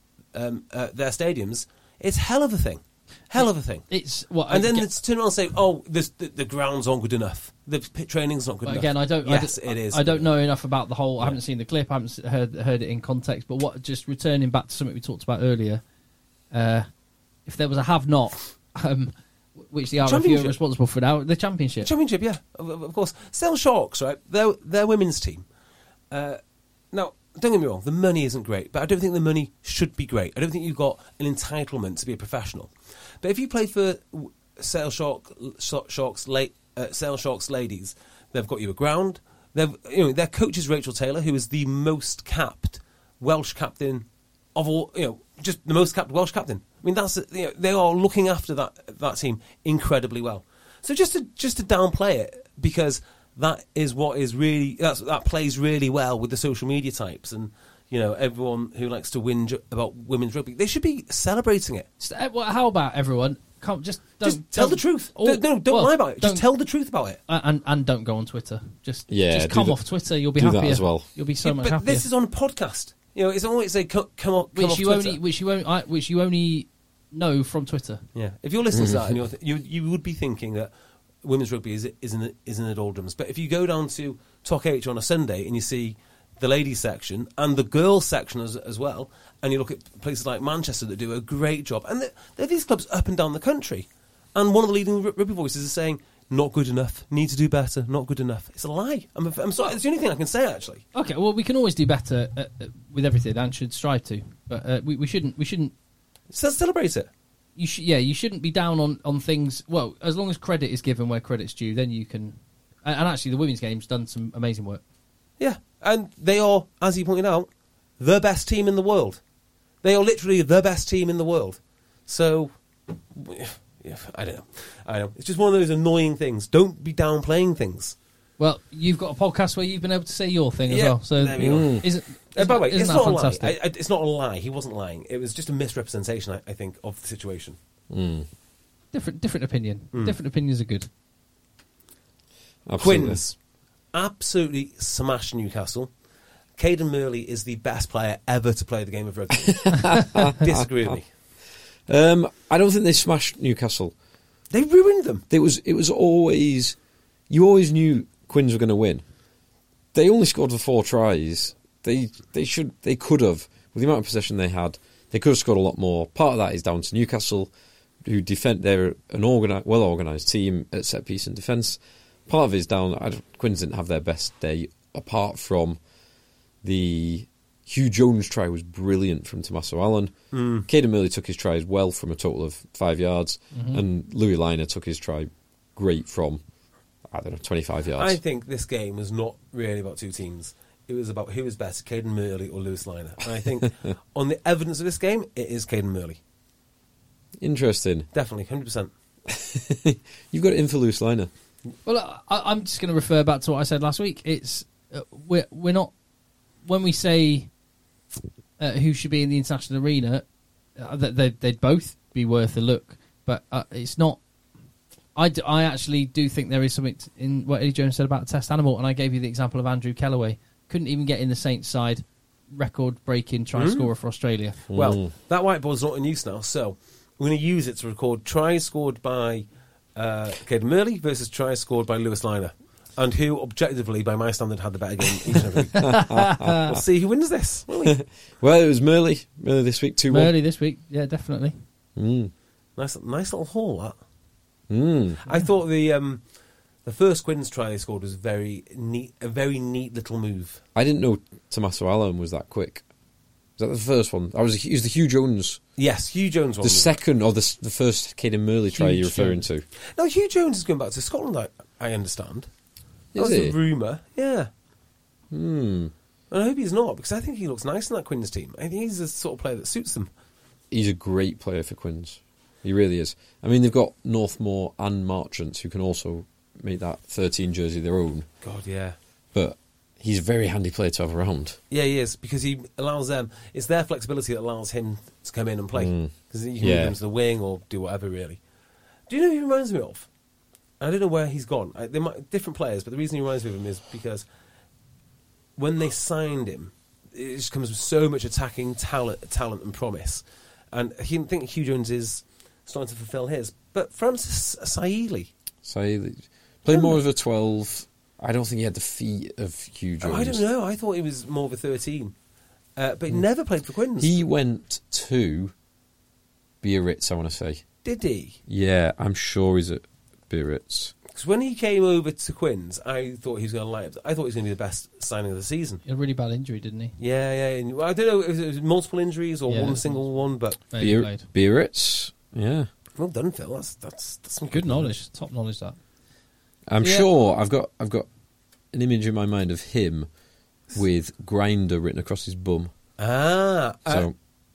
um, uh, their stadiums, it's hell of a thing, hell of a thing. It's what and then again, it's turn around and say, "Oh, this, the, the grounds aren't good enough. The pit training's not good but enough." again, I don't. Yes, I, don't- it is. I don't know enough about the whole. I haven't seen the clip. I haven't s- heard heard it in context. But what? Just returning back to something we talked about earlier. Uh, if there was a have not. Um, Which the R F U are Championship. responsible for now, the championship. Championship, yeah, of, of course. Sale Sharks, right? They're, they're women's team. Uh, now, don't get me wrong, the money isn't great, but I don't think the money should be great. I don't think you've got an entitlement to be a professional. But if you play for Sale Shark, Sharks, la- uh, Sale Sharks ladies, they've got you a ground. They've, you know, their coach is Rachel Taylor, who is the most capped Welsh captain of all, you know, just the most capped Welsh captain. I mean, that's you know, they are looking after that that team incredibly well. So just to just to downplay it because that is what is really that's that plays really well with the social media types and you know everyone who likes to whinge about women's rugby. They should be celebrating it. So, uh, well, how about everyone? Come, just don't, Just tell don't- the truth. or- Don't- no, don't well, lie about it. Just don't- tell the truth about it. uh, and and don't go on Twitter. Just Yeah, just do come that- off Twitter. You'll be do that happier as well. You'll be so Yeah, much but happier. this is on a podcast. You know, it's always say come, come, on, come which off you Twitter. only which you only I, which you only know from Twitter. Yeah, if you're listening to that, and you're th- you you would be thinking that women's rugby is is in the, is in the doldrums. But if you go down to Talk H on a Sunday and you see the ladies section and the girls section as, as well, and you look at places like Manchester that do a great job, and there there are these clubs up and down the country, and one of the leading r- rugby voices is saying not good enough, need to do better, not good enough. It's a lie. I'm, I'm sorry. It's the only thing I can say actually. Okay, well we can always do better uh, uh, with everything and should strive to, but uh, we, we shouldn't we shouldn't. So celebrate it. You should, yeah, you shouldn't be down on, on things. Well, as long as credit is given where credit's due, then you can. And, and actually, the women's game's done some amazing work. Yeah, and they are, as you pointed out, the best team in the world. They are literally the best team in the world. So, yeah, I don't know. I know. It's just one of those annoying things. Don't be downplaying things. Well, you've got a podcast where you've been able to say your thing as Yeah, well. So, there we go. isn't, isn't, Uh, by the way, isn't it's that not fantastic? a lie. I, I, it's not a lie. He wasn't lying. It was just a misrepresentation, I, I think, of the situation. different, different opinion. Hmm. Different opinions are good. Absolutely. Quins absolutely smashed Newcastle. Caden Murley is the best player ever to play the game of rugby. Disagree with me. Um, I don't think they smashed Newcastle. They ruined them. It was it was always you always knew Quins were going to win. They only scored for four tries. They they should they could have with the amount of possession they had. They could have scored a lot more. Part of that is down to Newcastle, who defend. They're an organi- well organised team at set piece and defence. Part of it is down. I don't, Quins didn't have their best day apart from the Hugh Jones try was brilliant from Tommaso Allen. Mm. Caden Murley took his try as well from a total of five yards, mm-hmm. and Louis Liner took his try great from I don't know twenty-five yards. I think this game was not really about two teams. It was about who was better, Caden Murley or Lewis Liner. And I think on the evidence of this game, it is Caden Murley. Interesting. Definitely, one hundred percent. You've got it in for Lewis Liner. Well, I, I'm just going to refer back to what I said last week. It's uh, we're we're not when we say uh, who should be in the international arena, uh, they, they'd both be worth a look. But uh, it's not. I, d- I actually do think there is something t- in what Eddie Jones said about a test animal, and I gave you the example of Andrew Kellaway. Couldn't even get in the Saints side, record-breaking try Mm. scorer for Australia. Well, that whiteboard's not in use now, so we're going to use it to record tries scored by uh, Caden Murley versus tries scored by Lewis Liner, and who, objectively, by my standard, had the better game each and every week. We'll see who wins this, won't we? Well, it was Murley. Murley this week, two one. Early this week, yeah, definitely. Mm. Nice, nice little haul, that. Mm. I thought the um, the first Quins try they scored was very neat, a very neat little move. I didn't know Tommaso Allen was that quick. Was that the first one? I was. It was the Hugh Jones. Yes, Hugh Jones. One The second or the s- the first Caden Murley try Hugh you're referring Jones. to. No, Hugh Jones is going back to Scotland. I, I understand. That Is was he? a rumour. Yeah. Hmm. And I hope he's not, because I think he looks nice in that Quins team. I think he's the sort of player that suits them. He's a great player for Quins. He really is. I mean, they've got Northmore and Marchant who can also make that thirteen jersey their own. God, yeah. But he's a very handy player to have around. Yeah, he is, because he allows them, it's their flexibility that allows him to come in and play. Mm. Because you can Yeah. move him to the wing or do whatever, really. Do you know who he reminds me of? I don't know where he's gone. I, they might, different players, but the reason he reminds me of him is because when they signed him, it just comes with so much attacking talent, talent and promise. And I think Hugh Jones is starting to fulfil his. But Francis Saili, So he played more of a twelve. I don't think he had the feet of Hugh Jones. I don't know. I thought he was more of a thirteen. Uh, but he never played for Quins. He went to Biarritz, I want to say. Did he? Yeah, I'm sure he's at Biarritz. Because when he came over to Quins, I thought he was going to light up. I thought he was going to be the best signing of the season. He had a really bad injury, didn't he? Yeah, yeah. And, well, I don't know if it was multiple injuries or Yeah, one it single one, but Barely Biar- played. Biarritz, yeah. well done, Phil. That's that's that's some Good knowledge, top knowledge that. I'm Yeah. sure I've got I've got an image in my mind of him with Grinder written across his bum. Ah, uh, So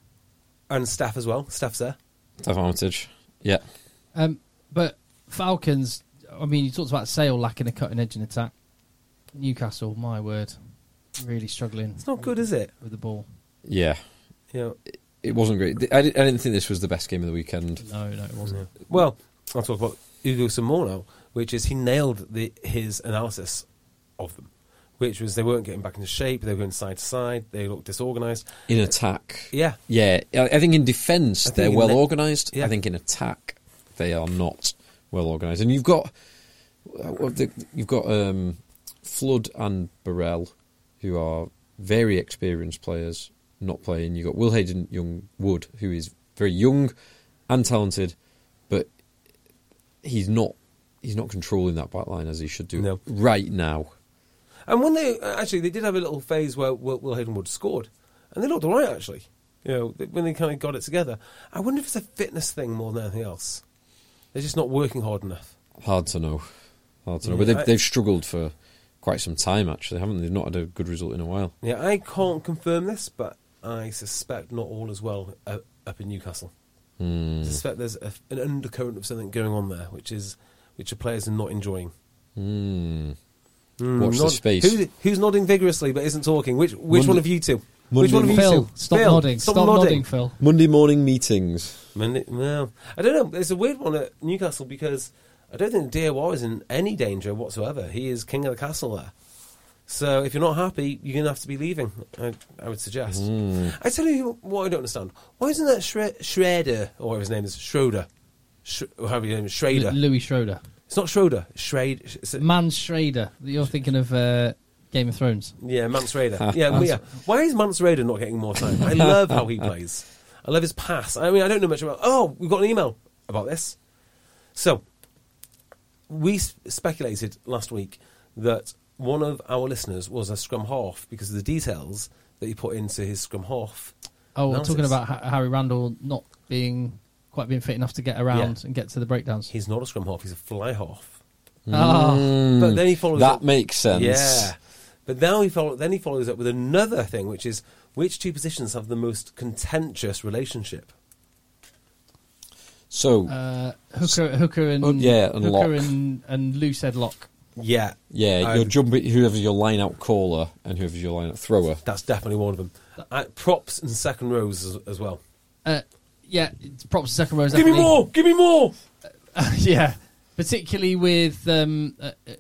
and Staff as well. Staff's there. advantage. Yeah. Um, but Falcons, I mean, you talked about Sale lacking a cutting edge in attack. Newcastle, my word, really struggling It's not good, is it? with the ball. Yeah. You know, It wasn't great. I didn't, I didn't think this was the best game of the weekend. No, no, it wasn't. well, I'll talk about Ugo some more now, which is he nailed the, his analysis of them, which was they weren't getting back into shape, they were going side to side, they looked disorganised. In attack. Yeah. Yeah. I I think in defence I think they're in well the- organised. Yeah. I think in attack they are not well organised. And you've got what the- you've got um, Flood and Burrell, who are very experienced players, not playing. You've got Will Hayden Young Wood, who is very young and talented, but he's not he's not controlling that back line as he should do No. right now. And when they actually they did have a little phase where Will, Will Hayden Wood scored, and they looked all right actually. You know, they- when they kind of got it together. I wonder if it's a fitness thing more than anything else. They're just not working hard enough. Hard to know. Hard to know. Yeah, But they've, I- they've struggled for quite some time, actually, haven't they? They've not had a good result in a while. Yeah, I can't confirm this, but I suspect not all as well uh, up in Newcastle. Hmm. I suspect there's a, an undercurrent of something going on there, which is which the players are not enjoying. Hmm. Mm, Watch the nod- space. Who, who's nodding vigorously but isn't talking? Which which Monday- one of you two? Monday which one of you Phil, two? stop Phil, nodding. Stop, Stop nodding. nodding, Phil. Monday morning meetings. Monday, well, I don't know. It's a weird one at Newcastle because I don't think D A W is in any danger whatsoever. He is king of the castle there. So if you're not happy, you're going to have to be leaving, I, I would suggest. Mm. I tell you what I don't understand. Why isn't that Shre- Schroeder, or whatever his name is, Schroeder, Sh- or however your name is, Schrader? L- Louis Schroeder. It's not Schroeder, it's Schrader. It's a- Man Schrader. You're thinking of uh, Game of Thrones. yeah, Mance Raider. yeah, well, yeah. Why is Mance Raider not getting more time? I love how he plays. I love his pass. I mean, I don't know much about... Oh, we've got an email about this. So, we s- speculated last week that one of our listeners was a scrum half because of the details that he put into his scrum half. Oh, we're analysis. talking about Ha- Harry Randall not being quite being fit enough to get around Yeah. and get to the breakdowns. He's not a scrum half, he's a fly half. Ah, But then he follows That up- makes sense. Yeah. But now he follow, then he follows up with another thing, which is which two positions have the most contentious relationship? So, uh, Hooker, Hooker, and Oh, yeah, and Hooker Lock. and and Lou said Lock. Yeah. yeah, I- you're jumping, whoever's your line-out caller and whoever's your line-out thrower. That's definitely one of them. Uh, props and second rows as, as well. Uh, yeah, it's props to second rows. Give me definitely. more! Give me more! yeah, particularly with um, uh, uh,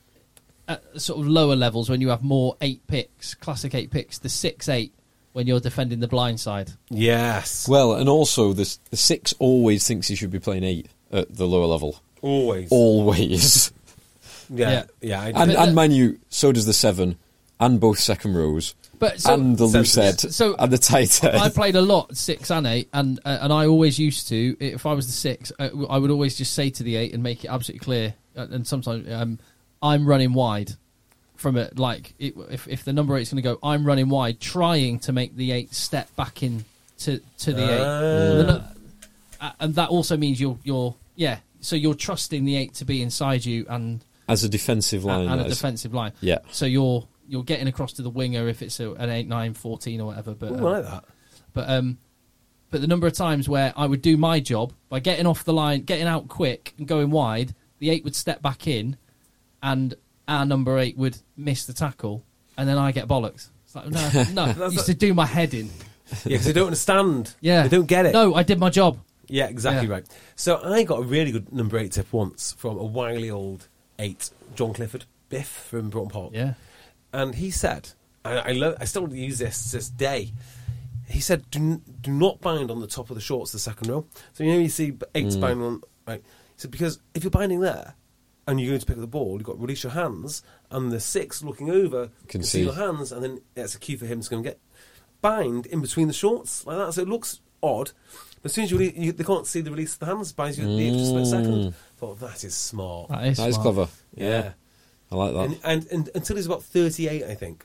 at sort of lower levels when you have more eight picks, classic eight picks, the six eight when you're defending the blind side. Yes. Well, and also the, the six always thinks he should be playing eight at the lower level. Always. Always. Yeah. Yeah. Yeah. I And, do. and mind you, so does the seven, and both second rows, But so, and the loose head, So- and the tight head. I played a lot six and eight, and uh, and I always used to. If I was the six, uh, I would always just say to the eight and make it absolutely clear. Uh, and sometimes um, I'm running wide from it. Like it, if if the number eight's going to go, I'm running wide, trying to make the eight step back in to to the eight. And, then, uh, and that also means you're you're yeah. So you're trusting the eight to be inside you and As a defensive line. and a that is. defensive line. Yeah. So you're you're getting across to the winger if it's a, an eight nine fourteen or whatever. But Ooh, um, I like that. But um, but the number of times where I would do my job by getting off the line, getting out quick and going wide, the eight would step back in, and our number eight would miss the tackle, and then I get bollocks. It's like no, no, I used to do my head in. Yeah, because they don't understand. Yeah, They don't get it. No, I did my job. Yeah, exactly Yeah. right. So I got a really good number eight tip once from a wily old eight, John Clifford, Biff from Broughton Park. Yeah, And he said, and I love, I still use this to this day. He said, "Do n- do not bind on the top of the shorts, the second row." So you know you see eights binding on, right? He said because if you're binding there and you're going to pick up the ball, you've got to release your hands, and the six looking over Can can see. see your hands, and then it's a cue for him to go and get bind in between the shorts like that. So it looks odd. But as soon as you, rele- you they can't see the release of the hands, binds you the extra split second. Thought that is smart. that is, That is smart. clever. Yeah. I like that. And, and, and until he was about thirty-eight, I think,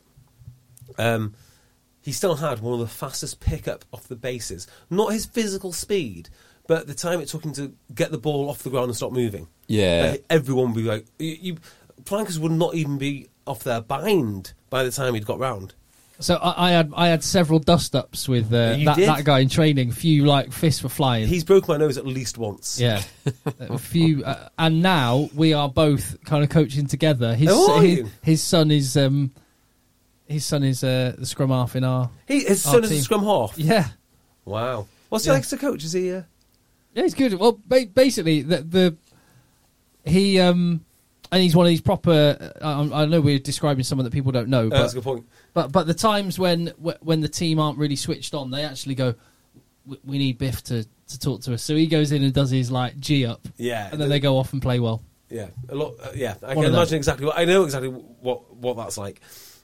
um, he still had one of the fastest pickup off the bases. Not his physical speed, but the time it took him to get the ball off the ground and stop moving. Yeah. Like, everyone would be like, you, you, flankers would not even be off their bind by the time he'd got round. So I, I had I had several dust ups with uh, You that, did? that guy in training. Few like fists were flying. He's broke my nose at least once. Yeah, a few, uh, and now we are both kind of coaching together. His Oh, are his, you? his son is um, his son is uh, the scrum half in our. He, his Our son is a team. scrum half. Yeah, Wow. What's Yeah. he like as a coach? Is he... Uh... yeah, he's good. Well, ba- basically, the, the he um, and he's one of these proper. Uh, I, I know we're describing someone that people don't know, Uh, but that's a good point. But but the times when when the team aren't really switched on, they actually go, "We- we need Biff to, to talk to us. So he goes in and does his like G up, Yeah. and then they go off and play well. Yeah, a lot. Uh, yeah, I One can of them. imagine exactly what I know exactly what what that's like.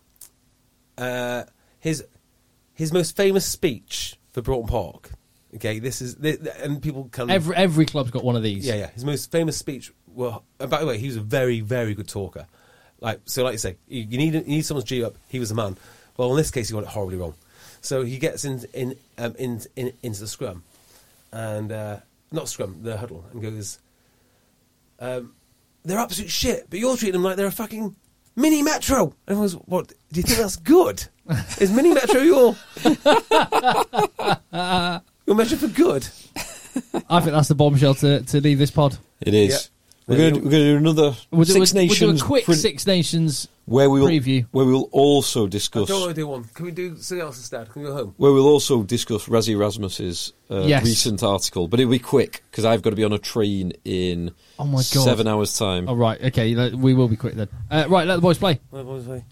Uh, his his most famous speech for Broughton Park. Okay, this is th- th- and people can Every every club's got one of these. yeah yeah. His most famous speech. Well, uh, by the way, he was a very very good talker. Like so, like you say, you, you need you need someone's G up. He was the man. Well, in this case, he got it horribly wrong. So he gets in in um, in, in into the scrum, and uh, not scrum, the huddle, and goes. Um, they're absolute shit, but you're treating them like they're a fucking mini metro. And I was, what? Do you think that's good? Is mini metro your your measure for good? I think that's the bombshell to, to leave this pod. It is. Yeah. We're There going you to we're going to do another We'll do, Six a, Nations we'll do a quick print- Six Nations where we will preview. where we will also I discuss don't want to do one. Can we do something else instead? Can we go home? where we'll also discuss Razzie Erasmus's uh, Yes. recent article, but it'll be quick because I've got to be on a train in Oh my God. seven hours time. Oh, right, okay, let- we will be quick then. Uh, right, let the boys play. What was I?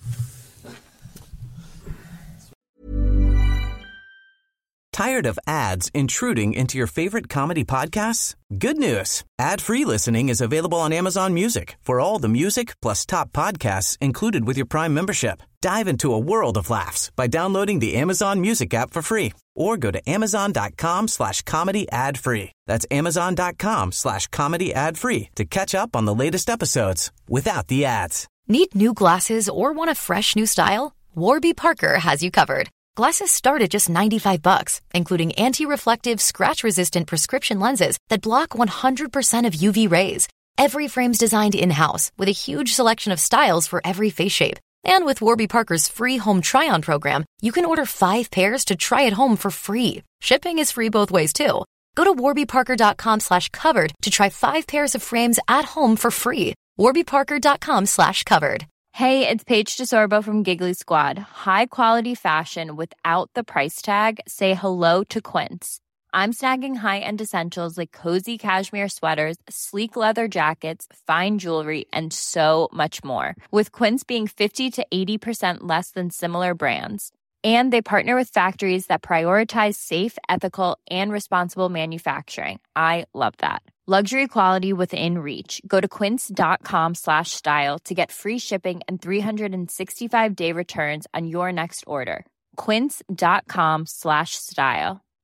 Tired of ads intruding into your favorite comedy podcasts? Good news. Ad-free listening is available on Amazon Music for all the music plus top podcasts included with your Prime membership. Dive into a world of laughs by downloading the Amazon Music app for free or go to amazon.com slash comedy ad free. That's amazon.com slash comedy ad free to catch up on the latest episodes without the ads. Need new glasses or want a fresh new style? Warby Parker has you covered. Glasses start at just ninety-five bucks, including anti-reflective, scratch-resistant prescription lenses that block one hundred percent of U V rays. Every frame's designed in-house with a huge selection of styles for every face shape. And with Warby Parker's free home try-on program, you can order five pairs to try at home for free. Shipping is free both ways, too. Go to warbyparker.com slash covered to try five pairs of frames at home for free. warbyparker.com slash covered. Hey, it's Paige DeSorbo from Giggly Squad. High quality fashion without the price tag. Say hello to Quince. I'm snagging high-end essentials like cozy cashmere sweaters, sleek leather jackets, fine jewelry, and so much more. With Quince being fifty to eighty percent less than similar brands. And they partner with factories that prioritize safe, ethical, and responsible manufacturing. I love that. Luxury quality within reach. Go to quince.com slash style to get free shipping and three sixty-five day returns on your next order. Quince.com slash style.